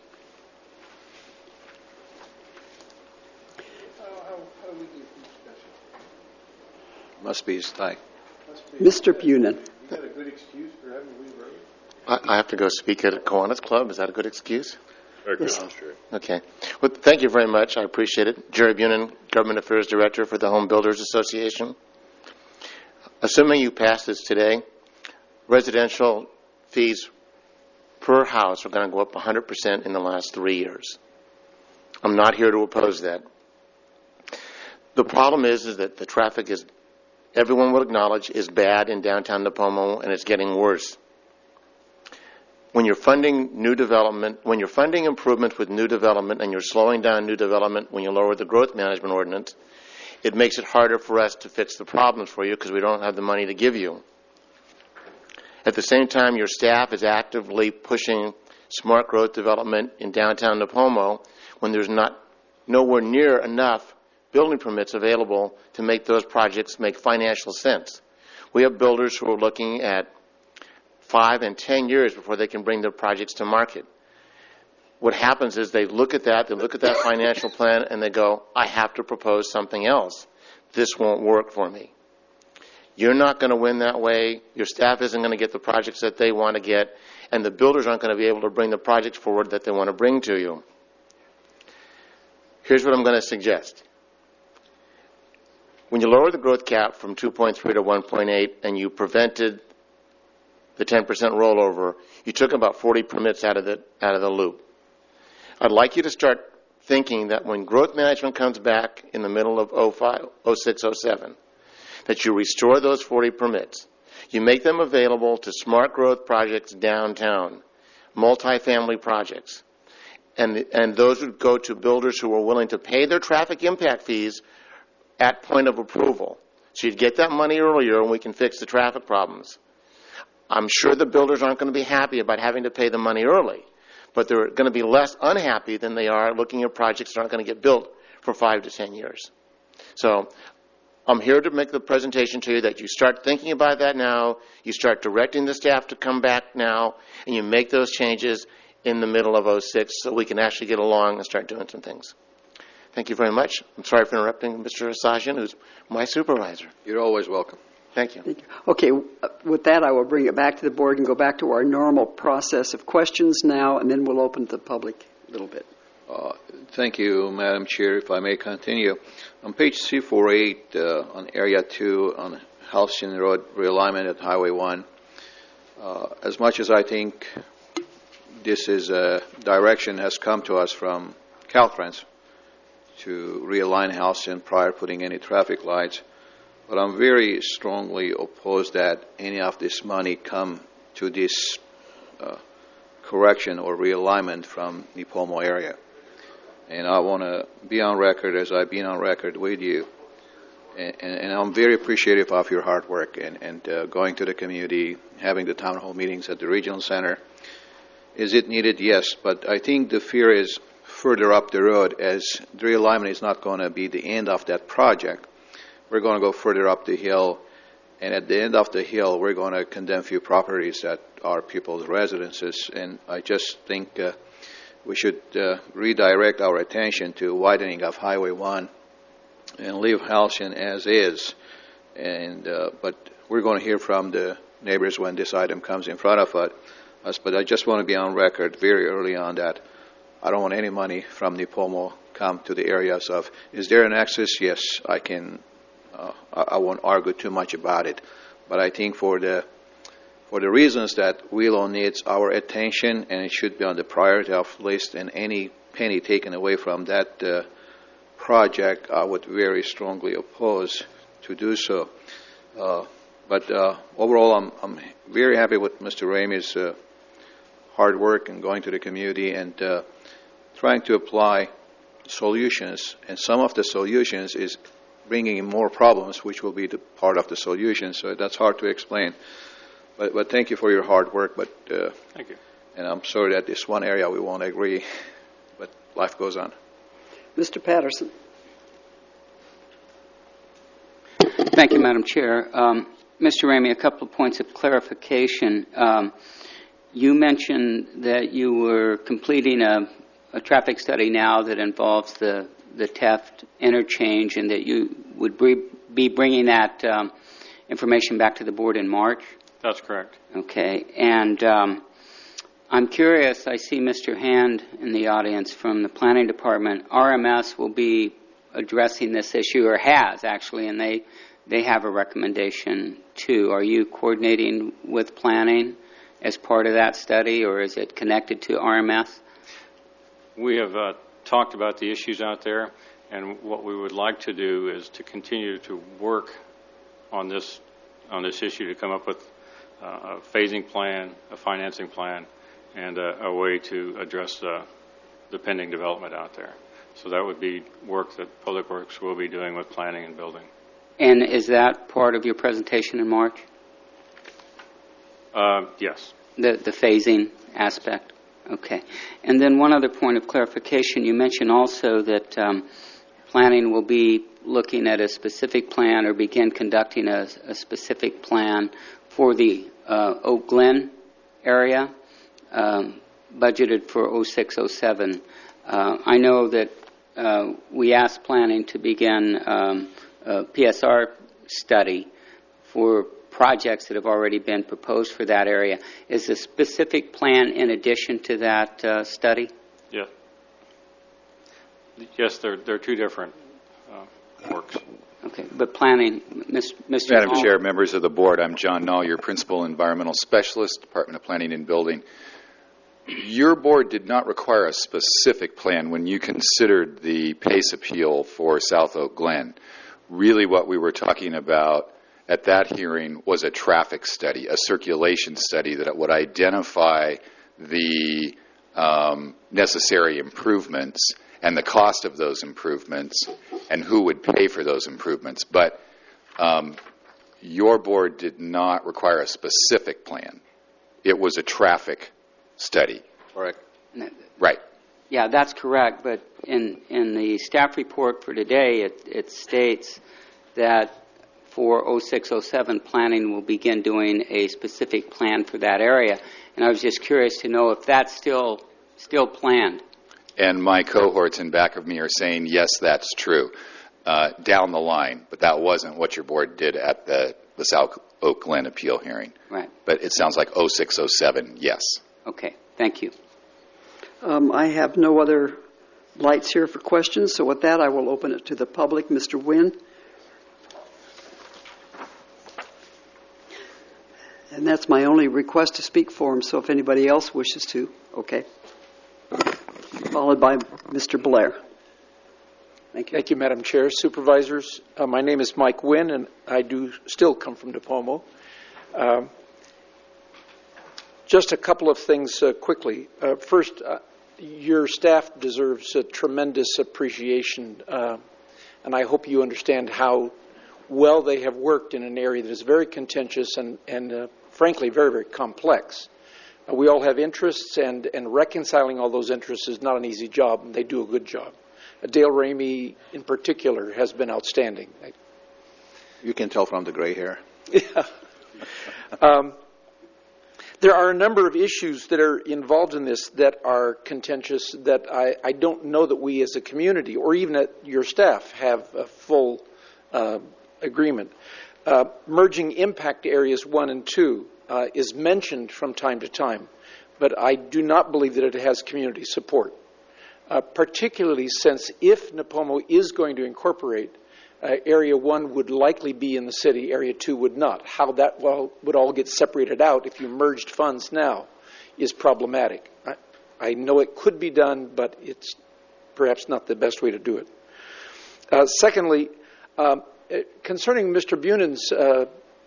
Speaker 4: Must be his tie.
Speaker 5: Mister Bunin.
Speaker 15: You got a good excuse for having to leave early?
Speaker 8: I, I have to go speak at a Kiwanis Club. Is that a good excuse?
Speaker 15: Very good,
Speaker 8: Yes.
Speaker 15: Jerry.
Speaker 8: Okay. Well, thank you very much. I appreciate it. Jerry Bunin, Government Affairs Director for the Home Builders Association. Assuming you pass this today, residential fees per house are going to go up one hundred percent in the last three years. I'm not here to oppose that. The problem is, is that the traffic is, everyone will acknowledge, is bad in downtown Nipomo, and it's getting worse. When you're funding new development, when you're funding improvements with new development and you're slowing down new development when you lower the growth management ordinance, it makes it harder for us to fix the problems for you because we don't have the money to give you. At the same time, your staff is actively pushing smart growth development in downtown Nipomo when there's not nowhere near enough building permits available to make those projects make financial sense. We have builders who are looking at five and ten years before they can bring their projects to market. What happens is they look at that, they look at that financial plan, and they go, I have to propose something else. This won't work for me. You're not going to win that way. Your staff isn't going to get the projects that they want to get, and the builders aren't going to be able to bring the projects forward that they want to bring to you. Here's what I'm going to suggest. When you lower the growth cap from two point three to one point eight and you prevented the ten percent rollover, you took about forty permits out of the out of the loop. I'd like you to start thinking that when growth management comes back in the middle of oh five, oh six, oh seven, that you restore those forty permits. You make them available to smart growth projects downtown, multifamily projects, and and those would go to builders who are willing to pay their traffic impact fees at point of approval. So you'd get that money earlier and we can fix the traffic problems. I'm sure the builders aren't going to be happy about having to pay the money early, but they're going to be less unhappy than they are looking at projects that aren't going to get built for five to ten years. So I'm here to make the presentation to you that you start thinking about that now, you start directing the staff to come back now, and you make those changes in the middle of oh six so we can actually get along and start doing some things. Thank you very much. I'm sorry for interrupting Mister Asajian, who's my supervisor.
Speaker 4: You're always welcome.
Speaker 8: Thank you.
Speaker 5: Thank you. Okay, with that, I will bring it back to the board and go back to our normal process of questions now, and then we'll open to the public a little bit.
Speaker 4: Uh, thank you, Madam Chair. If I may continue. On page C forty-eight, uh, on Area two, on Halcyon Road realignment at Highway one, uh, as much as I think this is a direction has come to us from Caltrans to realign Halcyon prior to putting any traffic lights, but I'm very strongly opposed that any of this money come to this uh, correction or realignment from Nipomo area. And I want to be on record as I've been on record with you. And, and, and I'm very appreciative of your hard work and, and uh, going to the community, having the town hall meetings at the regional center. Is it needed? Yes, but I think the fear is further up the road, as the realignment is not going to be the end of that project. We're going to go further up the hill, and at the end of the hill, we're going to condemn few properties that are people's residences. And I just think uh, we should uh, redirect our attention to widening of Highway one and leave Halcyon as is. And uh, but we're going to hear from the neighbors when this item comes in front of us. But I just want to be on record very early on that I don't want any money from Nipomo come to the areas of, is there an access? Yes, I can. Uh, I, I won't argue too much about it. But I think for the for the reasons that Willow needs our attention, and it should be on the priority of list, and any penny taken away from that uh, project, I would very strongly oppose to do so. Uh, but uh, overall, I'm, I'm very happy with Mister Ramey's uh, hard work and going to the community and uh, trying to apply solutions. And some of the solutions is bringing in more problems, which will be the part of the solution. So that's hard to explain. But, but thank you for your hard work. But uh,
Speaker 17: thank you.
Speaker 4: And I'm sorry that this one area we won't agree, but life goes on.
Speaker 5: Mister Patterson.
Speaker 7: Thank you, Madam Chair. Um, Mister Ramey, a couple of points of clarification. Um, you mentioned that you were completing a, a traffic study now that involves the, the Teft interchange and that you would be bringing that um, information back to the board in March?
Speaker 17: That's correct.
Speaker 7: Okay. And um, I'm curious, I see Mister Hand in the audience from the Planning Department. R M S will be addressing this issue, or has actually, and they, they have a recommendation too. Are you coordinating with planning as part of that study, or is it connected to R M S?
Speaker 17: We have uh, talked about the issues out there, and what we would like to do is to continue to work on this, on this issue to come up with uh, a phasing plan, a financing plan, and a, a way to address the, the pending development out there. So that would be work that Public Works will be doing with planning and building.
Speaker 7: And is that part of your presentation in March?
Speaker 17: Uh, yes.
Speaker 7: The, the phasing aspect? Okay. And then one other point of clarification. You mentioned also that um, planning will be looking at a specific plan or begin conducting a, a specific plan for the uh, Oak Glen area. Um, budgeted for oh six oh seven. Uh, I know that uh, we asked planning to begin um, a P S R study for projects that have already been proposed for that area. Is a specific plan in addition to that uh, study?
Speaker 17: Yes. Yes, they're, they're two different uh, works.
Speaker 7: Okay, but planning, Mister
Speaker 14: Madam
Speaker 7: Hall.
Speaker 14: Chair, members of the board, I'm John Null, your Principal Environmental Specialist, Department of Planning and Building. Your board did not require a specific plan when you considered the PACE appeal for South Oak Glen. Really what we were talking about at that hearing was a traffic study, a circulation study that would identify the um, necessary improvements and the cost of those improvements and who would pay for those improvements. But um, your board did not require a specific plan. It was a traffic study.
Speaker 4: Correct.
Speaker 14: Right.
Speaker 7: Yeah, that's correct. But in, in the staff report for today, it, it states that for oh six oh seven, planning will begin doing a specific plan for that area. And I was just curious to know if that's still still planned.
Speaker 14: And my cohorts in back of me are saying, yes, that's true, uh, down the line. But that wasn't what your board did at the, the South Oak Glen appeal hearing.
Speaker 7: Right.
Speaker 14: But it sounds like oh six oh seven, yes.
Speaker 7: Okay, thank you.
Speaker 5: Um, I have no other lights here for questions, so with that, I will open it to the public. Mister Wynn. And that's my only request to speak for him, so if anybody else wishes to, okay. Followed by Mister Blair.
Speaker 18: Thank you. Thank you, Madam Chair. Supervisors, uh, my name is Mike Wynn, and I do still come from DePomo. Um, just a couple of things uh, quickly. Uh, first, uh, your staff deserves a tremendous appreciation, uh, and I hope you understand how well they have worked in an area that is very contentious and, and uh, frankly, very, very complex. Uh, we all have interests, and, and reconciling all those interests is not an easy job, and they do a good job. Uh, Dale Ramey, in particular, has been outstanding.
Speaker 4: You can tell from the gray hair.
Speaker 18: Yeah. um, there are a number of issues that are involved in this that are contentious that I, I don't know that we as a community or even at your staff have a full uh, agreement. Uh, merging impact areas one and two uh, is mentioned from time to time, but I do not believe that it has community support, uh, particularly since if Nipomo is going to incorporate, uh, area one would likely be in the city, area two would not. How that well, would all get separated out if you merged funds now is problematic. I, I know it could be done, but it's perhaps not the best way to do it. Uh, secondly, um, concerning Mister Bunan's uh,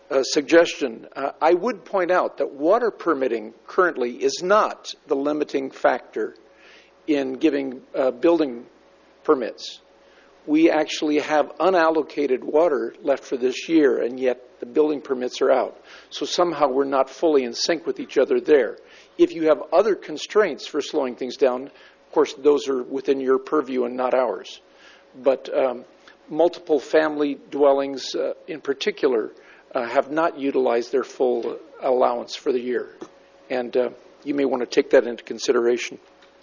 Speaker 18: uh, suggestion, uh, I would point out that water permitting currently is not the limiting factor in giving uh, building permits. We actually have unallocated water left for this year, and yet the building permits are out. So somehow we're not fully in sync with each other there. If you have other constraints for slowing things down, of course, those are within your purview and not ours. But um, multiple family dwellings uh, in particular uh, have not utilized their full allowance for the year. And uh, you may want to take that into consideration.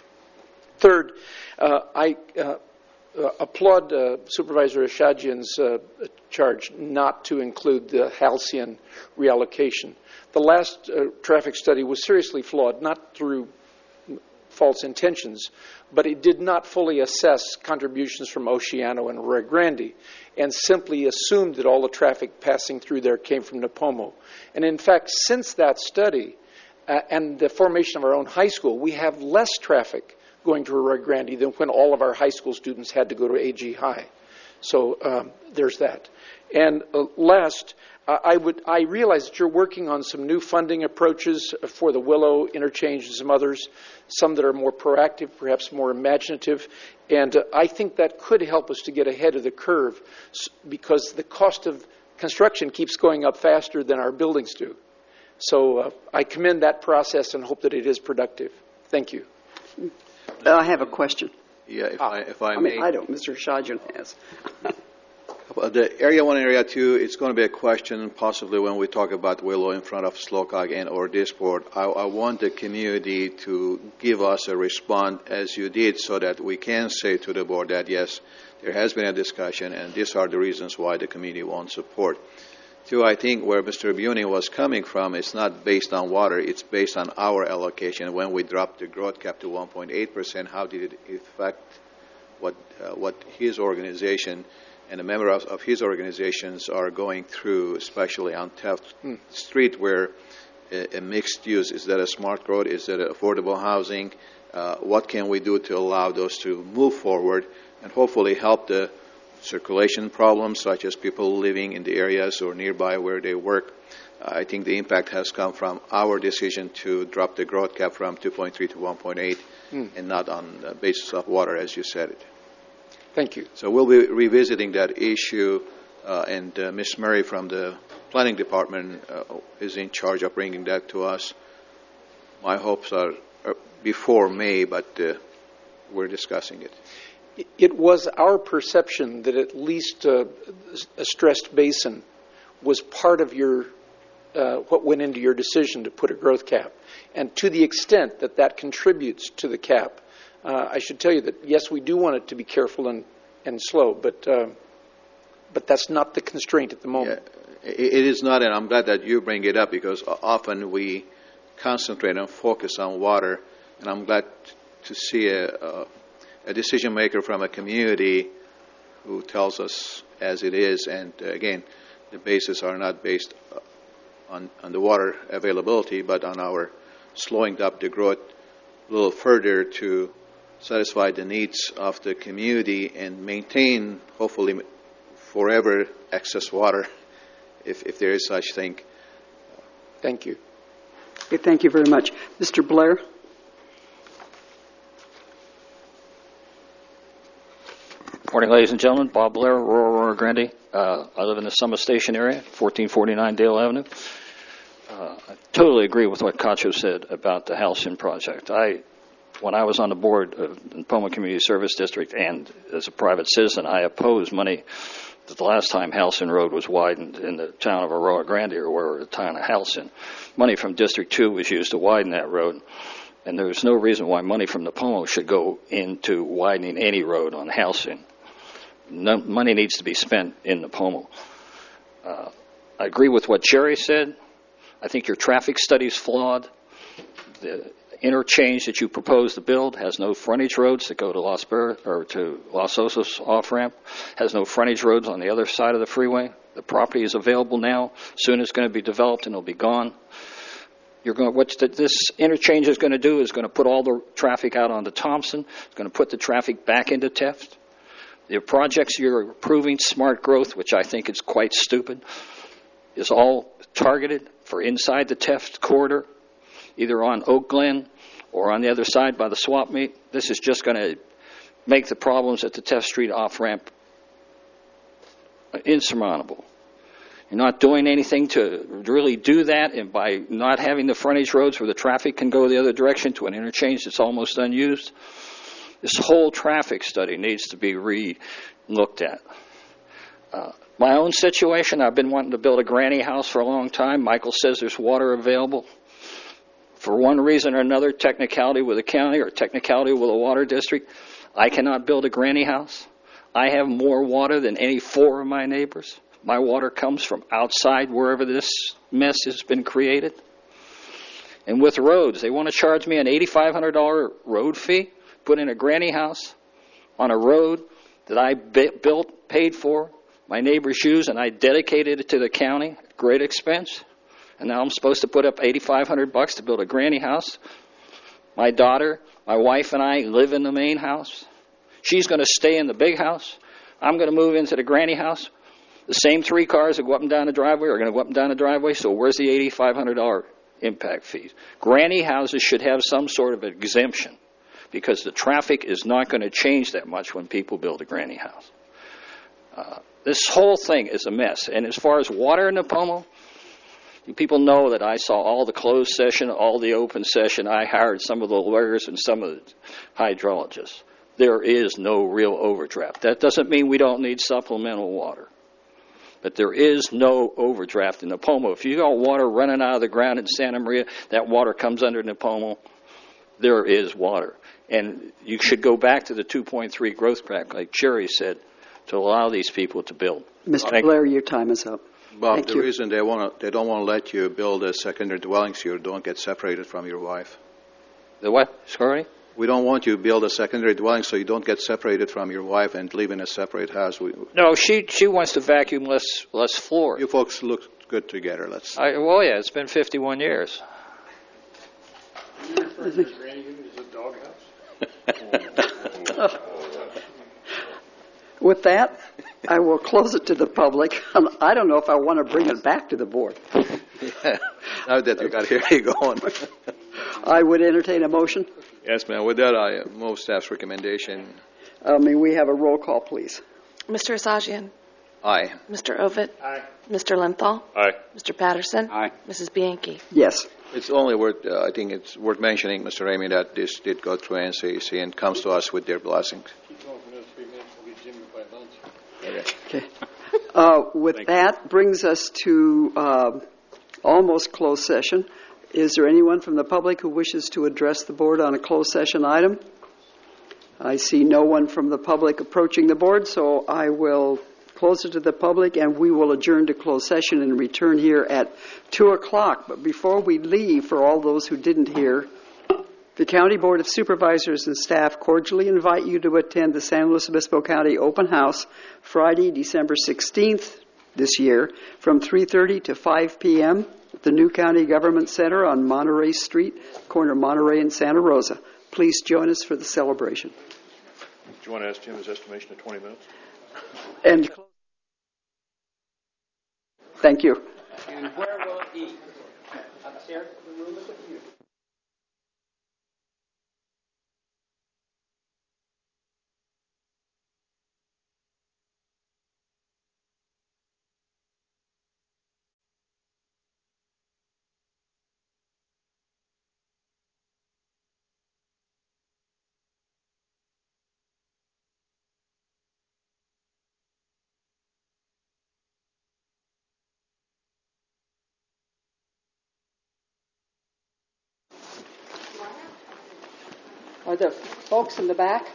Speaker 18: Third, uh, I uh, uh, applaud uh, Supervisor Ashadjian's uh, charge not to include the Halcyon reallocation. The last uh, traffic study was seriously flawed, not through false intentions, but it did not fully assess contributions from Oceano and Rio Grande, and simply assumed that all the traffic passing through there came from Nipomo. And in fact, since that study uh, and the formation of our own high school, we have less traffic going to Rio Grande than when all of our high school students had to go to A G High. So um, there's that. And uh, last, uh, I would I realize that you're working on some new funding approaches for the Willow interchange and some others, some that are more proactive, perhaps more imaginative. And uh, I think that could help us to get ahead of the curve because the cost of construction keeps going up faster than our buildings do. So uh, I commend that process and hope that it is productive. Thank you.
Speaker 2: I have a question.
Speaker 4: Yeah, if I, if I,
Speaker 2: I
Speaker 4: may.
Speaker 2: mean, I don't. Mister Shadjian has.
Speaker 4: Well, the Area one and Area two, it's going to be a question possibly when we talk about Willow in front of Slokog and or this board. I, I want the community to give us a response as you did so that we can say to the board that, yes, there has been a discussion and these are the reasons why the community won't support. Two, I think where Mister Buning was coming from, it's not based on water, it's based on our allocation. When we dropped the growth cap to one point eight percent, how did it affect what, uh, what his organization and the members of his organizations are going through, especially on Taft mm. Street, where a, a mixed use, is that a smart growth, is that affordable housing? Uh, what can we do to allow those to move forward and hopefully help the circulation problems, such as people living in the areas or nearby where they work? Uh, I think the impact has come from our decision to drop the growth cap from two point three to one point eight mm. and not on the basis of water, as you said it.
Speaker 18: Thank you.
Speaker 4: So we'll be revisiting that issue, uh, and uh, Miz Murray from the Planning Department uh, is in charge of bringing that to us. My hopes are, are before May, but uh, we're discussing it.
Speaker 18: It was our perception that at least uh, a stressed basin was part of your uh, what went into your decision to put a growth cap. And to the extent that that contributes to the cap, Uh, I should tell you that, yes, we do want it to be careful and, and slow, but uh, but that's not the constraint at the moment.
Speaker 4: Yeah, it is not, and I'm glad that you bring it up because often we concentrate and focus on water, and I'm glad to see a, a, a decision maker from a community who tells us as it is, and uh, again, the bases are not based on, on the water availability, but on our slowing up the growth a little further to satisfy the needs of the community and maintain, hopefully, forever excess water, if, if there is such thing.
Speaker 18: Thank you.
Speaker 2: Okay, thank you very much. Mister Blair?
Speaker 16: Morning, ladies and gentlemen. Bob Blair, Aurora, Rio Grande. Uh, I live in the Summit Station area, fourteen forty-nine Dale Avenue. Uh, I totally agree with what Cacho said about the Halcyon project. I, when I was on the board of the Nipomo Community Service District and as a private citizen, I opposed money that the last time Halcyon Road was widened in the town of Aurora Grande, or where the town of Halcyon. Money from District two was used to widen that road, and there's no reason why money from Nipomo should go into widening any road on Halcyon. No, money needs to be spent in Nipomo. Uh, I agree with what Jerry said. I think your traffic study is flawed. The interchange that you propose to build has no frontage roads that go to Los Ber- or to Los Osos off-ramp, has no frontage roads on the other side of the freeway. The property is available now. Soon it's going to be developed and it'll be gone. You're going. What this interchange is going to do is going to put all the traffic out onto Thompson. It's going to put the traffic back into Taft. The projects you're approving, smart growth, which I think is quite stupid. is all targeted for inside the theft corridor, either on Oak Glen or on the other side by the swap meet. This is just going to make the problems at the Test Street off-ramp insurmountable. You're not doing anything to really do that, and by not having the frontage roads where the traffic can go the other direction to an interchange that's almost unused, this whole traffic study needs to be re-looked at. Uh, my own situation, I've been wanting to build a granny house for a long time. Michael says there's water available. For one reason or another, technicality with the county or technicality with a water district, I cannot build a granny house. I have more water than any four of my neighbors. My water comes from outside wherever this mess has been created. And with roads, they want to charge me an eight thousand five hundred dollars road fee, put in a granny house on a road that I built, paid for, my neighbors use, and I dedicated it to the county at great expense. And now I'm supposed to put up eight thousand five hundred bucks to build a granny house. My daughter, my wife, and I live in the main house. She's going to stay in the big house. I'm going to move into the granny house. The same three cars that go up and down the driveway are going to go up and down the driveway, so where's the eight thousand five hundred dollars impact fees? Granny houses should have some sort of exemption because the traffic is not going to change that much when people build a granny house. Uh, this whole thing is a mess. And as far as water in Nipomo, you people know that I saw all the closed session, all the open session. I hired some of the lawyers and some of the hydrologists. There is no real overdraft. That doesn't mean we don't need supplemental water. But there is no overdraft in Nipomo. If you got water running out of the ground in Santa Maria, that water comes under Nipomo, there is water. And you should go back to the two point three growth pact, like Jerry said, to allow these people to build.
Speaker 5: Mister
Speaker 4: Thank
Speaker 5: Blair, your time is up.
Speaker 4: Bob,
Speaker 5: Thank
Speaker 4: the
Speaker 5: you.
Speaker 4: reason they want to, they don't want to let you build a secondary dwelling so you don't get separated from your wife.
Speaker 16: The what? Sorry?
Speaker 4: We don't want you to build a secondary dwelling so you don't get separated from your wife and live in a separate house. We,
Speaker 16: No, she she wants to vacuum less less floor.
Speaker 4: you folks look good together. Let's.
Speaker 16: I, well, yeah, it's been fifty-one years.
Speaker 5: With that, I will close it to the public. I don't know if I want to bring it back to the board.
Speaker 4: Yeah. Now that you got here, you going.
Speaker 5: I would entertain a motion.
Speaker 4: Yes, ma'am. With that, I move staff's recommendation.
Speaker 5: Uh, may we have a roll call, please?
Speaker 1: Mister Asajian?
Speaker 4: Aye.
Speaker 1: Mister Ovitt? Aye. Mister Lenthal?
Speaker 15: Aye.
Speaker 1: Mister Patterson?
Speaker 16: Aye.
Speaker 1: Missus Bianchi?
Speaker 5: Yes.
Speaker 4: It's only worth, uh, I think it's worth mentioning, Mister Ramey, that this did go through N C E C and comes to us with their blessings.
Speaker 6: Keep going for another three minutes. We'll get Jimmy by lunch.
Speaker 4: Okay.
Speaker 5: Okay. Uh, with that brings us to uh, almost closed session. Is there anyone from the public who wishes to address the board on a closed session item? I see no one from the public approaching the board, so I will close it to the public, and we will adjourn to closed session and return here at two o'clock. But before we leave, for all those who didn't hear, the County Board of Supervisors and staff cordially invite you to attend the San Luis Obispo County Open House Friday, December sixteenth this year from three thirty to five p.m. at the new County Government Center on Monterey Street, corner Monterey and Santa Rosa. Please join us for the celebration.
Speaker 15: Do you want to ask Jim his estimation of twenty minutes?
Speaker 5: And thank you.
Speaker 7: And where will it be? Upstairs? The room is with you.
Speaker 5: Are there folks in the back?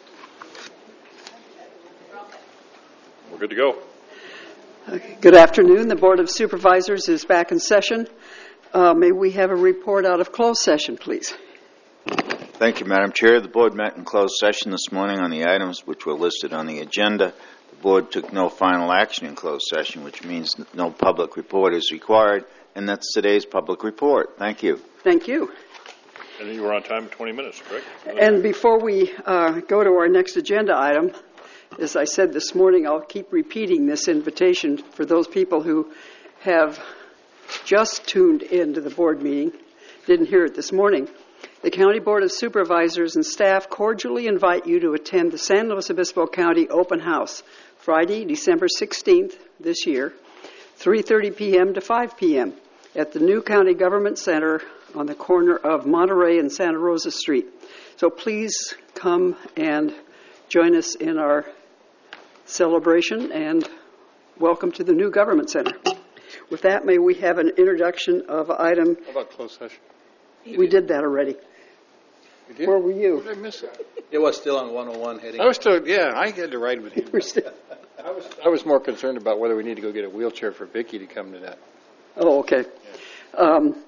Speaker 15: We're good to go.
Speaker 5: Okay. Good afternoon. The Board of Supervisors is back in session. Uh, may we have a report out of closed session, please?
Speaker 10: Thank you, Madam Chair. The board met in closed session this morning on the items which were listed on the agenda. The board took no final action in closed session, which means that no public report is required, and that's today's public report. Thank you.
Speaker 5: Thank you.
Speaker 15: And you were on time, twenty minutes, correct?
Speaker 5: And before we uh, go to our next agenda item, as I said this morning, I'll keep repeating this invitation for those people who
Speaker 2: have just tuned into the board meeting, didn't hear it this morning, the County Board of Supervisors and staff cordially invite you to attend the San Luis Obispo County Open House, Friday, December sixteenth this year, three thirty p.m. to five p.m. at the new County Government Center on the corner of Monterey and Santa Rosa Street. So please come and join us in our celebration, and welcome to the new Government Center. With that, may we have an introduction of item...
Speaker 6: How about closed session?
Speaker 2: We did that already.
Speaker 6: You did?
Speaker 2: Where were you?
Speaker 6: Where did I miss it?
Speaker 4: It was still on one oh one heading.
Speaker 6: I was still, yeah, I had to ride with him. I was, I was more concerned about whether we need to go get a wheelchair for Vicki to come to that.
Speaker 2: Oh, okay. Yeah. Um,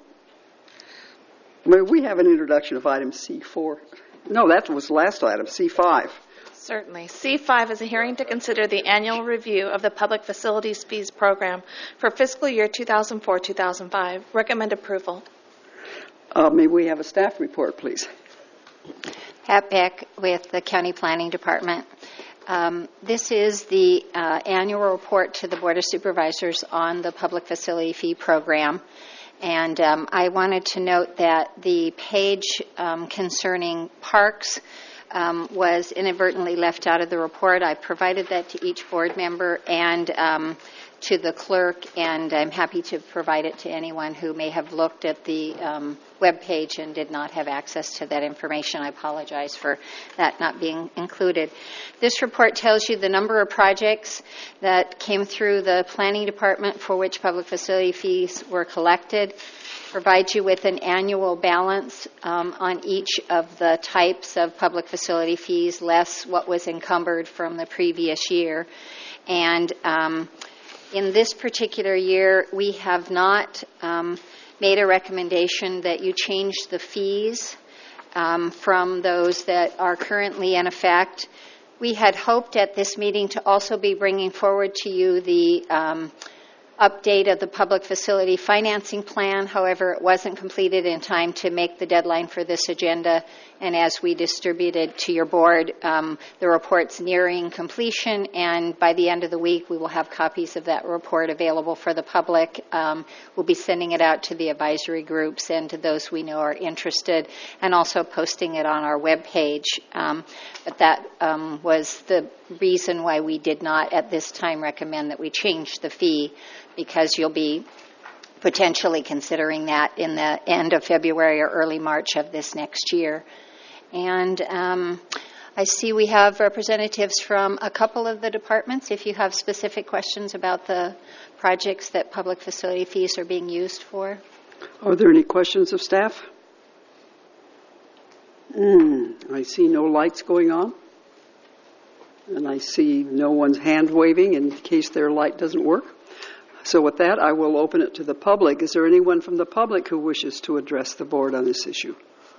Speaker 2: may we have an introduction of item C four? No, that was the last item, C five.
Speaker 1: Certainly. C five is a hearing to consider the annual review of the Public Facilities Fees Program for fiscal year two thousand four to two thousand five. Recommend approval.
Speaker 2: Uh, may we have a staff report, please?
Speaker 19: Pat Beck with the County Planning Department. Um, this is the uh, annual report to the Board of Supervisors on the Public Facility Fee Program. And um, I wanted to note that the page um, concerning parks um, was inadvertently left out of the report. I provided that to each board member and um, to the clerk, and I'm happy to provide it to anyone who may have looked at the um, web page and did not have access to that information. I apologize for that not being included. This report tells you the number of projects that came through the planning department for which public facility fees were collected, provides you with an annual balance um, on each of the types of public facility fees, less what was encumbered from the previous year. And um, in this particular year, we have not um, made a recommendation that you change the fees um, from those that are currently in effect. We had hoped at this meeting to also be bringing forward to you the um, update of the public facility financing plan. However, it wasn't completed in time to make the deadline for this agenda. And as we distributed to your board, um, the report's nearing completion, and by the end of the week, we will have copies of that report available for the public. Um, we'll be sending it out to the advisory groups and to those we know are interested, and also posting it on our webpage. Um, but that um, was the reason why we did not at this time recommend that we change the fee, because you'll be potentially considering that in the end of February or early March of this next year. And um, I see we have representatives from a couple of the departments. If you have specific questions about the projects that public facility fees are being used for.
Speaker 2: Are there any questions of staff? Mm, I see no lights going on. And I see no one's hand waving in case their light doesn't work. So with that, I will open it to the public. Is there anyone from the public who wishes to address the board on this issue?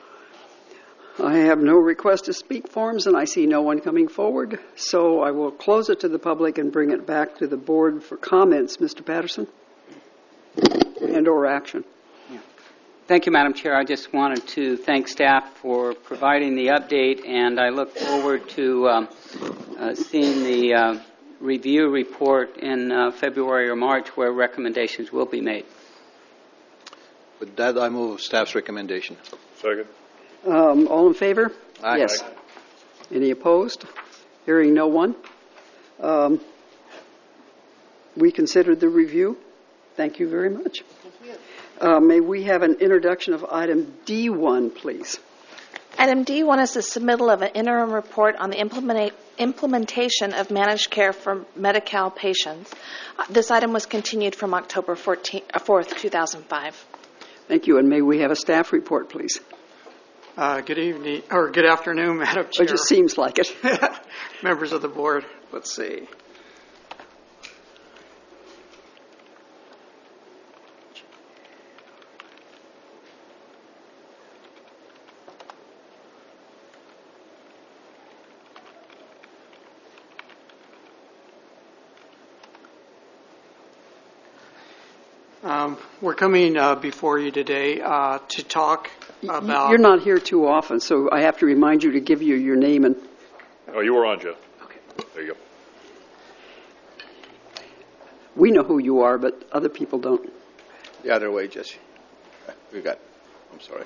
Speaker 2: I have no request to speak forms, and I see no one coming forward. So I will close it to the public and bring it back to the board for comments. Mister Patterson? And or action.
Speaker 7: Yeah. Thank you, Madam Chair. I just wanted to thank staff for providing the update, and I look forward to um, uh, seeing the uh, review report in uh, February or March where recommendations will be made.
Speaker 4: With that, I move staff's recommendation.
Speaker 15: Second.
Speaker 2: Um, all in favor?
Speaker 4: Aye.
Speaker 2: Yes. Any opposed? Hearing no one. Um, we considered the review. Thank you very much.
Speaker 19: Thank you.
Speaker 2: Uh, may we have an introduction of item D one, please?
Speaker 1: Item D one is the submittal of an interim report on the implement- implementation of managed care for Medi-Cal patients. Uh, this item was continued from October fourteenth, uh, fourth, two thousand five.
Speaker 2: Thank you, and may we have a staff report, please?
Speaker 21: Uh, good evening, or good afternoon, Madam Chair.
Speaker 2: It just seems like it.
Speaker 21: Members of the board. Let's see. Um, we're coming uh, before you today uh, to talk about...
Speaker 2: You're not here too often, so I have to remind you to give you your name and...
Speaker 15: Oh, you were on, Jeff. Okay. There you go.
Speaker 5: We know who you are, but other people don't.
Speaker 4: The other way, Jesse. We got, I'm sorry.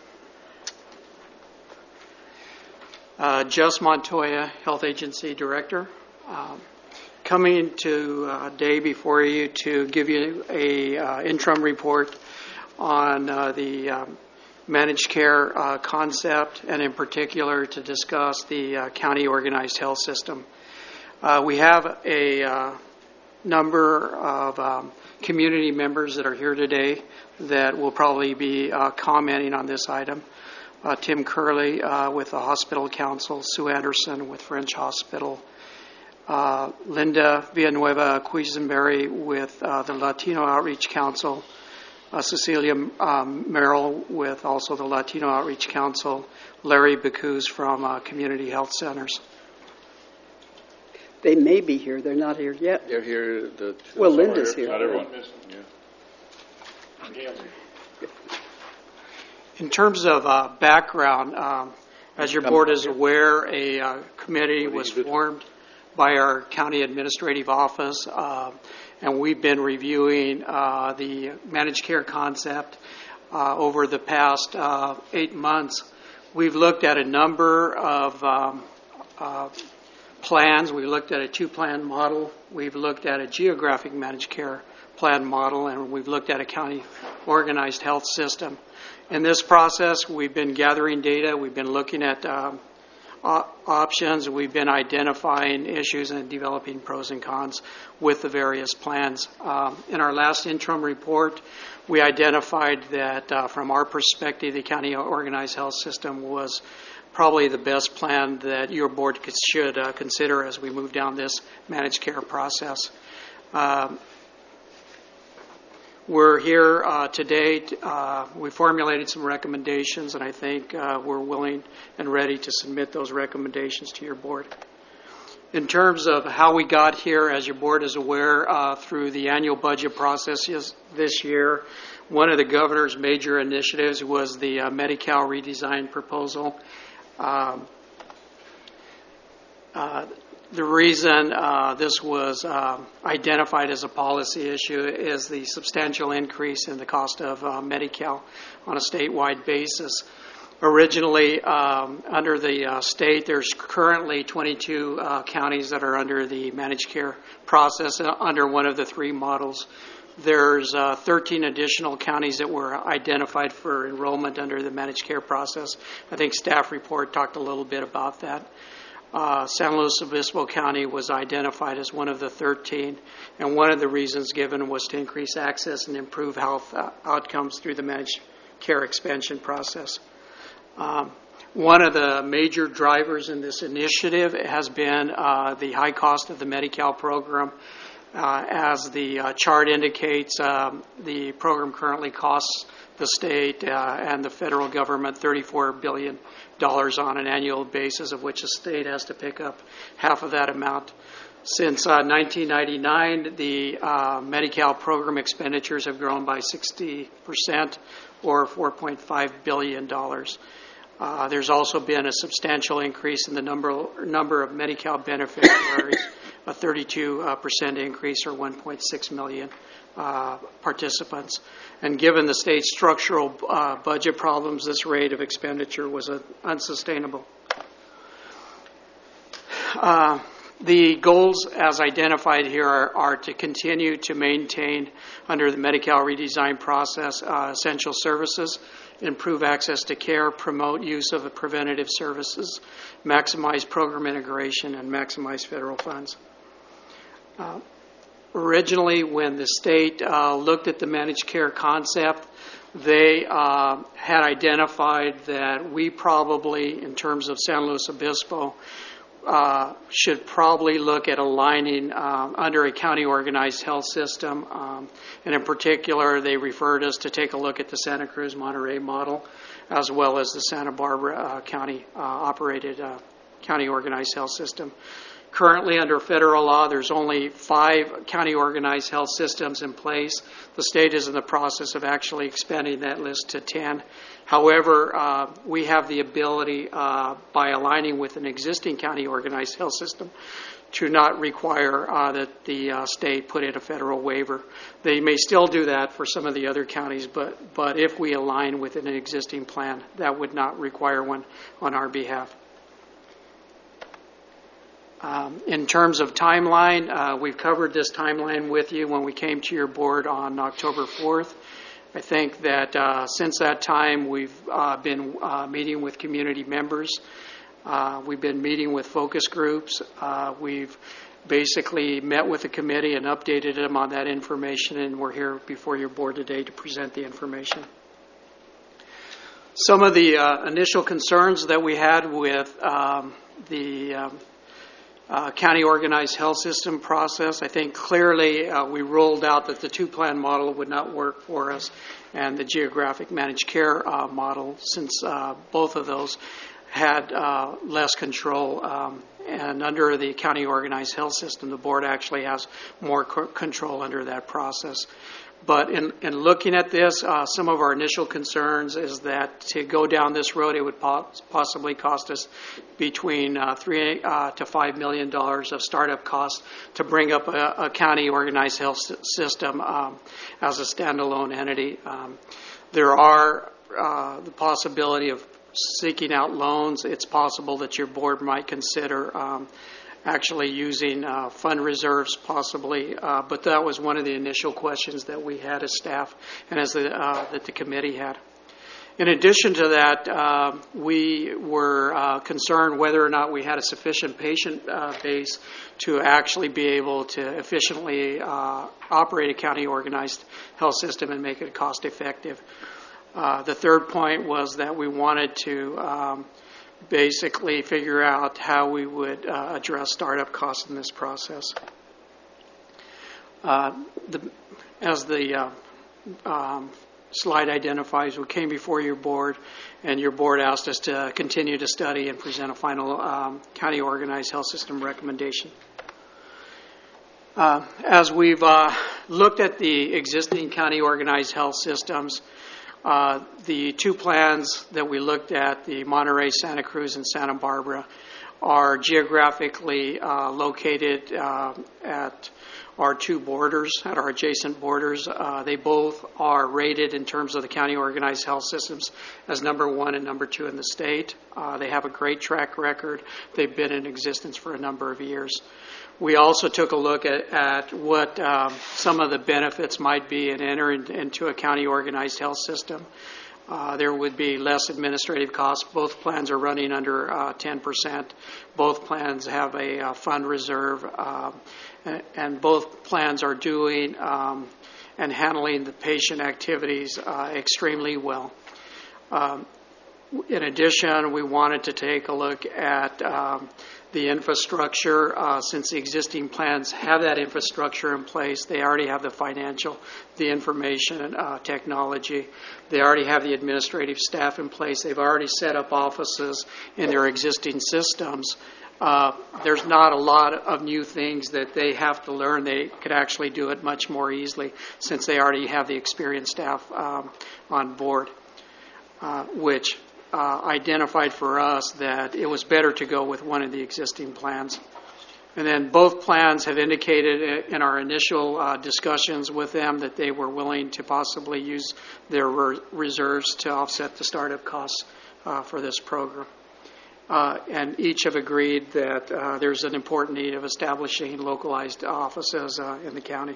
Speaker 21: Uh, Jess Montoya, Health Agency Director. Um, coming today uh, before you to give you a uh, interim report on uh, the um, managed care uh, concept, and in particular to discuss the uh, county organized health system. Uh, we have a uh, number of um, community members that are here today that will probably be uh, commenting on this item. Uh, Tim Curley uh, with the Hospital Council, Sue Anderson with French Hospital, uh, Linda Villanueva Quisenberry with uh, the Latino Outreach Council, uh, Cecilia um, Merrill with also the Latino Outreach Council, Larry Bacuse from uh, Community Health Centers.
Speaker 5: They may be here. They're not here yet.
Speaker 4: They're here. The
Speaker 5: well, Linda's here.
Speaker 15: Not everyone. Yeah.
Speaker 21: In terms of uh, background, um, as your board is aware, a uh, committee was formed by our county administrative office, uh, and we've been reviewing uh, the managed care concept uh, over the past uh, eight months. We've looked at a number of um, uh, plans. We looked at a two-plan model. We've looked at a geographic managed care plan model, and we've looked at a county organized health system. In this process, we've been gathering data. We've been looking at um, options. We've been identifying issues and developing pros and cons with the various plans. Um, in our last interim report, we identified that uh, from our perspective, the county organized health system was probably the best plan that your board could, should uh, consider as we move down this managed care process. Um, We're here uh, today. Uh, we formulated some recommendations, and I think uh, we're willing and ready to submit those recommendations to your board. In terms of how we got here, as your board is aware, uh, through the annual budget process this year, one of the governor's major initiatives was the uh, Medi-Cal redesign proposal. Um, uh, The reason uh, this was uh, identified as a policy issue is the substantial increase in the cost of uh, Medi-Cal on a statewide basis. Originally, um, under the uh, state, there's currently twenty-two uh, counties that are under the managed care process uh, under one of the three models. There's uh, thirteen additional counties that were identified for enrollment under the managed care process. I think staff report talked a little bit about that. Uh, San Luis Obispo County was identified as one of the thirteen, and one of the reasons given was to increase access and improve health uh, outcomes through the managed care expansion process. Um, one of the major drivers in this initiative has been uh, the high cost of the Medi-Cal program. Uh, as the uh, chart indicates, um, the program currently costs the state uh, and the federal government thirty-four billion dollars on an annual basis, of which the state has to pick up half of that amount. Since uh, nineteen ninety-nine, the uh, Medi-Cal program expenditures have grown by sixty percent, or four point five billion dollars. Uh, there's also been a substantial increase in the number number of Medi-Cal beneficiaries, a thirty-two percent increase, or one point six million uh, participants. And given the state's structural uh, budget problems, this rate of expenditure was uh, unsustainable. Uh, the goals as identified here are, are to continue to maintain under the Medi-Cal redesign process uh, essential services, improve access to care, promote use of preventative services, maximize program integration, and maximize federal funds. Uh, originally, when the state uh, looked at the managed care concept, they uh, had identified that we probably, in terms of San Luis Obispo, uh, should probably look at aligning um, under a county organized health system. Um, and in particular, they referred us to take a look at the Santa Cruz Monterey model, as well as the Santa Barbara uh, County uh, operated uh, county organized health system. Currently, under federal law, there's only five county organized health systems in place. The state is in the process of actually expanding that list to ten. However, uh, we have the ability, uh, by aligning with an existing county organized health system, to not require uh, that the uh, state put in a federal waiver. They may still do that for some of the other counties, but, but if we align with an existing plan, that would not require one on our behalf. Um, in terms of timeline, uh, we've covered this timeline with you when we came to your board on October fourth. I think that uh, since that time, we've uh, been uh, meeting with community members. Uh, we've been meeting with focus groups. Uh, we've basically met with the committee and updated them on that information, and we're here before your board today to present the information. Some of the uh, initial concerns that we had with um, the um, uh, county organized health system process, I think clearly uh, we ruled out that the two-plan model would not work for us, and the geographic managed care uh, model, since uh, both of those had uh, less control. Um, and under the county organized health system, the board actually has more co- control under that process. But in, in looking at this, uh, some of our initial concerns is that to go down this road, it would po- possibly cost us between uh, three uh, to five million dollars of startup costs to bring up a, a county organized health system um, as a standalone entity. Um, there are uh, the possibility of seeking out loans. It's possible that your board might consider um, actually using uh, fund reserves possibly, uh, but that was one of the initial questions that we had as staff and as the, uh, that the committee had. In addition to that, uh, we were uh, concerned whether or not we had a sufficient patient uh, base to actually be able to efficiently uh, operate a county organized health system and make it cost effective. Uh, the third point was that we wanted to um, basically figure out how we would uh, address startup costs in this process. Uh, the, as the uh, um, slide identifies, we came before your board, and your board asked us to continue to study and present a final um, county organized health system recommendation. Uh, as we've uh, looked at the existing county organized health systems, Uh, the two plans that we looked at, the Monterey, Santa Cruz, and Santa Barbara, are geographically uh, located uh, at our two borders, at our adjacent borders. Uh, they both are rated in terms of the county organized health systems as number one and number two in the state. Uh, they have a great track record. They've been in existence for a number of years. We also took a look at, at what um, some of the benefits might be in entering into a county organized health system. Uh, there would be less administrative costs. Both plans are running under uh, ten percent. Both plans have a uh, fund reserve, uh, and, and both plans are doing um, and handling the patient activities uh, extremely well. Um, in addition, we wanted to take a look at um, the infrastructure. Uh, since the existing plans have that infrastructure in place, they already have the financial, the information, uh, technology. They already have the administrative staff in place. They've already set up offices in their existing systems. Uh, there's not a lot of new things that they have to learn. They could actually do it much more easily since they already have the experienced staff um, on board, uh, which Uh, identified for us that it was better to go with one of the existing plans. And then both plans have indicated in our initial uh, discussions with them that they were willing to possibly use their re- reserves to offset the startup costs uh, for this program. Uh, and each have agreed that uh, there's an important need of establishing localized offices uh, in the county.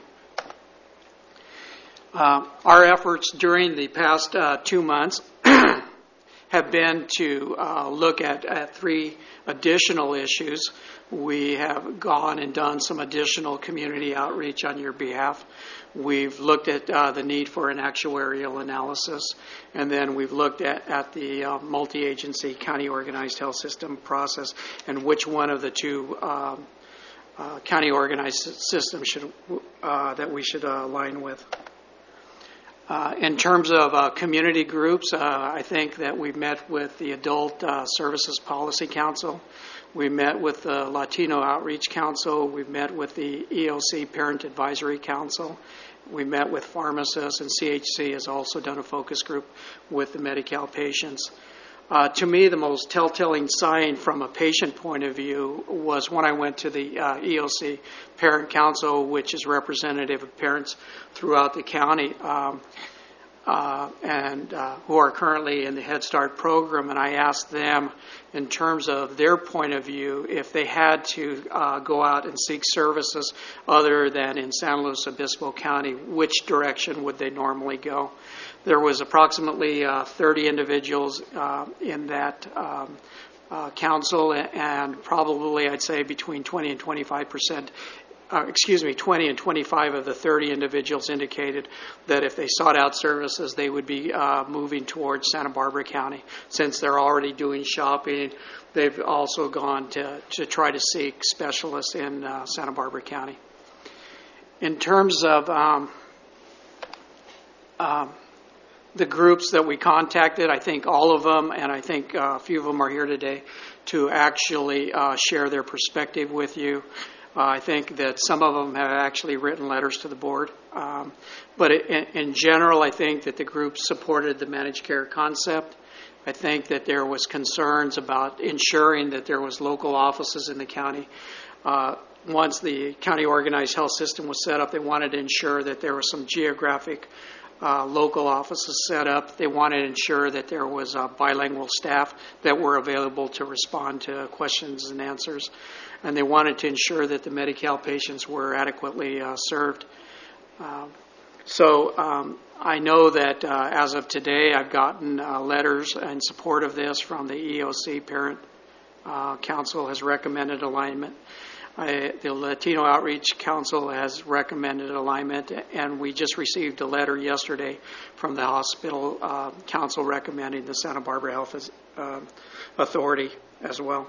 Speaker 21: Uh, our efforts during the past uh, two months have been to uh, look at, at three additional issues. We have gone and done some additional community outreach on your behalf. We've looked at uh, the need for an actuarial analysis, and then we've looked at, at the uh, multi-agency county organized health system process and which one of the two um, uh, county organized systems should, uh, that we should uh, align with. Uh, in terms of uh, community groups, uh, I think that we've met with the Adult uh, Services Policy Council. We met with the Latino Outreach Council. We've met with the E O C Parent Advisory Council. We met with pharmacists, and C H C has also done a focus group with the Medi-Cal patients. Uh, to me, the most telltale sign from a patient point of view was when I went to the uh, E O C Parent Council, which is representative of parents throughout the county, um, uh, and uh, who are currently in the Head Start program, and I asked them, in terms of their point of view, if they had to uh, go out and seek services other than in San Luis Obispo County, which direction would they normally go? There was approximately uh, thirty individuals uh, in that um, uh, council, and probably I'd say between twenty and twenty-five percent, uh, excuse me, twenty and twenty-five of the thirty individuals indicated that if they sought out services, they would be uh, moving towards Santa Barbara County. Since they're already doing shopping, they've also gone to, to try to seek specialists in uh, Santa Barbara County. In terms of um, um, the groups that we contacted, I think all of them, and I think uh, a few of them are here today to actually uh, share their perspective with you. Uh, I think that some of them have actually written letters to the board. Um, but it, in, in general, I think that the groups supported the managed care concept. I think that there was concerns about ensuring that there was local offices in the county. Uh, once the county organized health system was set up, they wanted to ensure that there was some geographic Uh, local offices set up. They wanted to ensure that there was uh, bilingual staff that were available to respond to questions and answers. And they wanted to ensure that the Medi-Cal patients were adequately uh, served. Uh, so um, I know that uh, as of today, I've gotten uh, letters in support of this from the E O C Parent uh, Council has recommended alignment. I, the Latino Outreach Council has recommended alignment, and we just received a letter yesterday from the Hospital uh, Council recommending the Santa Barbara Health uh, Authority as well.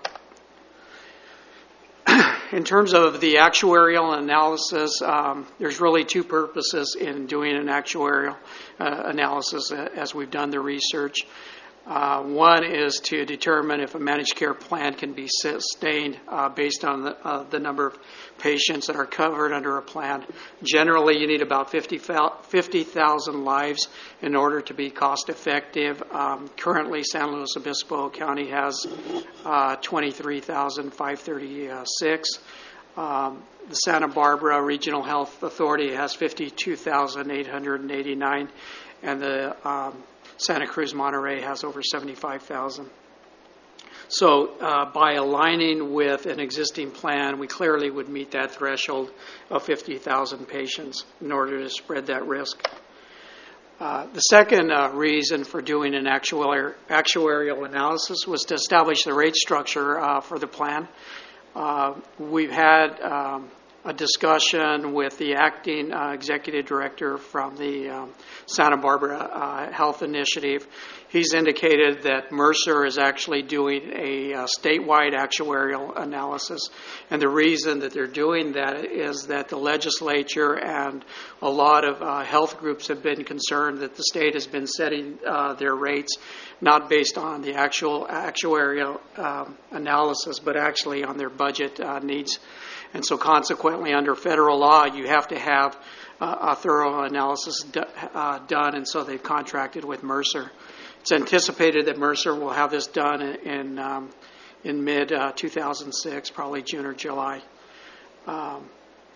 Speaker 21: In terms of the actuarial analysis, um, there's really two purposes in doing an actuarial uh, analysis as we've done the research. Uh, one is to determine if a managed care plan can be sustained uh, based on the, uh, the number of patients that are covered under a plan. Generally, you need about fifty thousand lives in order to be cost effective. Um, currently, San Luis Obispo County has uh, twenty-three thousand five hundred thirty-six. Um, the Santa Barbara Regional Health Authority has fifty-two thousand eight hundred eighty-nine, and the um, Santa Cruz Monterey has over seventy-five thousand. So uh, by aligning with an existing plan, we clearly would meet that threshold of fifty thousand patients in order to spread that risk. Uh, the second uh, reason for doing an actuari- actuarial analysis was to establish the rate structure uh, for the plan. Uh, we've had um, a discussion with the acting uh, executive director from the um, Santa Barbara uh, Health Initiative. He's indicated that Mercer is actually doing a uh, statewide actuarial analysis. And the reason that they're doing that is that the legislature and a lot of uh, health groups have been concerned that the state has been setting uh, their rates not based on the actual actuarial um, analysis, but actually on their budget uh, needs. And so consequently, under federal law, you have to have uh, a thorough analysis do, uh, done, and so they've contracted with Mercer. It's anticipated that Mercer will have this done in, in, um, in mid uh, two thousand six, probably June or July. Um,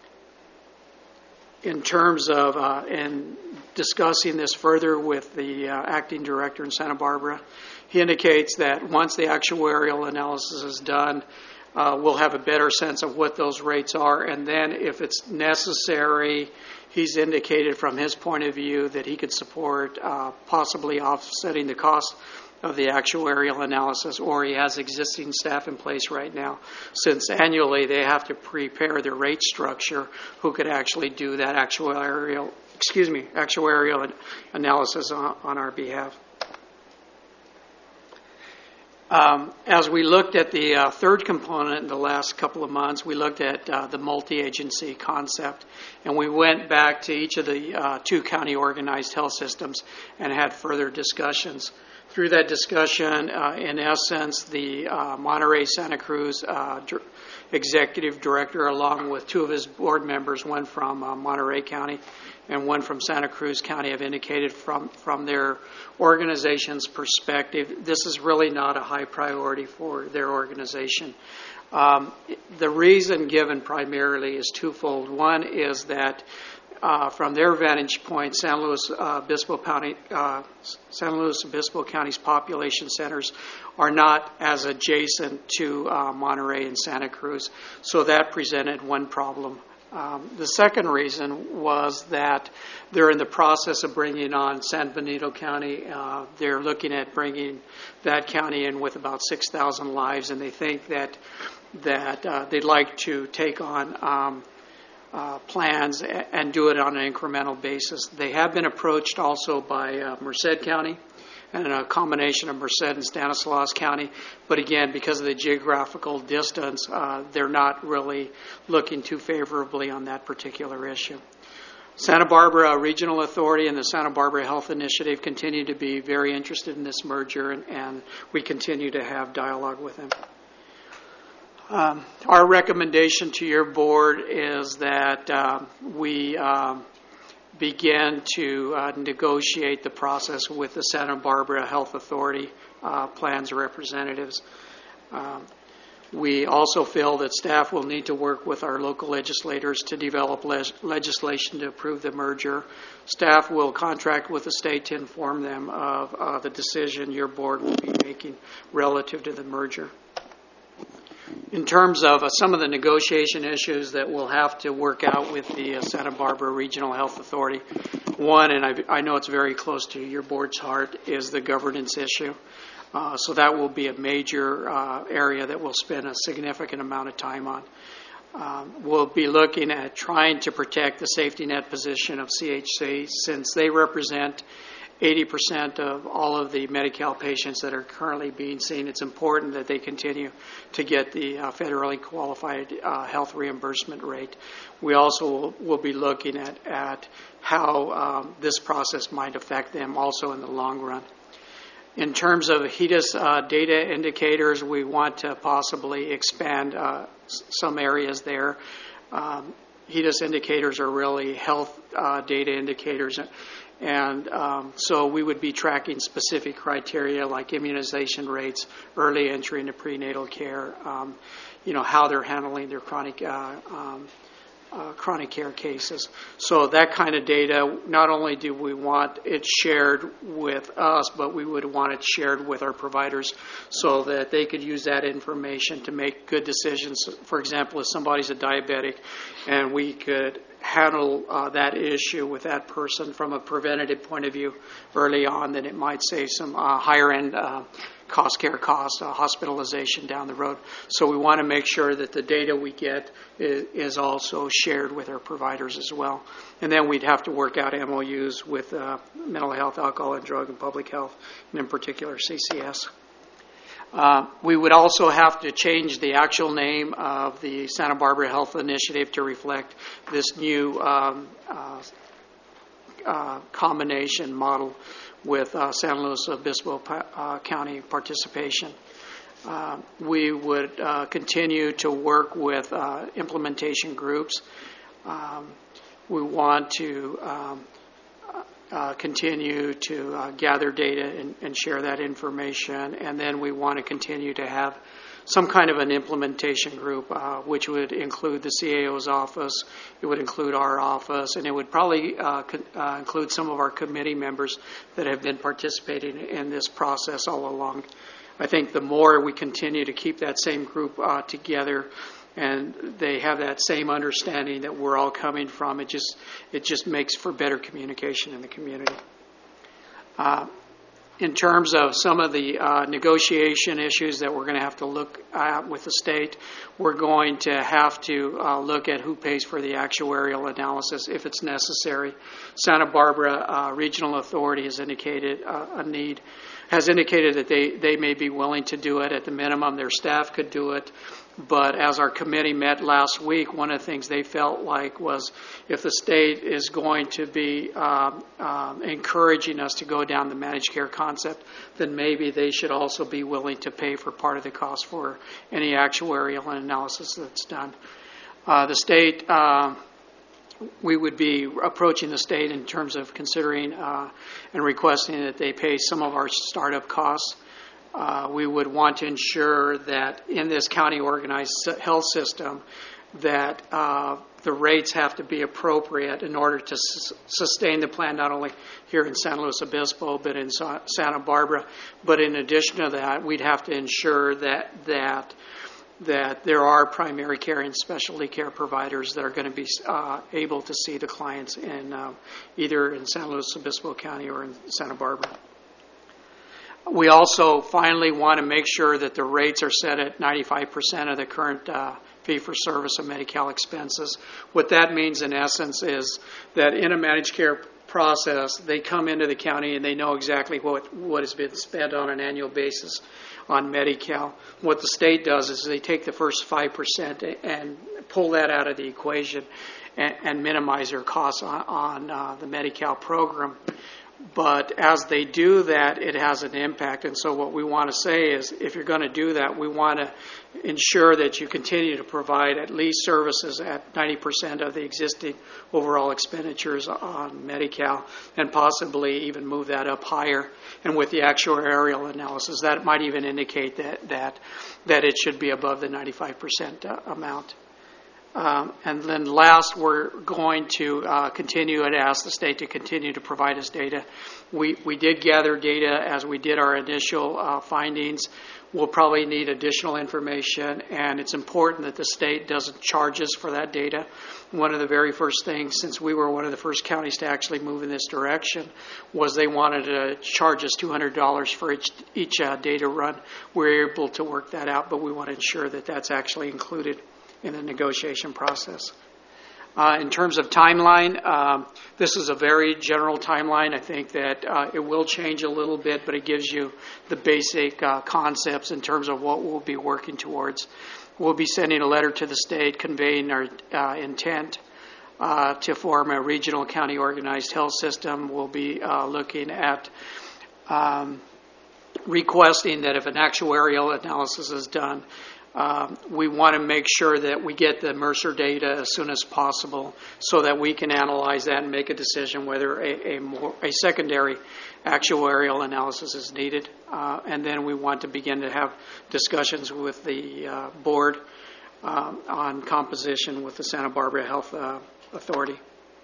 Speaker 21: in terms of uh, in discussing this further with the uh, acting director in Santa Barbara, he indicates that once the actuarial analysis is done, Uh, we'll have a better sense of what those rates are, and then if it's necessary, he's indicated from his point of view that he could support uh, possibly offsetting the cost of the actuarial analysis, or he has existing staff in place right now. Since annually they have to prepare their rate structure, who could actually do that actuarial, excuse me, actuarial analysis on, on our behalf. Um, as we looked at the uh, third component in the last couple of months, we looked at uh, the multi-agency concept, and we went back to each of the uh, two county organized health systems and had further discussions. through that discussion, uh, in essence, the uh, Monterey Santa Cruz uh, Dr- executive director, along with two of his board members, one from uh, Monterey County and one from Santa Cruz County, have indicated from, from their organization's perspective, this is really not a high priority for their organization. Um, the reason given primarily is twofold. One is that Uh, from their vantage point, San Luis uh, Obispo County, uh, San Luis Obispo County's population centers are not as adjacent to uh, Monterey and Santa Cruz, so that presented one problem. Um, the second reason was that they're in the process of bringing on San Benito County. Uh, they're looking at bringing that county in with about six thousand lives, and they think that that uh, they'd like to take on Um, Uh, plans and do it on an incremental basis. They have been approached also by uh, Merced County and a combination of Merced and Stanislaus County, but again, because of the geographical distance, uh, they're not really looking too favorably on that particular issue. Santa Barbara Regional Authority and the Santa Barbara Health Initiative continue to be very interested in this merger, and, and we continue to have dialogue with them. Um, our recommendation to your board is that uh, we um, begin to uh, negotiate the process with the Santa Barbara Health Authority uh, plans representatives. Um, we also feel that staff will need to work with our local legislators to develop le- legislation to approve the merger. Staff will contract with the state to inform them of uh, the decision your board will be making relative to the merger. In terms of uh, some of the negotiation issues that we'll have to work out with the uh, Santa Barbara Regional Health Authority, one, and I, I know it's very close to your board's heart, is the governance issue. Uh, so that will be a major uh, area that we'll spend a significant amount of time on. Um, we'll be looking at trying to protect the safety net position of C H C, since they represent eighty percent of all of the Medi-Cal patients that are currently being seen. It's important that they continue to get the uh, federally qualified uh, health reimbursement rate. We also will, will be looking at, at how um, this process might affect them also in the long run. In terms of HEDIS uh, data indicators, we want to possibly expand uh, some areas there. Um, HEDIS indicators are really health uh, data indicators. And um, so we would be tracking specific criteria like immunization rates, early entry into prenatal care, um, you know, how they're handling their chronic uh, um, uh, chronic care cases. So that kind of data, not only do we want it shared with us, but we would want it shared with our providers so that they could use that information to make good decisions. For example, if somebody's a diabetic and we could handle uh, that issue with that person from a preventative point of view early on, then it might save some uh, higher end uh, cost care costs, uh, hospitalization down the road. So we want to make sure that the data we get is, is also shared with our providers as well. And then we'd have to work out M O Us with uh, mental health, alcohol and drug, and public health, and in particular C C S. Uh, we would also have to change the actual name of the Santa Barbara Health Initiative to reflect this new um, uh, uh, combination model with uh, San Luis Obispo uh, County participation. Uh, we would uh, continue to work with uh, implementation groups. Um, we want to um, Uh, continue to uh, gather data and, and share that information, and then we want to continue to have some kind of an implementation group, uh, which would include the C A O's office, it would include our office, and it would probably uh, co- uh, include some of our committee members that have been participating in this process all along. I think the more we continue to keep that same group uh, together, and they have that same understanding that we're all coming from, it just it just makes for better communication in the community. Uh, in terms of some of the uh, negotiation issues that we're going to have to look at with the state, we're going to have to uh, look at who pays for the actuarial analysis if it's necessary. Santa Barbara uh, Regional Authority has indicated uh, a need, has indicated that they, they may be willing to do it. At the minimum, their staff could do it. But as our committee met last week, one of the things they felt like was if the state is going to be um, um, encouraging us to go down the managed care concept, then maybe they should also be willing to pay for part of the cost for any actuarial analysis that's done. Uh, the state, uh, we would be approaching the state in terms of considering uh, and requesting that they pay some of our startup costs. Uh, we would want to ensure that in this county organized health system that uh, the rates have to be appropriate in order to s- sustain the plan, not only here in San Luis Obispo, but in Sa- Santa Barbara. But in addition to that, we'd have to ensure that that that there are primary care and specialty care providers that are going to be uh, able to see the clients in uh, either in San Luis Obispo County or in Santa Barbara. We also finally want to make sure that the rates are set at ninety-five percent of the current uh, fee-for-service of Medi-Cal expenses. What that means, in essence, is that in a managed care process, they come into the county and they know exactly what, what has been spent on an annual basis on Medi-Cal. What the state does is they take the first five percent and pull that out of the equation and, and minimize their costs on, on uh, the Medi-Cal program. But as they do that, it has an impact. And so what we want to say is if you're going to do that, we want to ensure that you continue to provide at least services at ninety percent of the existing overall expenditures on Medi-Cal and possibly even move that up higher. And with the actuarial analysis, that might even indicate that that, that it should be above the ninety-five percent uh, amount. Um, and then last, we're going to uh, continue and ask the state to continue to provide us data. We we did gather data as we did our initial uh, findings. We'll probably need additional information, and it's important that the state doesn't charge us for that data. One of the very first things, since we were one of the first counties to actually move in this direction, was they wanted to charge us two hundred dollars for each, each uh, data run. We're able to work that out, but we want to ensure that that's actually included in the negotiation process. Uh, in terms of timeline, um, this is a very general timeline. I think that uh, it will change a little bit, but it gives you the basic uh, concepts in terms of what we'll be working towards. We'll be sending a letter to the state conveying our uh, intent uh, to form a regional county organized health system. We'll be uh, looking at um, requesting that if an actuarial analysis is done, Um, we want to make sure that we get the Mercer data as soon as possible so that we can analyze that and make a decision whether a, a, more, a secondary actuarial analysis is needed. Uh, and then we want to begin to have discussions with the uh, board um, on composition with the Santa Barbara Health uh, Authority.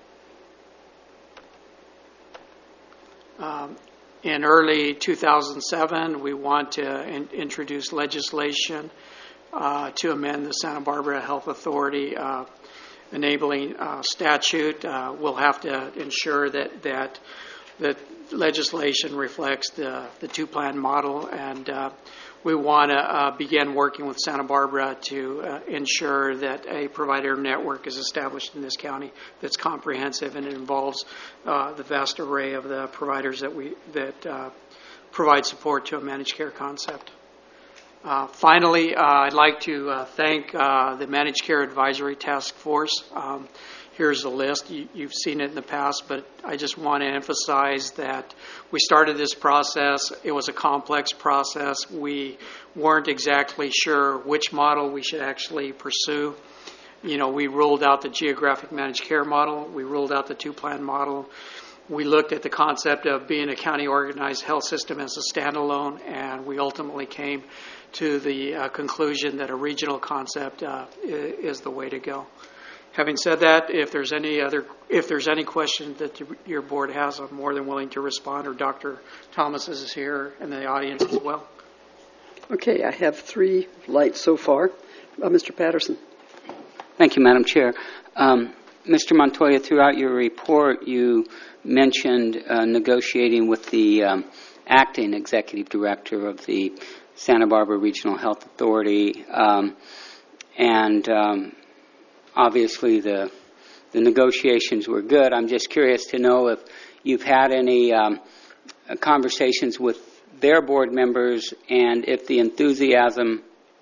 Speaker 21: Um, in early two thousand seven, we want to in, introduce legislation Uh, to amend the Santa Barbara Health Authority uh, enabling uh, statute. Uh, we'll have to ensure that that that legislation reflects the, the two-plan model, and uh, we want to uh, begin working with Santa Barbara to uh, ensure that a provider network is established in this county that's comprehensive and involves uh, the vast array of the providers that we that uh, provide support to a managed care concept. Uh, finally, uh, I'd like to uh, thank uh, the Managed Care Advisory Task Force. Um, here's the list. You, you've seen it in the past, but I just want to emphasize that we started this process. It was a complex process. We weren't exactly sure which model we should actually pursue. You know, we ruled out the geographic managed care model. We ruled out the two-plan model. We looked at the concept of being a county organized health system as a standalone, and we ultimately came to the uh, conclusion that a regional concept uh, is the way to go. Having said that, if there's any other, if there's any question that your board has, I'm more than willing to respond, or Doctor Thomas is here in the audience as well.
Speaker 5: Okay, I have three lights so far. Uh, Mister Patterson.
Speaker 7: Thank you, Madam Chair. Um, Mister Montoya, throughout your report, you mentioned uh, negotiating with the um, acting executive director of the Santa Barbara Regional Health Authority, um, and um, obviously the the negotiations were good. I'm just curious to know if you've had any um, conversations with their board members, and if the enthusiasm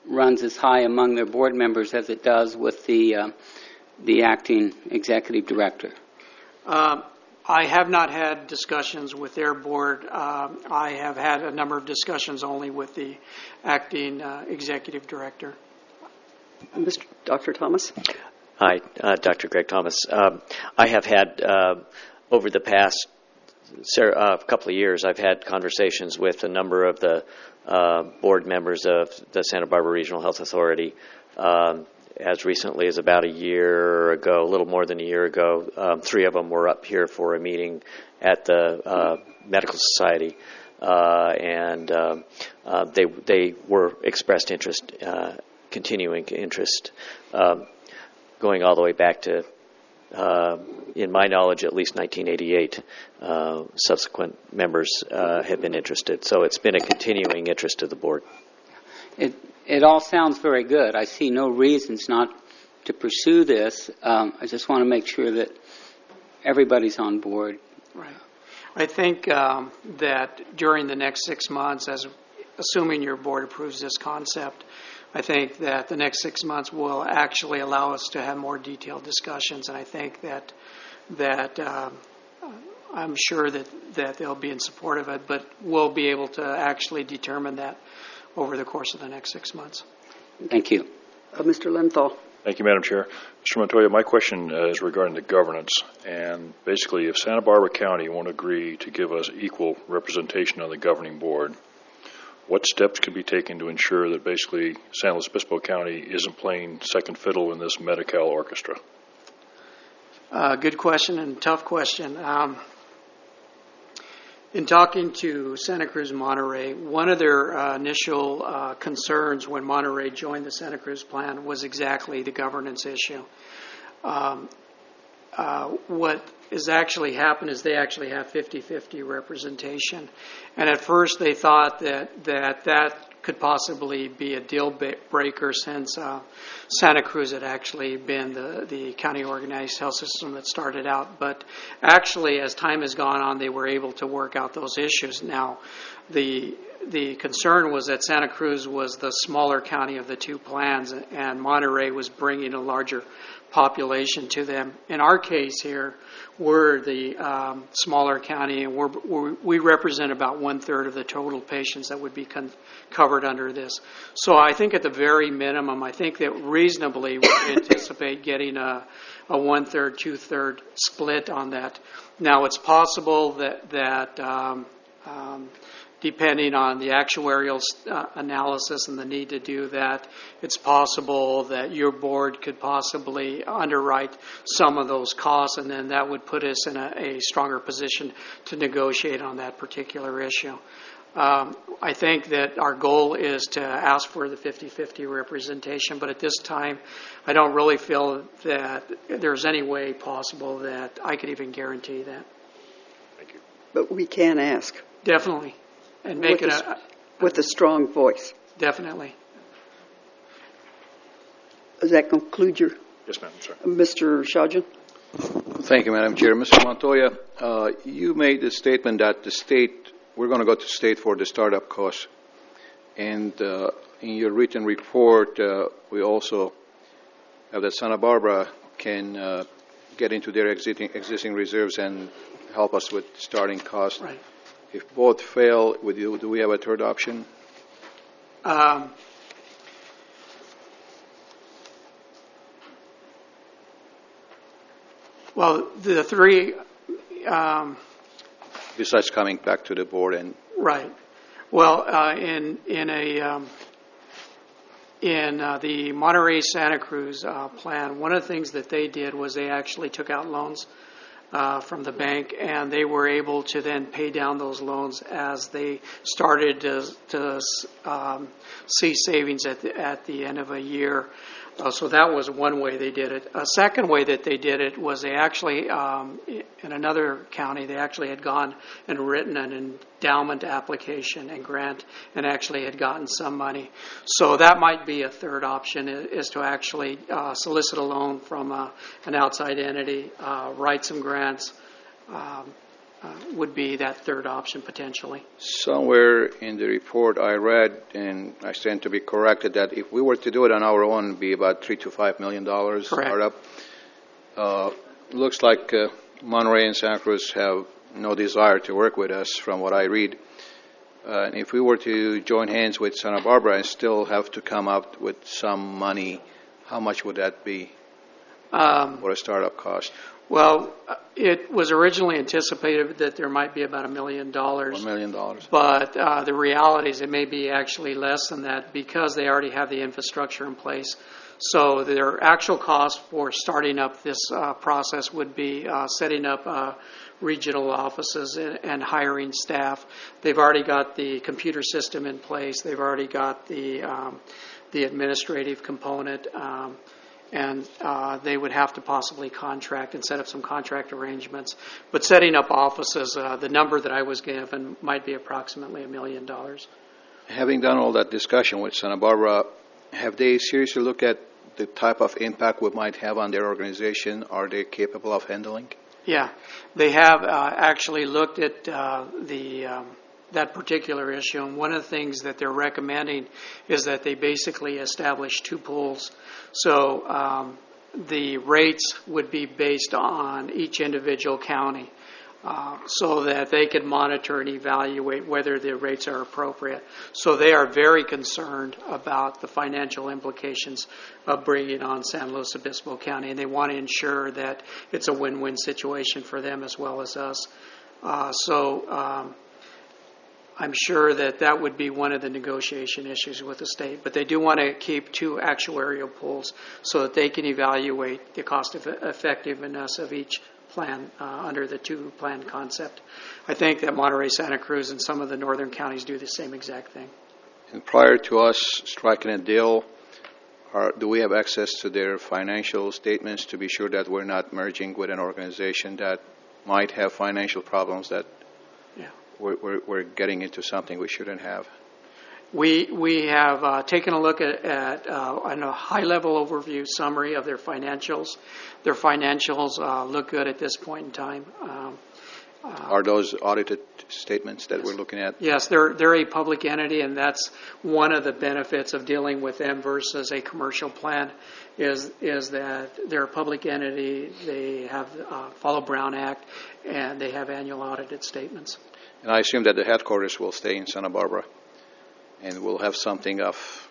Speaker 7: runs as high among their board members as it does with the uh, the acting executive director?
Speaker 21: Um, I have not had discussions with their board. Um, I have had a number of discussions only with the acting uh, executive director.
Speaker 2: Mister Doctor Thomas?
Speaker 11: Hi, uh, Doctor Greg Thomas. Um, I have had, uh, over the past uh, couple of years, I've had conversations with a number of the uh, board members of the Santa Barbara Regional Health Authority. Um, as recently as about a year ago, a little more than a year ago, um, three of them were up here for a meeting at the uh, Medical Society, uh, and um, uh, they they were expressed interest, uh, continuing interest, um, going all the way back to, uh, in my knowledge, at least nineteen eighty-eight. Uh, subsequent members uh, have been interested, so it's been a continuing interest to the board.
Speaker 7: It It all sounds very good. I see no reasons not to pursue this. Um, I just want to make sure that everybody's on board.
Speaker 21: Right. I think um, that during the next six months, as assuming your board approves this concept, I think that the next six months will actually allow us to have more detailed discussions, and I think that that um, I'm sure that, that they'll be in support of it, but we'll be able to actually determine that over the course of the next six months.
Speaker 7: Thank you.
Speaker 2: Uh, Mister Lenthal.
Speaker 15: Thank you, Madam Chair. Mister Montoya, my question uh, is regarding the governance. And basically, if Santa Barbara County won't agree to give us equal representation on the governing board, what steps could be taken to ensure that basically San Luis Obispo County isn't playing second fiddle in this Medi-Cal orchestra?
Speaker 21: Uh, good question and tough question. Um, In talking to Santa Cruz Monterey, one of their uh, initial uh, concerns when Monterey joined the Santa Cruz plan was exactly the governance issue. Um, uh, what has actually happened is they actually have fifty-fifty representation. And at first they thought that that, that could possibly be a deal breaker since uh, Santa Cruz had actually been the, the county organized health system that started out. But actually, as time has gone on, they were able to work out those issues. Now, the the concern was that Santa Cruz was the smaller county of the two plans, and Monterey was bringing a larger population to them. In our case here, we're the um, smaller county, and we're, we're, we represent about one-third of the total patients that would be con- covered under this. So I think at the very minimum, I think that reasonably we anticipate getting a, a one-third, two-third split on that. Now, it's possible that, that um, um, depending on the actuarial uh, analysis and the need to do that, it's possible that your board could possibly underwrite some of those costs, and then that would put us in a, a stronger position to negotiate on that particular issue. Um, I think that our goal is to ask for the fifty-fifty representation, but at this time, I don't really feel that there's any way possible that I could even guarantee that.
Speaker 15: Thank you.
Speaker 2: But we can ask.
Speaker 21: Definitely. And make
Speaker 2: with
Speaker 21: it
Speaker 2: a,
Speaker 21: a,
Speaker 2: with a strong voice.
Speaker 21: Definitely.
Speaker 2: Does that conclude your?
Speaker 15: Yes, ma'am. Sorry.
Speaker 2: Mister Shajan?
Speaker 4: Thank you, Madam Chair. Mister Montoya, uh, you made the statement that the state, we're going to go to state for the startup costs. And uh, in your written report, uh, we also have that Santa Barbara can uh, get into their existing, existing reserves and help us with starting costs.
Speaker 21: Right.
Speaker 4: If both fail, would you, do we have a third option?
Speaker 21: Um, well, the three... Um,
Speaker 4: Besides coming back to the board and...
Speaker 21: Right. Well, uh, in, in, a, um, in uh, the Monterey Santa Cruz uh, plan, one of the things that they did was they actually took out loans Uh, from the bank, and they were able to then pay down those loans as they started to, to um, see savings at the, at the end of a year. Uh, so that was one way they did it. A second way that they did it was they actually, um, in another county, they actually had gone and written an endowment application and grant and actually had gotten some money. So that might be a third option, is to actually uh, solicit a loan from uh, an outside entity, uh, write some grants, um, uh, would be that third option potentially.
Speaker 4: Somewhere in the report I read, and I stand to be corrected, that if we were to do it on our own, it'd be about three to five million dollars startup. Uh, looks like uh, Monterey and Santa Cruz have no desire to work with us, from what I read. Uh, and if we were to join hands with Santa Barbara and still have to come up with some money, how much would that be?
Speaker 21: Um,
Speaker 4: what a startup cost?
Speaker 21: Well, it was originally anticipated that there might be about a million dollars.
Speaker 4: One million dollars.
Speaker 21: But uh, the reality is it may be actually less than that because they already have the infrastructure in place. So their actual cost for starting up this uh, process would be uh, setting up uh, regional offices and, and hiring staff. They've already got the computer system in place. They've already got the um, the administrative component. Um, and uh, they would have to possibly contract and set up some contract arrangements. But setting up offices, uh, the number that I was given might be approximately a million dollars.
Speaker 4: Having done all that discussion with Santa Barbara, have they seriously looked at the type of impact we might have on their organization? Are they capable of handling?
Speaker 21: Yeah, they have uh, actually looked at uh, the um, that particular issue, and one of the things that they're recommending is that they basically establish two pools. So um, the rates would be based on each individual county, uh, so that they can monitor and evaluate whether the rates are appropriate. So they are very concerned about the financial implications of bringing on San Luis Obispo County, and they want to ensure that it's a win-win situation for them as well as us. Uh, so um, I'm sure that that would be one of the negotiation issues with the state, but they do want to keep two actuarial pools so that they can evaluate the cost effectiveness of each plan uh, under the two-plan concept. I think that Monterey, Santa Cruz, and some of the northern counties do the same exact thing.
Speaker 4: And prior to us striking a deal, are, do we have access to their financial statements to be sure that we're not merging with an organization that might have financial problems, that
Speaker 21: yeah.
Speaker 4: we're, we're, we're getting into something we shouldn't have?
Speaker 21: We we have uh, taken a look at, at uh, on a high-level overview summary of their financials. Their financials uh, look good at this point in time. Um, uh,
Speaker 4: Are those audited statements that yes. we're looking at?
Speaker 21: Yes, they're they're a public entity, and that's one of the benefits of dealing with them versus a commercial plan. Is is that they're a public entity. They have uh, follow Brown Act, and they have annual audited statements.
Speaker 4: And I assume that the headquarters will stay in Santa Barbara. And we'll have something of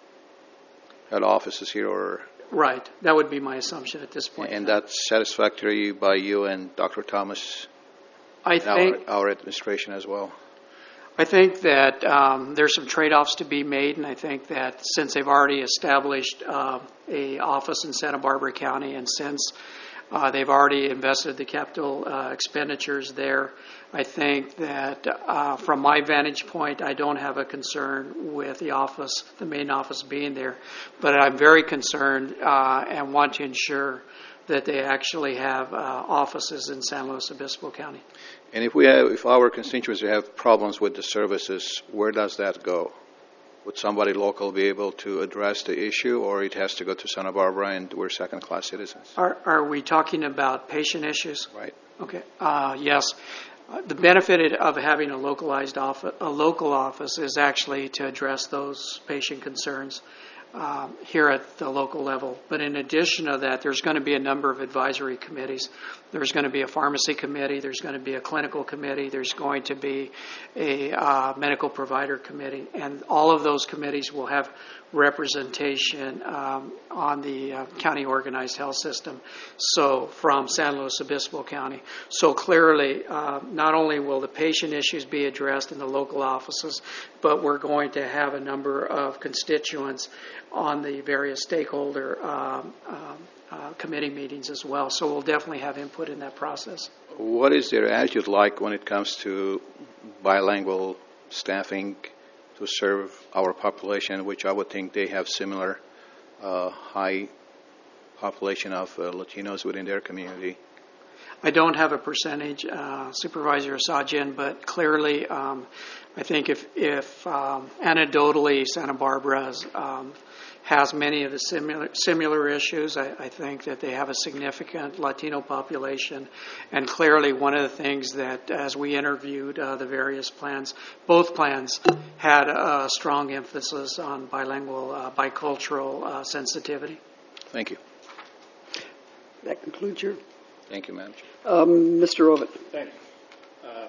Speaker 4: head offices here, or
Speaker 21: right. That would be my assumption at this point.
Speaker 4: And that's satisfactory by you and Doctor Thomas.
Speaker 21: I
Speaker 4: and
Speaker 21: think
Speaker 4: our, our administration as well.
Speaker 21: I think that um, there's some trade-offs to be made, and I think that since they've already established uh, a office in Santa Barbara County, and since uh, they've already invested the capital uh, expenditures there, I think that uh, from my vantage point, I don't have a concern with the office, the main office being there. But I'm very concerned uh, and want to ensure that they actually have uh, offices in San Luis Obispo County.
Speaker 4: And if we have, if our constituents have problems with the services, where does that go? Would somebody local be able to address the issue, or it has to go to Santa Barbara and we're second-class citizens?
Speaker 21: Are, are we talking about patient issues?
Speaker 4: Right.
Speaker 21: Okay. Uh, yes. Uh, the benefit of having a localized office, a local office, is actually to address those patient concerns um, here at the local level. But in addition to that, there's going to be a number of advisory committees. There's going to be a pharmacy committee. There's going to be a clinical committee. There's going to be a uh, medical provider committee. And all of those committees will have representation um, on the uh, county organized health system, so from San Luis Obispo County. So clearly, uh, not only will the patient issues be addressed in the local offices, but we're going to have a number of constituents on the various stakeholder um, um, uh, committee meetings as well. So we'll definitely have input in that process.
Speaker 4: What is their attitude like when it comes to bilingual staffing to serve our population, which I would think they have similar uh, high population of uh, Latinos within their community?
Speaker 21: I don't have a percentage, uh, Supervisor Sajjan, but clearly, um, I think if, if um, anecdotally Santa Barbara has, um, has many of the similar similar issues, I, I think that they have a significant Latino population, and clearly one of the things that, as we interviewed uh, the various plans, both plans had a strong emphasis on bilingual, uh, bicultural uh, sensitivity.
Speaker 4: Thank you.
Speaker 5: That concludes your.
Speaker 4: Thank you, Madam Chair.
Speaker 5: Um, Mister Ovitt.
Speaker 6: Thank you. Uh,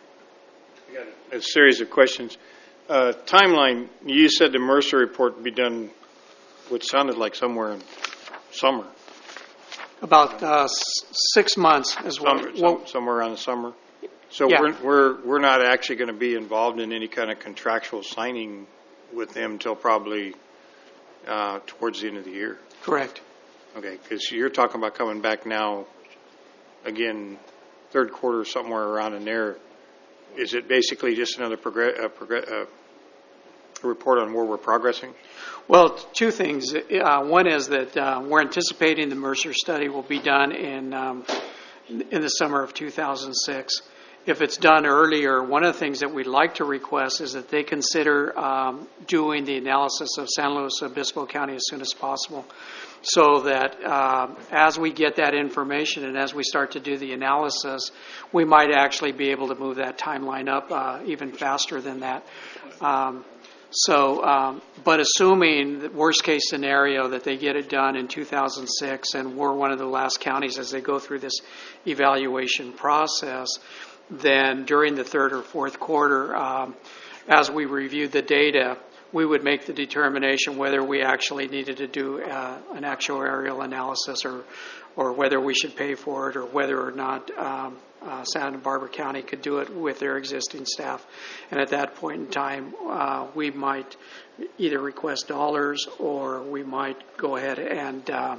Speaker 6: I got a, a series of questions. Uh, timeline, you said the Mercer report would be done, what sounded like somewhere in summer.
Speaker 21: About uh, s- six months as well.
Speaker 6: Summer, some, somewhere around the summer. So
Speaker 21: Yeah.
Speaker 6: we're, we're, we're not actually going to be involved in any kind of contractual signing with them until probably uh, towards the end of the year.
Speaker 21: Correct.
Speaker 6: Okay, because you're talking about coming back now, again, third quarter, somewhere around in there. Is it basically just another progress, uh, progress, uh, report on where we're progressing?
Speaker 21: Well, two things. Uh, one is that uh, we're anticipating the Mercer study will be done in um, in the summer of two thousand six. If it's done earlier, one of the things that we'd like to request is that they consider um, doing the analysis of San Luis Obispo County as soon as possible, so that uh, as we get that information and as we start to do the analysis, we might actually be able to move that timeline up uh, even faster than that. Um, So, um, but assuming the worst case scenario that they get it done in two thousand six and we're one of the last counties as they go through this evaluation process, then during the third or fourth quarter, um, as we reviewed the data, we would make the determination whether we actually needed to do uh, an actuarial analysis or, or whether we should pay for it or whether or not um, uh, Santa Barbara County could do it with their existing staff. And at that point in time, uh, we might either request dollars or we might go ahead and uh,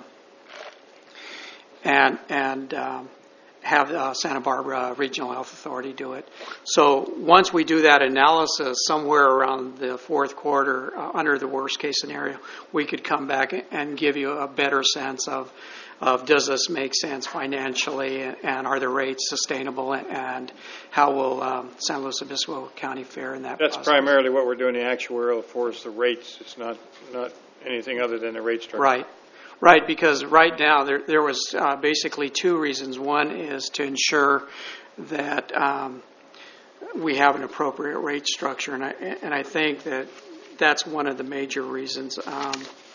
Speaker 21: and and um, have uh, Santa Barbara Regional Health Authority do it. So once we do that analysis, somewhere around the fourth quarter, uh, under the worst case scenario, we could come back and give you a better sense of, of does this make sense financially, and are the rates sustainable, and how will um, San Luis Obispo County fare in that
Speaker 6: That's
Speaker 21: process.
Speaker 6: primarily what we're doing the actuarial for, is the rates. It's not, not anything other than the rate structure.
Speaker 21: Right. Right, because right now there there was uh, basically two reasons. One is to ensure that um, we have an appropriate rate structure, and I and I think that that's one of the major reasons. Um,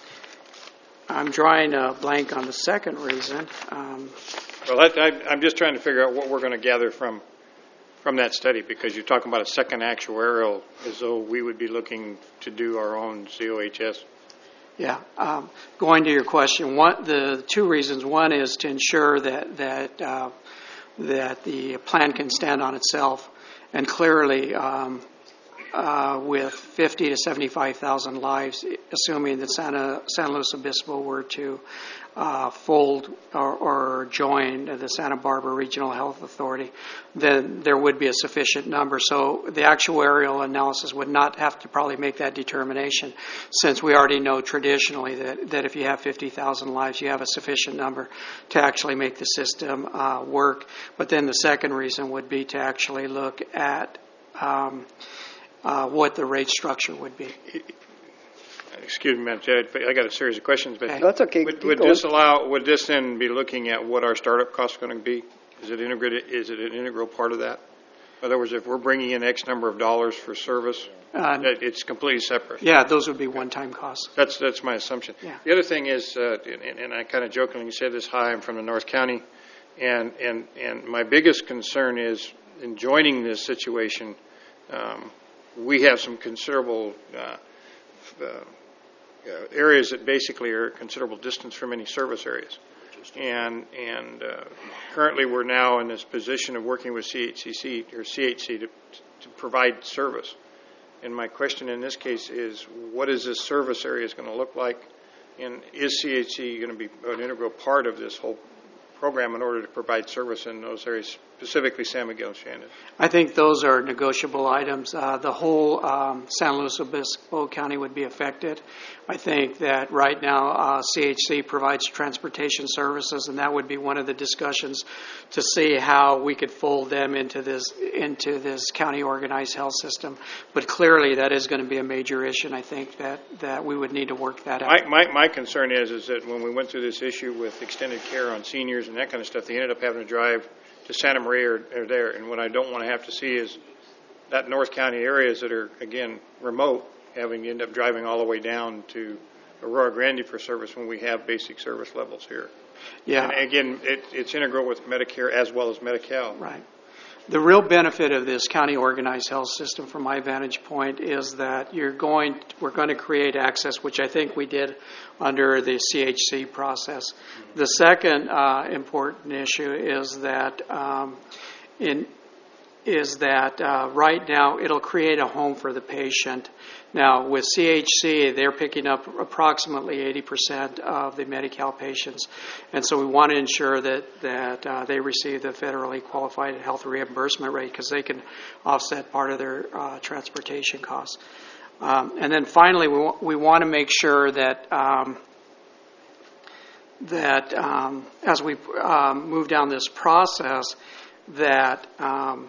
Speaker 21: I'm drawing a blank on the second reason. Um,
Speaker 6: Well, that, I, I'm just trying to figure out what we're going to gather from from that study, because you're talking about a second actuarial, as though we would be looking to do our own C O H S.
Speaker 21: Yeah. Um, going to your question, one, the two reasons. One is to ensure that that uh, that the plan can stand on itself, and clearly, um, uh, with fifty to seventy-five thousand lives, assuming that Santa San Luis Obispo were to uh, fold or, or join the Santa Barbara Regional Health Authority, then there would be a sufficient number. So the actuarial analysis would not have to probably make that determination, since we already know traditionally that, that if you have fifty thousand lives, you have a sufficient number to actually make the system uh, work. But then the second reason would be to actually look at um, uh, what the rate structure would be.
Speaker 6: Excuse me, Madam Chair, I got a series of questions, but
Speaker 21: Okay.
Speaker 5: That's okay.
Speaker 6: Would,
Speaker 5: Keep
Speaker 6: would
Speaker 5: going.
Speaker 6: this allow? Would this then be looking at what our startup costs are going to be? Is it integrated? Is it an integral part of that? In other words, if we're bringing in X number of dollars for service,
Speaker 21: Uh,
Speaker 6: that it's completely separate.
Speaker 21: Yeah, those would be one-time costs.
Speaker 6: That's that's my assumption.
Speaker 21: Yeah.
Speaker 6: The other thing is, uh, and, and I kind of jokingly say this, hi, I'm from the North County, and and and my biggest concern is in joining this situation, um, we have some considerable uh, uh, areas that basically are a considerable distance from any service areas, and and uh, currently we're now in this position of working with C H C C or C H C to to provide service. And my question in this case is, what is this service area going to look like? And is C H C going to be an integral part of this whole program in order to provide service in those areas specifically San Miguel and Shannon?
Speaker 21: I think those are negotiable items. Uh, the whole um, San Luis Obispo County would be affected. I think that right now uh, C H C provides transportation services, and that would be one of the discussions to see how we could fold them into this into this county organized health system. But clearly, that is going to be a major issue, and I think that, that we would need to work that out.
Speaker 6: My, my, my concern is is that when we went through this issue with extended care on seniors and that kind of stuff, they ended up having to drive to Santa Maria or, or there. And what I don't want to have to see is that North County areas that are, again, remote, having to end up driving all the way down to Aurora Grande for service when we have basic service levels here.
Speaker 21: Yeah.
Speaker 6: And again, it, it's integral with Medicare as well as Medi-Cal.
Speaker 21: Right. The real benefit of this county organized health system, from my vantage point, is that you're going, we're going to create access, which I think we did under the C H C process. The second uh, important issue is that um, in is that uh, right now it'll create a home for the patient. Now, with C H C, they're picking up approximately eighty percent of the Medi-Cal patients, and so we want to ensure that, that uh, they receive the federally qualified health reimbursement rate because they can offset part of their uh, transportation costs. Um, and then finally, we, w- we want to make sure that um, that um, as we um, move down this process, that um,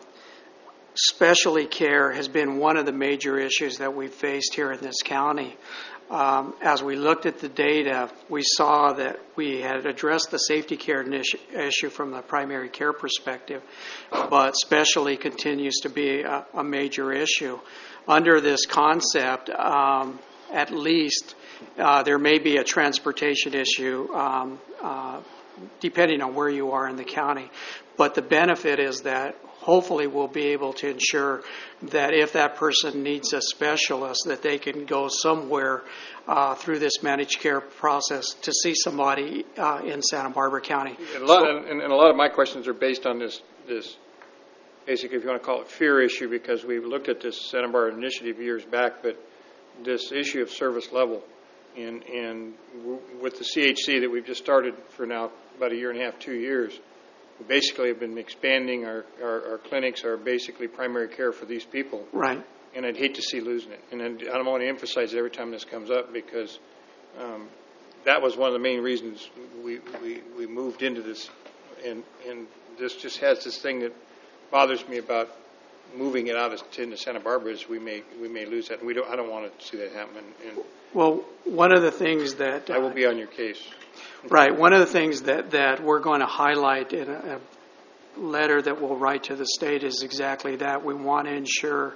Speaker 21: specialty care has been one of the major issues that we've faced here in this county. Um, as we looked at the data, we saw that we had addressed the safety care issue from the primary care perspective, but specialty continues to be a, a major issue. Under this concept, um, at least, uh, there may be a transportation issue um, uh, depending on where you are in the county. But the benefit is that hopefully we'll be able to ensure that if that person needs a specialist, that they can go somewhere uh, through this managed care process to see somebody uh, in Santa Barbara County.
Speaker 6: And a, lot, so, and, and a lot of my questions are based on this, this, basically, if you want to call it fear issue, because we looked at this Santa Barbara initiative years back, but this issue of service level, and, and w- with the C H C that we've just started for now about a year and a half, two years, we basically have been expanding our, our, our clinics, our basically primary care for these people.
Speaker 21: Right.
Speaker 6: And I'd hate to see losing it. And I'd, I don't want to emphasize it every time this comes up because um, that was one of the main reasons we, we, we moved into this. And, and this just has this thing that bothers me about moving it out of, into Santa Barbara is we may we may lose that. And we don't. I don't want to see that happen. And
Speaker 21: well, one of the things that... Uh,
Speaker 6: I will be on your case.
Speaker 21: Right. One of the things that, that we're going to highlight in a, a letter that we'll write to the state is exactly that. We want to ensure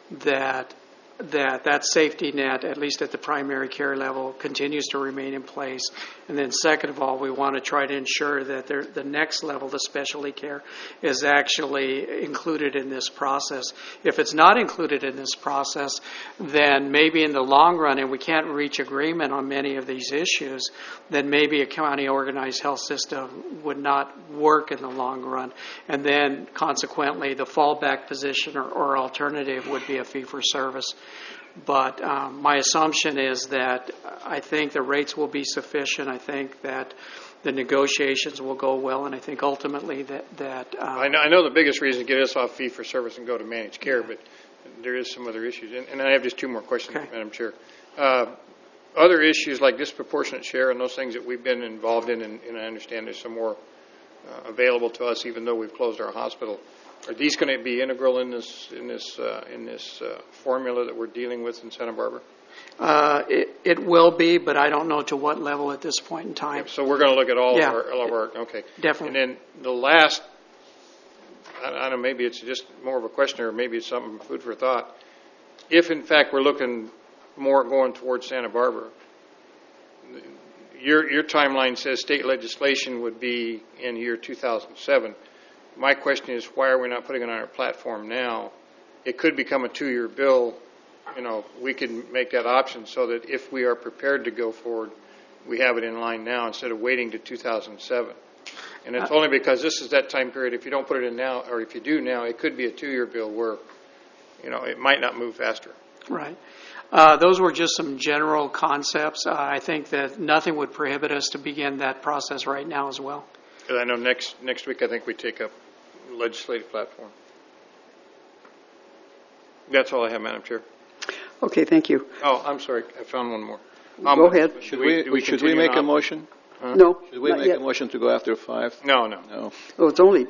Speaker 21: that that that safety net, at least at the primary care level, continues to remain in place. And then second of all, we want to try to ensure that there, the next level, the specialty care, is actually included in this process. If it's not included in this process, then maybe in the long run, and we can't reach agreement on many of these issues, then maybe a county organized health system would not work in the long run. And then consequently, the fallback position or, or alternative would be a fee-for-service. But um, my assumption is that I think the rates will be sufficient. I think that the negotiations will go well, and I think ultimately that... that um,
Speaker 6: I, know, I know the biggest reason to get us off fee-for-service and go to managed care, but there is some other issues. And, and I have just two more questions, okay. Madam Chair. Uh, other issues like disproportionate share and those things that we've been involved in, and, and I understand there's some more uh, available to us even though we've closed our hospital. Are these going to be integral in this in this uh, in this uh, formula that we're dealing with in Santa Barbara?
Speaker 21: Uh, it, it will be, but I don't know to what level at this point in time.
Speaker 6: Okay, so we're going to look at all
Speaker 21: yeah,
Speaker 6: of our, all of our okay,
Speaker 21: definitely.
Speaker 6: And then the last, I, I don't know, maybe it's just more of a question, or maybe it's something food for thought. If in fact we're looking more going towards Santa Barbara, your your timeline says state legislation would be in year two thousand seven. My question is, why are we not putting it on our platform now? It could become a two-year bill. You know, we can make that option so that if we are prepared to go forward, we have it in line now instead of waiting to two thousand seven. And it's uh, only because this is that time period. If you don't put it in now, or if you do now, it could be a two-year bill where, you know, it might not move faster.
Speaker 21: Right. Uh, those were just some general concepts. Uh, I think that nothing would prohibit us to begin that process right now as well.
Speaker 6: Because I know next next week I think we take up legislative platform. That's all I have, Madam Chair.
Speaker 5: Okay, thank you.
Speaker 6: Oh, I'm sorry. I found one more.
Speaker 5: Go ahead.
Speaker 6: Should
Speaker 4: Should
Speaker 6: we,
Speaker 4: we,
Speaker 6: do we
Speaker 4: should we
Speaker 6: continue
Speaker 4: make a
Speaker 6: on?
Speaker 4: motion?
Speaker 6: Huh?
Speaker 5: No.
Speaker 4: Should we
Speaker 5: not
Speaker 4: make
Speaker 5: yet.
Speaker 4: a motion to go after five?
Speaker 6: No, no.
Speaker 4: No.
Speaker 5: Oh, it's only.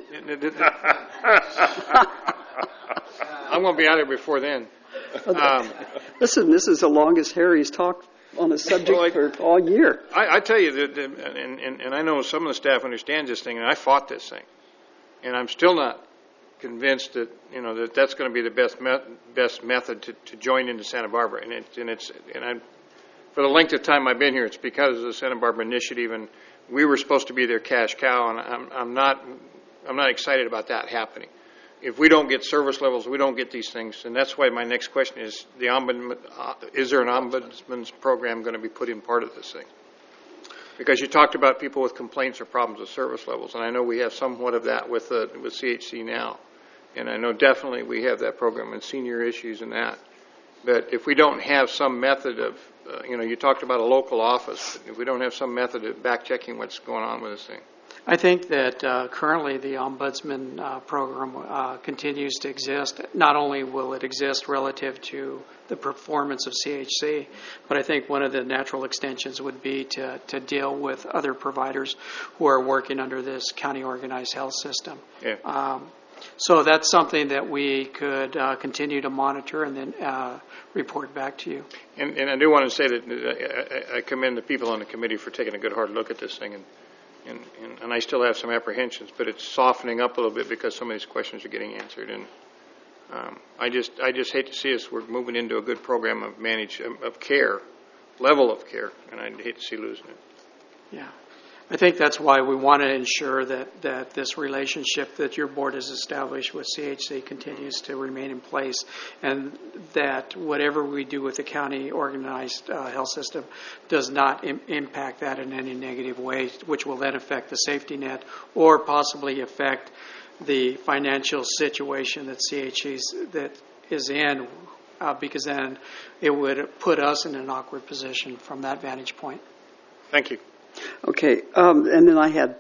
Speaker 6: I'm going to be out of here before then. Um,
Speaker 5: Listen, this is the longest Harry's talked on a subject
Speaker 6: Well, I-
Speaker 5: for all year.
Speaker 6: I, I tell you that, that and, and, and I know some of the staff understands this thing, and I fought this thing, and I'm still not convinced that you know that that's going to be the best me- best method to, to join into Santa Barbara. And, it, and it's and I, for the length of time I've been here, it's because of the Santa Barbara initiative, and we were supposed to be their cash cow, and I'm, I'm not I'm not excited about that happening. If we don't get service levels, we don't get these things, and that's why my next question is: the ombudsman, uh, is there an ombudsman's program going to be put in part of this thing? Because you talked about people with complaints or problems with service levels, and I know we have somewhat of that with uh, with C H C now, and I know definitely we have that program and senior issues and that. But if we don't have some method of, uh, you know, you talked about a local office. If we don't have some method of back checking what's going on with this thing.
Speaker 21: I think that uh, currently the Ombudsman uh, program uh, continues to exist. Not only will it exist relative to the performance of C H C, but I think one of the natural extensions would be to, to deal with other providers who are working under this county organized health system.
Speaker 6: Yeah.
Speaker 21: Um, so that's something that we could uh, continue to monitor and then uh, report back to you.
Speaker 6: And, and I do want to say that I, I commend the people on the committee for taking a good hard look at this thing, and, and, and, and I still have some apprehensions, but it's softening up a little bit because some of these questions are getting answered. And um, I just I just hate to see us we're moving into a good program of manage of care, level of care, and I'd hate to see losing it.
Speaker 21: Yeah. I think that's why we want to ensure that, that this relationship that your board has established with C H C continues to remain in place, and that whatever we do with the county organized uh, health system does not im- impact that in any negative way, which will then affect the safety net or possibly affect the financial situation that C H C that is in, uh, because then it would put us in an awkward position from that vantage point.
Speaker 6: Thank you.
Speaker 5: Okay, um, and then I had,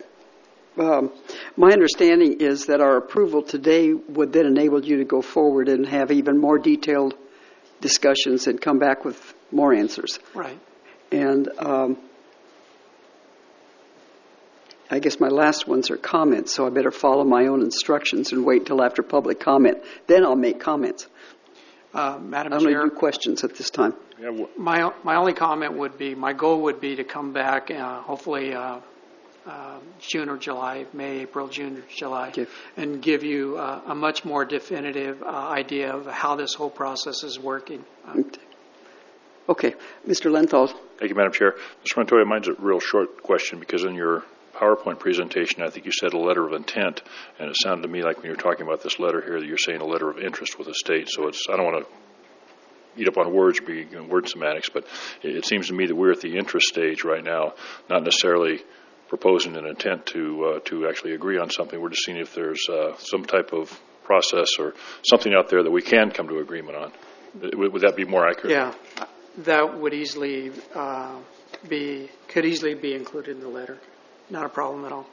Speaker 5: um, my understanding is that our approval today would then enable you to go forward and have even more detailed discussions and come back with more answers.
Speaker 21: Right.
Speaker 5: And um, I guess my last ones are comments, so I better follow my own instructions and wait until after public comment. Then I'll make comments.
Speaker 21: Uh, Madam
Speaker 5: I'm
Speaker 21: Chair.
Speaker 5: going to do questions at this time.
Speaker 21: My my only comment would be, my goal would be to come back, uh, hopefully uh, uh, June or July, May, April, June or July,
Speaker 5: Okay.
Speaker 21: and give you uh, a much more definitive uh, idea of how this whole process is working. Uh,
Speaker 5: Okay, Mister Lenthal.
Speaker 15: Thank you, Madam Chair. Mister Montoya, mine's a real short question because in your PowerPoint presentation, I think you said a letter of intent, and it sounded to me like when you're talking about this letter here that you're saying a letter of interest with the state. So it's I don't want to eat up on words, be you know, word semantics, but it, it seems to me that we're at the interest stage right now, not necessarily proposing an intent to uh, to actually agree on something. We're just seeing if there's uh, some type of process or something out there that we can come to agreement on. Would, would that be more accurate?
Speaker 21: Yeah, that would easily uh, be could easily be included in the letter. Not a problem at all.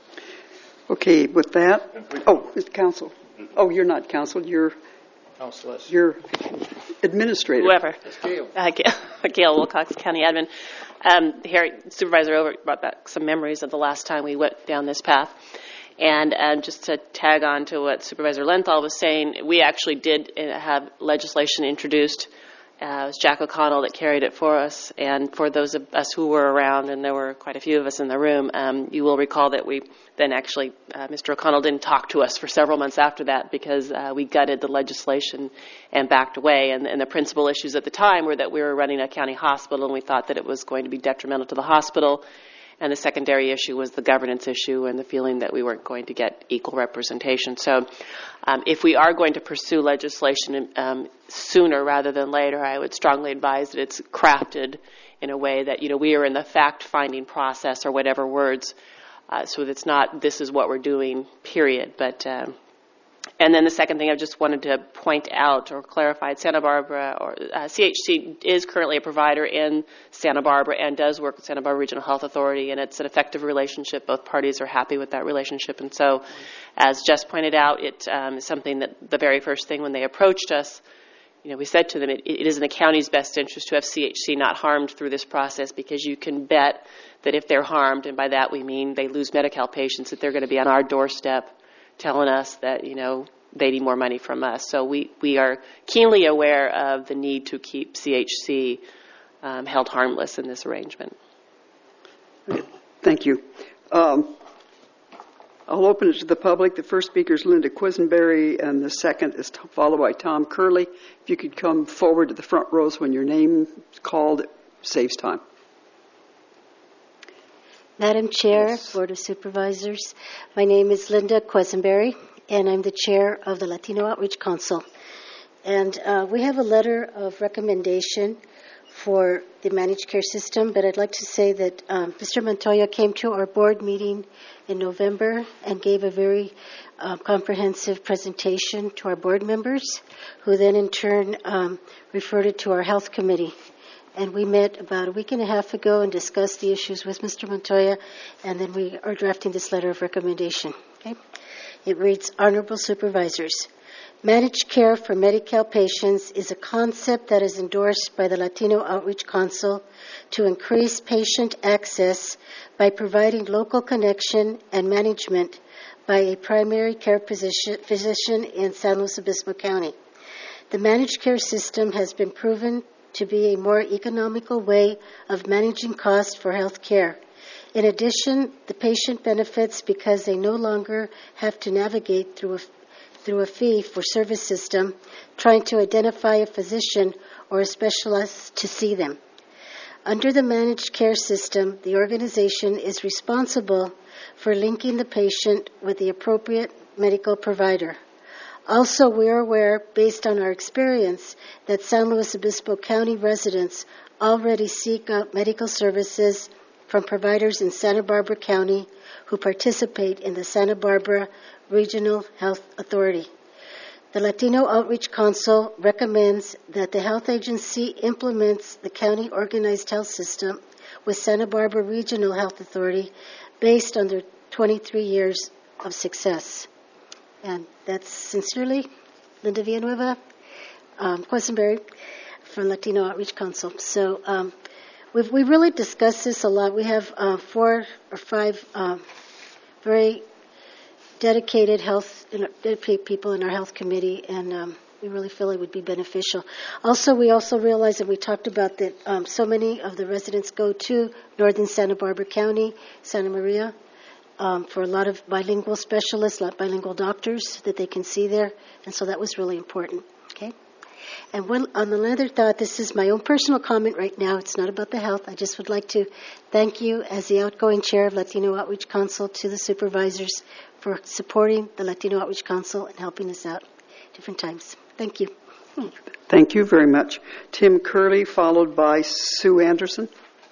Speaker 5: Okay, with that, oh, Mister Counsel. Oh, you're not counsel. You're
Speaker 16: Counciless.
Speaker 5: you're administrator.
Speaker 12: Whoever.
Speaker 6: Gail.
Speaker 12: Uh, Gail, Gail Wilcox, County Admin. Um, Harry, Supervisor Over brought back some memories of the last time we went down this path. And um, just to tag on to what Supervisor Lenthal was saying, we actually did have legislation introduced. Uh, it was Jack O'Connell that carried it for us. And for those of us who were around, and there were quite a few of us in the room, um, you will recall that we then actually, uh, Mister O'Connell didn't talk to us for several months after that because uh, we gutted the legislation and backed away. And, and the principal issues at the time were that we were running a county hospital and we thought that it was going to be detrimental to the hospital. And the secondary issue was the governance issue and the feeling that we weren't going to get equal representation. So um, if we are going to pursue legislation um, sooner rather than later, I would strongly advise that it's crafted in a way that, you know, we are in the fact-finding process or whatever words, uh, so that it's not this is what we're doing, period. But um, And then the second thing I just wanted to point out or clarify, Santa Barbara, or uh, C H C is currently a provider in Santa Barbara and does work with Santa Barbara Regional Health Authority, and it's an effective relationship. Both parties are happy with that relationship. And so, as Jess pointed out, it um, is something that the very first thing when they approached us, you know, we said to them, it, it is in the county's best interest to have C H C not harmed through this process, because you can bet that if they're harmed, and by that we mean they lose Medi-Cal patients, that they're going to be on our doorstep telling us that, you know, they need more money from us. So we, we are keenly aware of the need to keep C H C um, held harmless in this arrangement.
Speaker 2: Thank you. Um, I'll open it to the public. The first speaker is Linda Quisenberry, and the second is t- followed by Tom Curley. If you could come forward to the front rows when your name is called, it saves time.
Speaker 13: Madam Chair, yes. Board of Supervisors, my name is Linda Quisenberry, and I'm the chair of the Latino Outreach Council. And uh, we have a letter of recommendation for the managed care system, but I'd like to say that um, Mister Montoya came to our board meeting in November and gave a very uh, comprehensive presentation to our board members, who then in turn um, referred it to our health committee. And we met about a week and a half ago and discussed the issues with Mister Montoya, and then we are drafting this letter of recommendation. Okay? It reads, Honorable Supervisors, managed care for Medi-Cal patients is a concept that is endorsed by the Latino Outreach Council to increase patient access by providing local connection and management by a primary care physician in San Luis Obispo County. The managed care system has been proven to be a more economical way of managing costs for health care. In addition, the patient benefits because they no longer have to navigate through a, through a fee-for-service system trying to identify a physician or a specialist to see them. Under the managed care system, the organization is responsible for linking the patient with the appropriate medical provider. Also, we are aware, based on our experience, that San Luis Obispo County residents already seek out medical services from providers in Santa Barbara County who participate in the Santa Barbara Regional Health Authority. The Latino Outreach Council recommends that the health agency implements the county organized health system with Santa Barbara Regional Health Authority based on their twenty-three years of success. And that's sincerely Linda Villanueva, um, Quisenberry from Latino Outreach Council. So um, we've, we really discussed this a lot. We have uh, four or five um, very dedicated health people in our health committee, and um, we really feel it would be beneficial. Also, we also realize that we talked about that um, so many of the residents go to northern Santa Barbara County, Santa Maria, Um, for a lot of bilingual specialists, a lot of bilingual doctors that they can see there, and so that was really important. Okay, and one, on another thought, this is my own personal comment right now. It's not about the health. I just would like to thank you, as the outgoing chair of Latino Outreach Council, to the supervisors for supporting the Latino Outreach Council and helping us out at different times. Thank you.
Speaker 2: Thank you very much. Tim Curley, followed by Sue Anderson.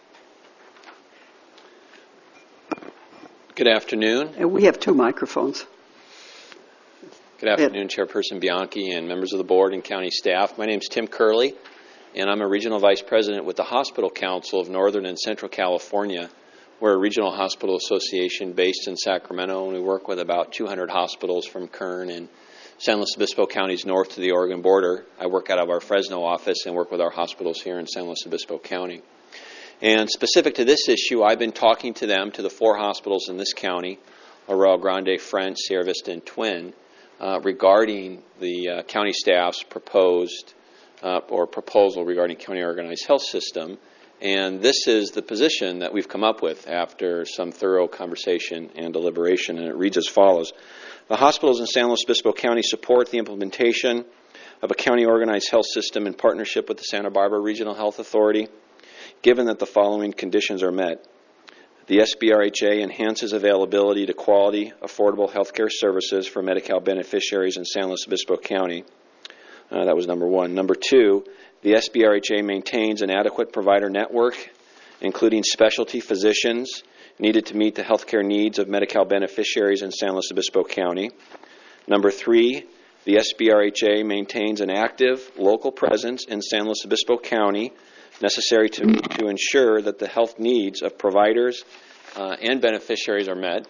Speaker 22: Good afternoon.
Speaker 2: And we have two microphones.
Speaker 22: Good afternoon, Chairperson Bianchi and members of the board and county staff. My name is Tim Curley, and I'm a regional vice president with the Hospital Council of Northern and Central California. We're a regional hospital association based in Sacramento, and we work with about two hundred hospitals from Kern and San Luis Obispo counties north to the Oregon border. I work out of our Fresno office and work with our hospitals here in San Luis Obispo County. And specific to this issue, I've been talking to them, to the four hospitals in this county, Arroyo Grande, Front, Sierra Vista, and Twin, uh, regarding the uh, county staff's proposed uh, or proposal regarding county organized health system. And this is the position that we've come up with after some thorough conversation and deliberation, and it reads as follows. The hospitals in San Luis Obispo County support the implementation of a county organized health system in partnership with the Santa Barbara Regional Health Authority, given that the following conditions are met. The S B R H A enhances availability to quality, affordable health care services for Medi-Cal beneficiaries in San Luis Obispo County. Uh, that was number one. Number two, the S B R H A maintains an adequate provider network, including specialty physicians needed to meet the health care needs of Medi-Cal beneficiaries in San Luis Obispo County. Number three, The S B R H A maintains an active local presence in San Luis Obispo County necessary to, to ensure that the health needs of providers uh, and beneficiaries are met.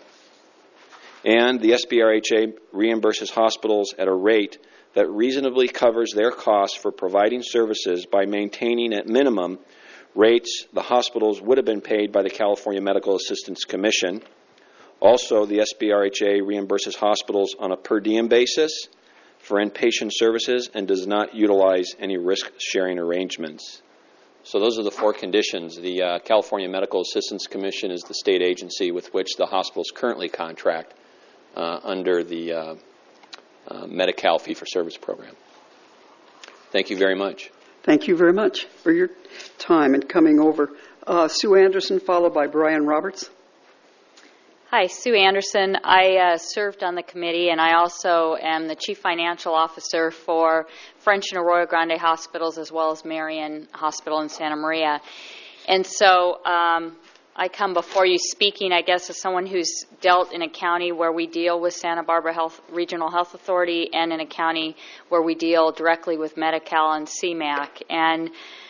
Speaker 22: And the S B R H A reimburses hospitals at a rate that reasonably covers their costs for providing services by maintaining at minimum rates the hospitals would have been paid by the California Medical Assistance Commission. Also, the S B R H A reimburses hospitals on a per diem basis for inpatient services and does not utilize any risk-sharing arrangements. So those are the four conditions. The uh, California Medical Assistance Commission is the state agency with which the hospitals currently contract uh, under the uh, uh, Medi-Cal fee-for-service program. Thank you very much.
Speaker 2: Thank you very much for your time and coming over. Uh, Sue Anderson, followed by Brian Roberts.
Speaker 3: Hi, Sue Anderson. I uh, served on the committee, and I also am the Chief Financial Officer for French and Arroyo Grande Hospitals, as well as Marion Hospital in Santa Maria. And so um, I come before you speaking, I guess, as someone who's dealt in a county where we deal with Santa Barbara Health, Regional Health Authority, and in a county where we deal directly with Medi-Cal and C MAC. And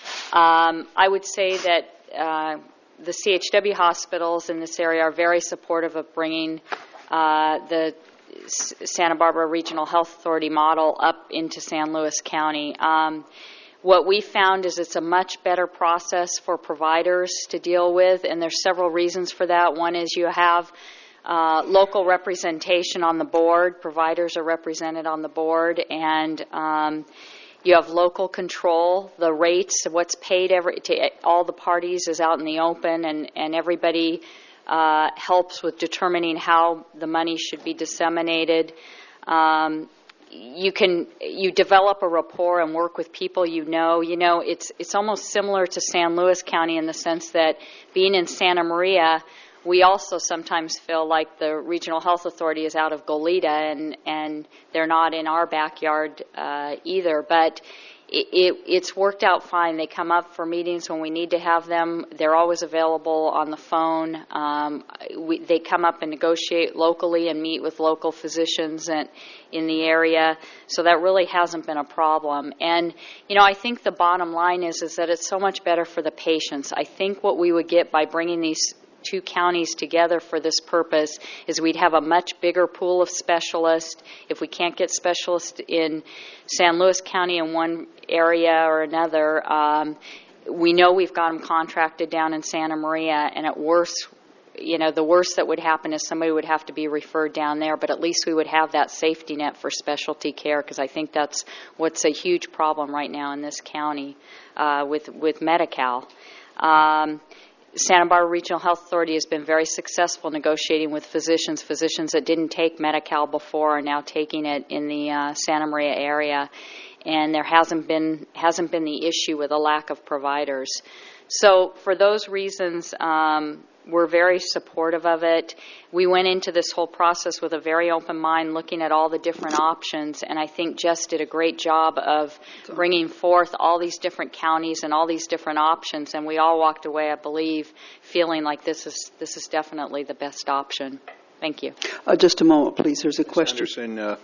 Speaker 3: um, I would say that uh, the C H W hospitals in this area are very supportive of bringing uh, the S- Santa Barbara Regional Health Authority model up into San Luis County. Um, what we found is it's a much better process for providers to deal with, and there's several reasons for that. One is you have uh, local representation on the board. Providers are represented on the board, and um, you have local control. The rates, what's paid every, to all the parties is out in the open, and, and everybody uh, helps with determining how the money should be disseminated. Um, you can you develop a rapport and work with people you know. You know, it's it's almost similar to San Luis County in the sense that being in Santa Maria, we also sometimes feel like the Regional Health Authority is out of Goleta, and, and they're not in our backyard uh, either. But it, it, it's worked out fine. They come up for meetings when we need to have them. They're always available on the phone. Um, we, they come up and negotiate locally and meet with local physicians and, in the area. So that really hasn't been a problem. And, you know, I think the bottom line is, is that it's so much better for the patients. I think what we would get by bringing these two counties together for this purpose is we'd have a much bigger pool of specialists. If we can't get specialists in San Luis County in one area or another, um, we know we've got them contracted down in Santa Maria, and at worst, you know, the worst that would happen is somebody would have to be referred down there, but at least we would have that safety net for specialty care, because I think that's what's a huge problem right now in this county uh, with, with Medi-Cal. Um, Santa Barbara Regional Health Authority has been very successful negotiating with physicians. Physicians that didn't take Medi-Cal before are now taking it in the uh, Santa Maria area, and there hasn't been hasn't been the issue with a lack of providers. So for those reasons, um, we're very supportive of it. We went into this whole process with a very open mind, looking at all the different options, and I think Jess did a great job of bringing forth all these different counties and all these different options, and we all walked away, I believe, feeling like this is this is definitely the best option. Thank you.
Speaker 2: Uh, just a moment, please. There's a
Speaker 4: Miz
Speaker 2: question.
Speaker 4: Anderson, uh,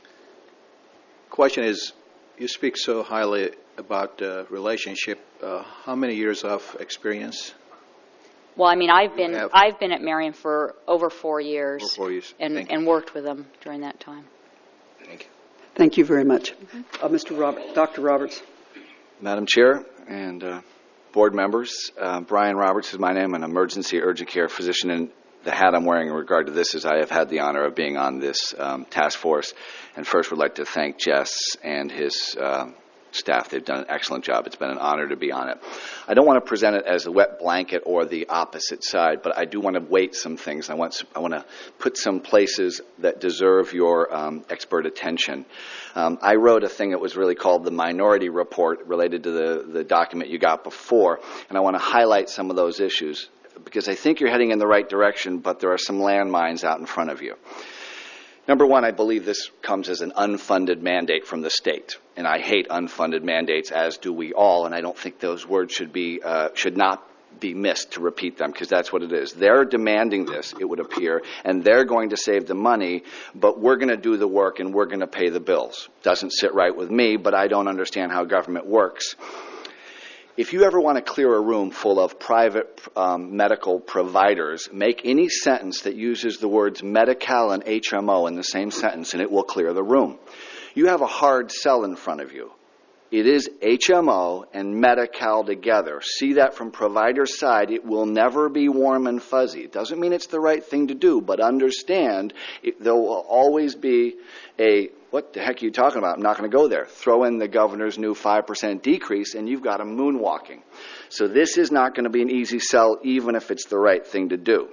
Speaker 4: question is, you speak so highly about uh, relationship. Uh, how many years of experience?
Speaker 3: Well, I mean, I've been
Speaker 4: have-
Speaker 3: I've been at Marion for over four years,
Speaker 4: Over four years.
Speaker 3: and,
Speaker 4: Thank you.
Speaker 3: and worked with them during that time.
Speaker 4: Thank you.
Speaker 2: Thank you very much. Uh, Mister Robert, Doctor Roberts.
Speaker 9: Madam Chair and uh, board members, uh, Brian Roberts is my name. I'm an emergency urgent care physician, and the hat I'm wearing in regard to this is I have had the honor of being on this um, task force. And first would like to thank Jess and his uh, staff. They've done an excellent job. It's been an honor to be on it. I don't want to present it as a wet blanket or the opposite side, but I do want to weight some things. I want I want to put some places that deserve your um, expert attention. Um, I wrote a thing that was really called the Minority Report related to the, the document you got before, and I want to highlight some of those issues because I think you're heading in the right direction, but there are some landmines out in front of you. Number one, I believe this comes as an unfunded mandate from the state, and I hate unfunded mandates, as do we all, and I don't think those words should be uh, should not be missed to repeat them, because that's what it is. They're demanding this, it would appear, and they're going to save the money, but we're going to do the work and we're going to pay the bills. Doesn't sit right with me, but I don't understand how government works. If you ever want to clear a room full of private um, medical providers, make any sentence that uses the words Medi-Cal and H M O in the same sentence, and it will clear the room. You have a hard sell in front of you. It is H M O and Medi-Cal together. See that from provider's side. It will never be warm and fuzzy. It doesn't mean it's the right thing to do, but understand it, there will always be a, what the heck are you talking about? I'm not going to go there. Throw in the governor's new five percent decrease, and you've got them moonwalking. So this is not going to be an easy sell, even if it's the right thing to do.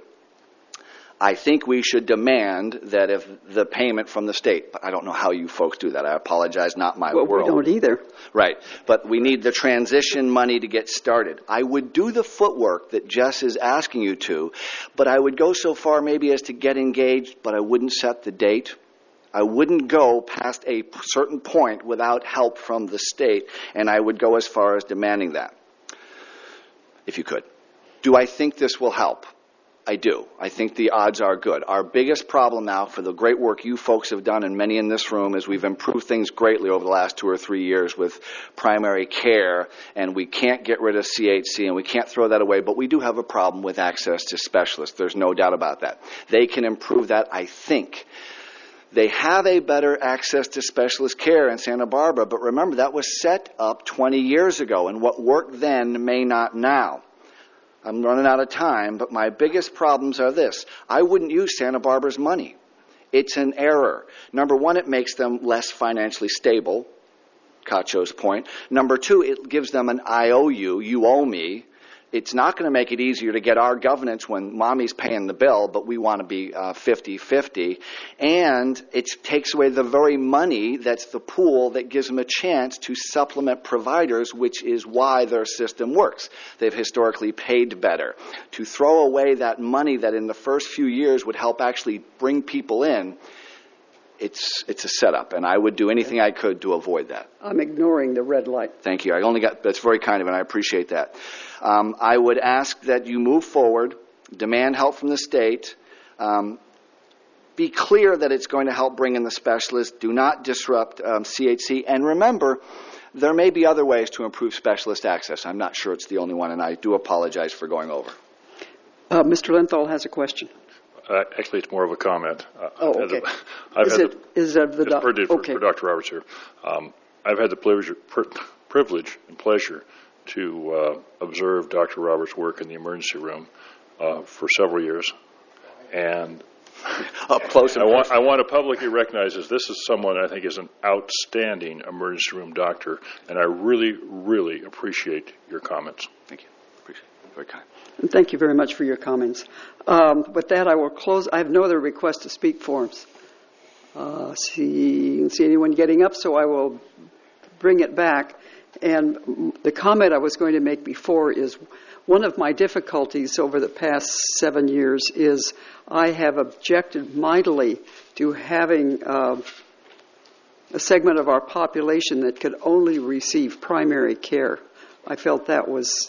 Speaker 9: I think we should demand that if the payment from the state, but I don't know how you folks do that. I apologize, not my
Speaker 5: well,
Speaker 9: world.
Speaker 5: We don't either.
Speaker 9: Right, but we need the transition money to get started. I would do the footwork that Jess is asking you to, but I would go so far maybe as to get engaged, but I wouldn't set the date. I wouldn't go past a certain point without help from the state, and I would go as far as demanding that, if you could. Do I think this will help? I do. I think the odds are good. Our biggest problem now, for the great work you folks have done, and many in this room, is we've improved things greatly over the last two or three years with primary care, and we can't get rid of C H C, and we can't throw that away, but we do have a problem with access to specialists. There's no doubt about that. They can improve that, I think. They have a better access to specialist care in Santa Barbara, but remember, that was set up twenty years ago, and what worked then may not now. I'm running out of time, but my biggest problems are this. I wouldn't use Santa Barbara's money. It's an error. Number one, it makes them less financially stable, Cacho's point. Number two, it gives them an I O U, you owe me. It's not going to make it easier to get our governance when mommy's paying the bill, but we want to be uh, fifty-fifty. And it takes away the very money that's the pool that gives them a chance to supplement providers, which is why their system works. They've historically paid better. To throw away that money that in the first few years would help actually bring people in, it's it's a setup, and I would do anything I could to avoid that.
Speaker 5: I'm ignoring the red light.
Speaker 9: Thank you. I only got, that's very kind of you, and I appreciate that. Um, I would ask that you move forward, demand help from the state, um, be clear that it's going to help bring in the specialists, do not disrupt um, C H C, and remember, there may be other ways to improve specialist access. I'm not sure it's the only one, and I do apologize for going over.
Speaker 5: Uh, Mister Lenthal has a question.
Speaker 15: Uh, actually, it's more of a comment. Uh,
Speaker 5: oh,
Speaker 15: I've
Speaker 5: okay.
Speaker 15: Had the, I've
Speaker 5: is,
Speaker 15: had
Speaker 5: it,
Speaker 15: the,
Speaker 5: is that the
Speaker 15: doc- for,
Speaker 5: okay.
Speaker 15: for Doctor Roberts here? Um, I've had the privilege, privilege and pleasure to uh, observe Doctor Roberts' work in the emergency room uh, for several years, and
Speaker 9: up close.
Speaker 15: I want, I want to publicly recognize this. This is someone I think is an outstanding emergency room doctor, and I really, really appreciate your comments.
Speaker 9: Thank you. Appreciate it. Very kind.
Speaker 5: And thank you very much for your comments. Um, with that, I will close. I have no other request to speak forms. Uh, see, see anyone getting up, so I will bring it back. And the comment I was going to make before is one of my difficulties over the past seven years is I have objected mightily to having uh, a segment of our population that could only receive primary care. I felt that was,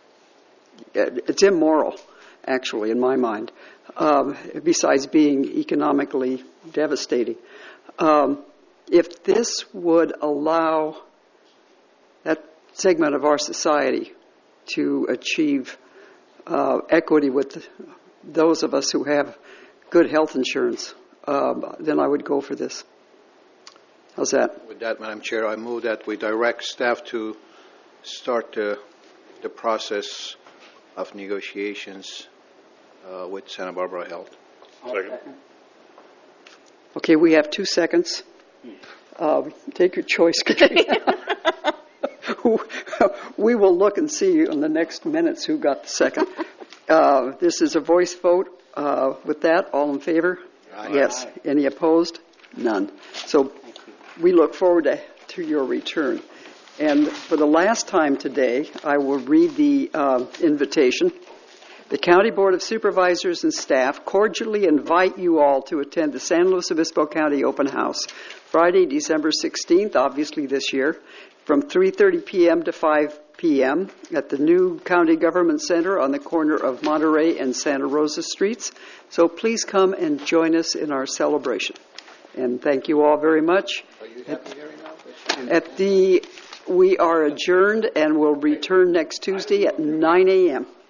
Speaker 5: it's immoral, actually, in my mind, um, besides being economically devastating. Um, if this would allow that segment of our society to achieve uh, equity with those of us who have good health insurance, um, then I would go for this. How's that?
Speaker 8: With that, Madam Chair, I move that we direct staff to start the, the process of negotiations uh, with Santa Barbara Health.
Speaker 15: Second.
Speaker 5: Okay, we have two seconds. Uh, take your choice, Katrina. We will look and see in the next minutes who got the second. Uh, this is a voice vote. Uh, with that, all in favor?
Speaker 8: Aye.
Speaker 5: Yes.
Speaker 8: Aye.
Speaker 5: Any opposed? None. So we look forward to, to your return. And for the last time today, I will read the uh, invitation. The County Board of Supervisors and staff cordially invite you all to attend the San Luis Obispo County Open House
Speaker 2: Friday, December sixteenth, obviously this year, from three thirty p.m. to five p.m. at the new County Government Center on the corner of Monterey and Santa Rosa Streets. So please come and join us in our celebration. And thank you all very much.
Speaker 8: Are you happy hearing now?
Speaker 2: At the, we are adjourned and will return next Tuesday at nine a.m.